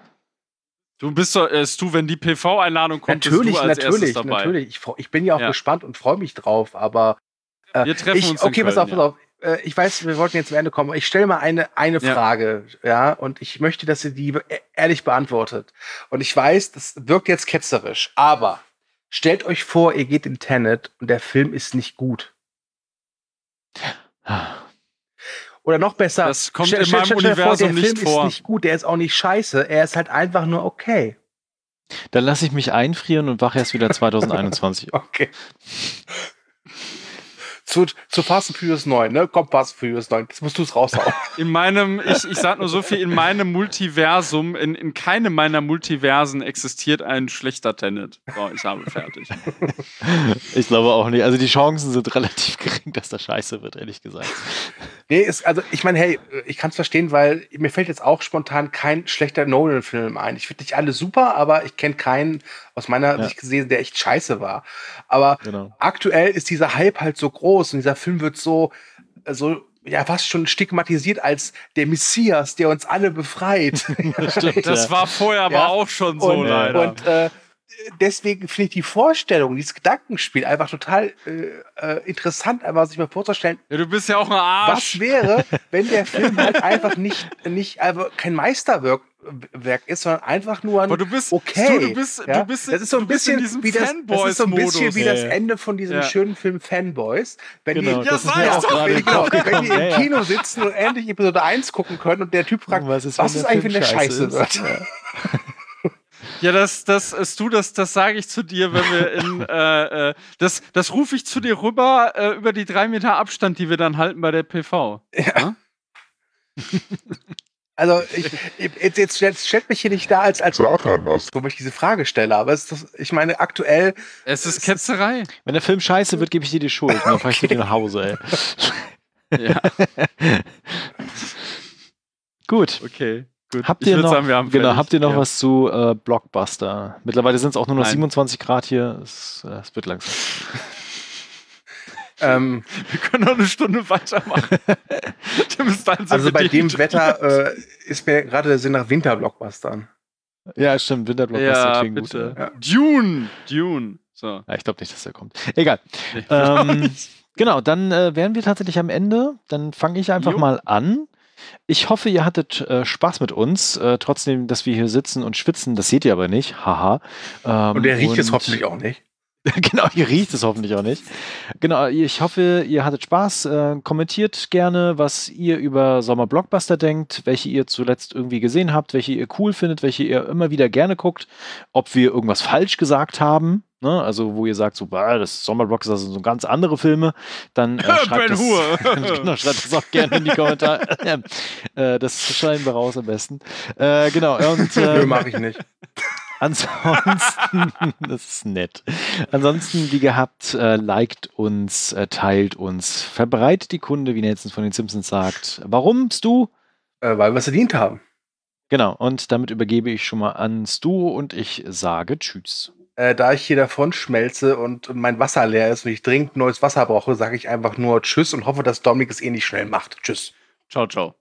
Du bist doch, äh, du, wenn die P V-Einladung kommt, Natürlich, bist du als natürlich, erstes dabei. natürlich. Ich, freu- ich bin ja auch Ja. gespannt und freue mich drauf, aber äh, Wir treffen ich, uns in okay, pass Köln, auf, pass ja. auf. Äh, ich weiß, wir wollten jetzt zum Ende kommen, aber ich stelle mal eine, eine Ja. Frage, ja, und ich möchte, dass ihr die e- ehrlich beantwortet. Und ich weiß, das wirkt jetzt ketzerisch, aber stellt euch vor, ihr geht in Tenet und der Film ist nicht gut. Oder noch besser, Das kommt stell- in stell- meinem stell dir vor, Universum der nicht Film vor. ist nicht gut, der ist auch nicht scheiße, er ist halt einfach nur okay. Dann lasse ich mich einfrieren und wache erst wieder zwanzig einundzwanzig auf. Okay. Zu, zu Fast and Furious neun, ne? Komm, Fast and Furious neun. Jetzt musst du es raushauen. In meinem, ich, ich sag nur so viel, in meinem Multiversum, in, in keinem meiner Multiversen existiert ein schlechter Tenet. So, ich habe fertig. Ich glaube auch nicht. Also die Chancen sind relativ gering, dass das scheiße wird, ehrlich gesagt. Nee, ist, also ich meine, hey, ich kann es verstehen, weil mir fällt jetzt auch spontan kein schlechter Nolan-Film ein. Ich finde nicht alle super, aber ich kenne keinen aus meiner Ja. Sicht gesehen, der echt scheiße war. Aber Genau. aktuell ist dieser Hype halt so groß und dieser Film wird so, so ja, fast schon stigmatisiert als der Messias, der uns alle befreit. Stimmt, Das ja. war vorher aber Ja. auch schon so, und, leider. Und äh, deswegen finde ich die Vorstellung, dieses Gedankenspiel einfach total äh, äh, interessant, einfach sich mal vorzustellen, ja, du bist ja auch ein Arsch. was wäre, wenn der Film halt einfach nicht, nicht einfach kein Meisterwerk Werk ist, sondern einfach nur ein Aber du bist, okay. du, du bist, ja? du bist, das ist so ein du bist in bisschen diesem wie das, das ist so ein bisschen wie Ja, das ja. Ende von diesem Ja. schönen Film Fanboys. Wenn Genau, die, das ist ja, mir auch gerade wenn, genau, im Kopf wenn die im gekommen. Ja, ja. Kino sitzen und endlich Episode eins gucken können und der Typ fragt, Was ist, was wenn ist der eigentlich, wenn der Film Scheiße scheiße wird? ist? Ja, das, das ist du, das, das sage ich zu dir, wenn wir in, äh, äh, das, das rufe ich zu dir rüber äh, über die drei Meter Abstand, die wir dann halten bei der P V. Ja. Also, ich, jetzt, jetzt, jetzt stellt mich hier nicht da als, als Satanas. wo ich diese Frage stelle, aber es ist, ich meine, aktuell. Es ist Ketzerei. Wenn der Film scheiße wird, gebe ich dir die Schuld. Und dann fahr ich zu dir nach Hause, ey. Ja, Gut. okay. Gut. Habt Ich ihr würd noch, sagen, wir haben genau, fertig. habt ihr noch Ja. was zu äh, Blockbuster? Mittlerweile sind es auch nur noch Nein. siebenundzwanzig Grad hier. Es, äh, es wird langsam. Ähm, Wir können noch eine Stunde weitermachen. Bis dahin sind also wir bei dem dehydriert. Wetter äh, ist mir gerade der Sinn nach Winterblockbustern. Ja, stimmt. Winterblockbuster Ja, klingt bitte. gut. Ja. Dune. Dune. So. Ja, ich glaube nicht, dass der kommt. Egal. Nee, Ähm, genau, dann äh, wären wir tatsächlich am Ende. Dann fange ich einfach Jo. mal an. Ich hoffe, ihr hattet äh, Spaß mit uns. Äh, trotzdem, dass wir hier sitzen und schwitzen, das seht ihr aber nicht. Haha. Ähm, Und der riecht es und- hoffentlich auch nicht. Genau, ihr riecht es hoffentlich auch nicht. Genau, ich hoffe, ihr hattet Spaß. Äh, kommentiert gerne, was ihr über Sommer-Blockbuster denkt, welche ihr zuletzt irgendwie gesehen habt, welche ihr cool findet, welche ihr immer wieder gerne guckt, ob wir irgendwas falsch gesagt haben. Ne? Also, wo ihr sagt, so, bah, das Sommer-Blockbuster sind so ganz andere Filme, dann äh, schreibt, Ben das, Hur. genau, schreibt das auch gerne in die Kommentare. äh, das schneiden wir raus am besten. Äh, genau, und Nö, äh, mache ich nicht. Ansonsten, das ist nett. Ansonsten, wie gehabt, äh, liked uns, äh, teilt uns, verbreitet die Kunde, wie Nelson von den Simpsons sagt. Warum, Stu? Äh, weil wir es verdient haben. Genau, und damit übergebe ich schon mal an Stu und ich sage Tschüss. Äh, da ich hier davon schmelze und mein Wasser leer ist und ich dringend neues Wasser brauche, sage ich einfach nur Tschüss und hoffe, dass Dominik es eh nicht schnell macht. Tschüss. Ciao, ciao.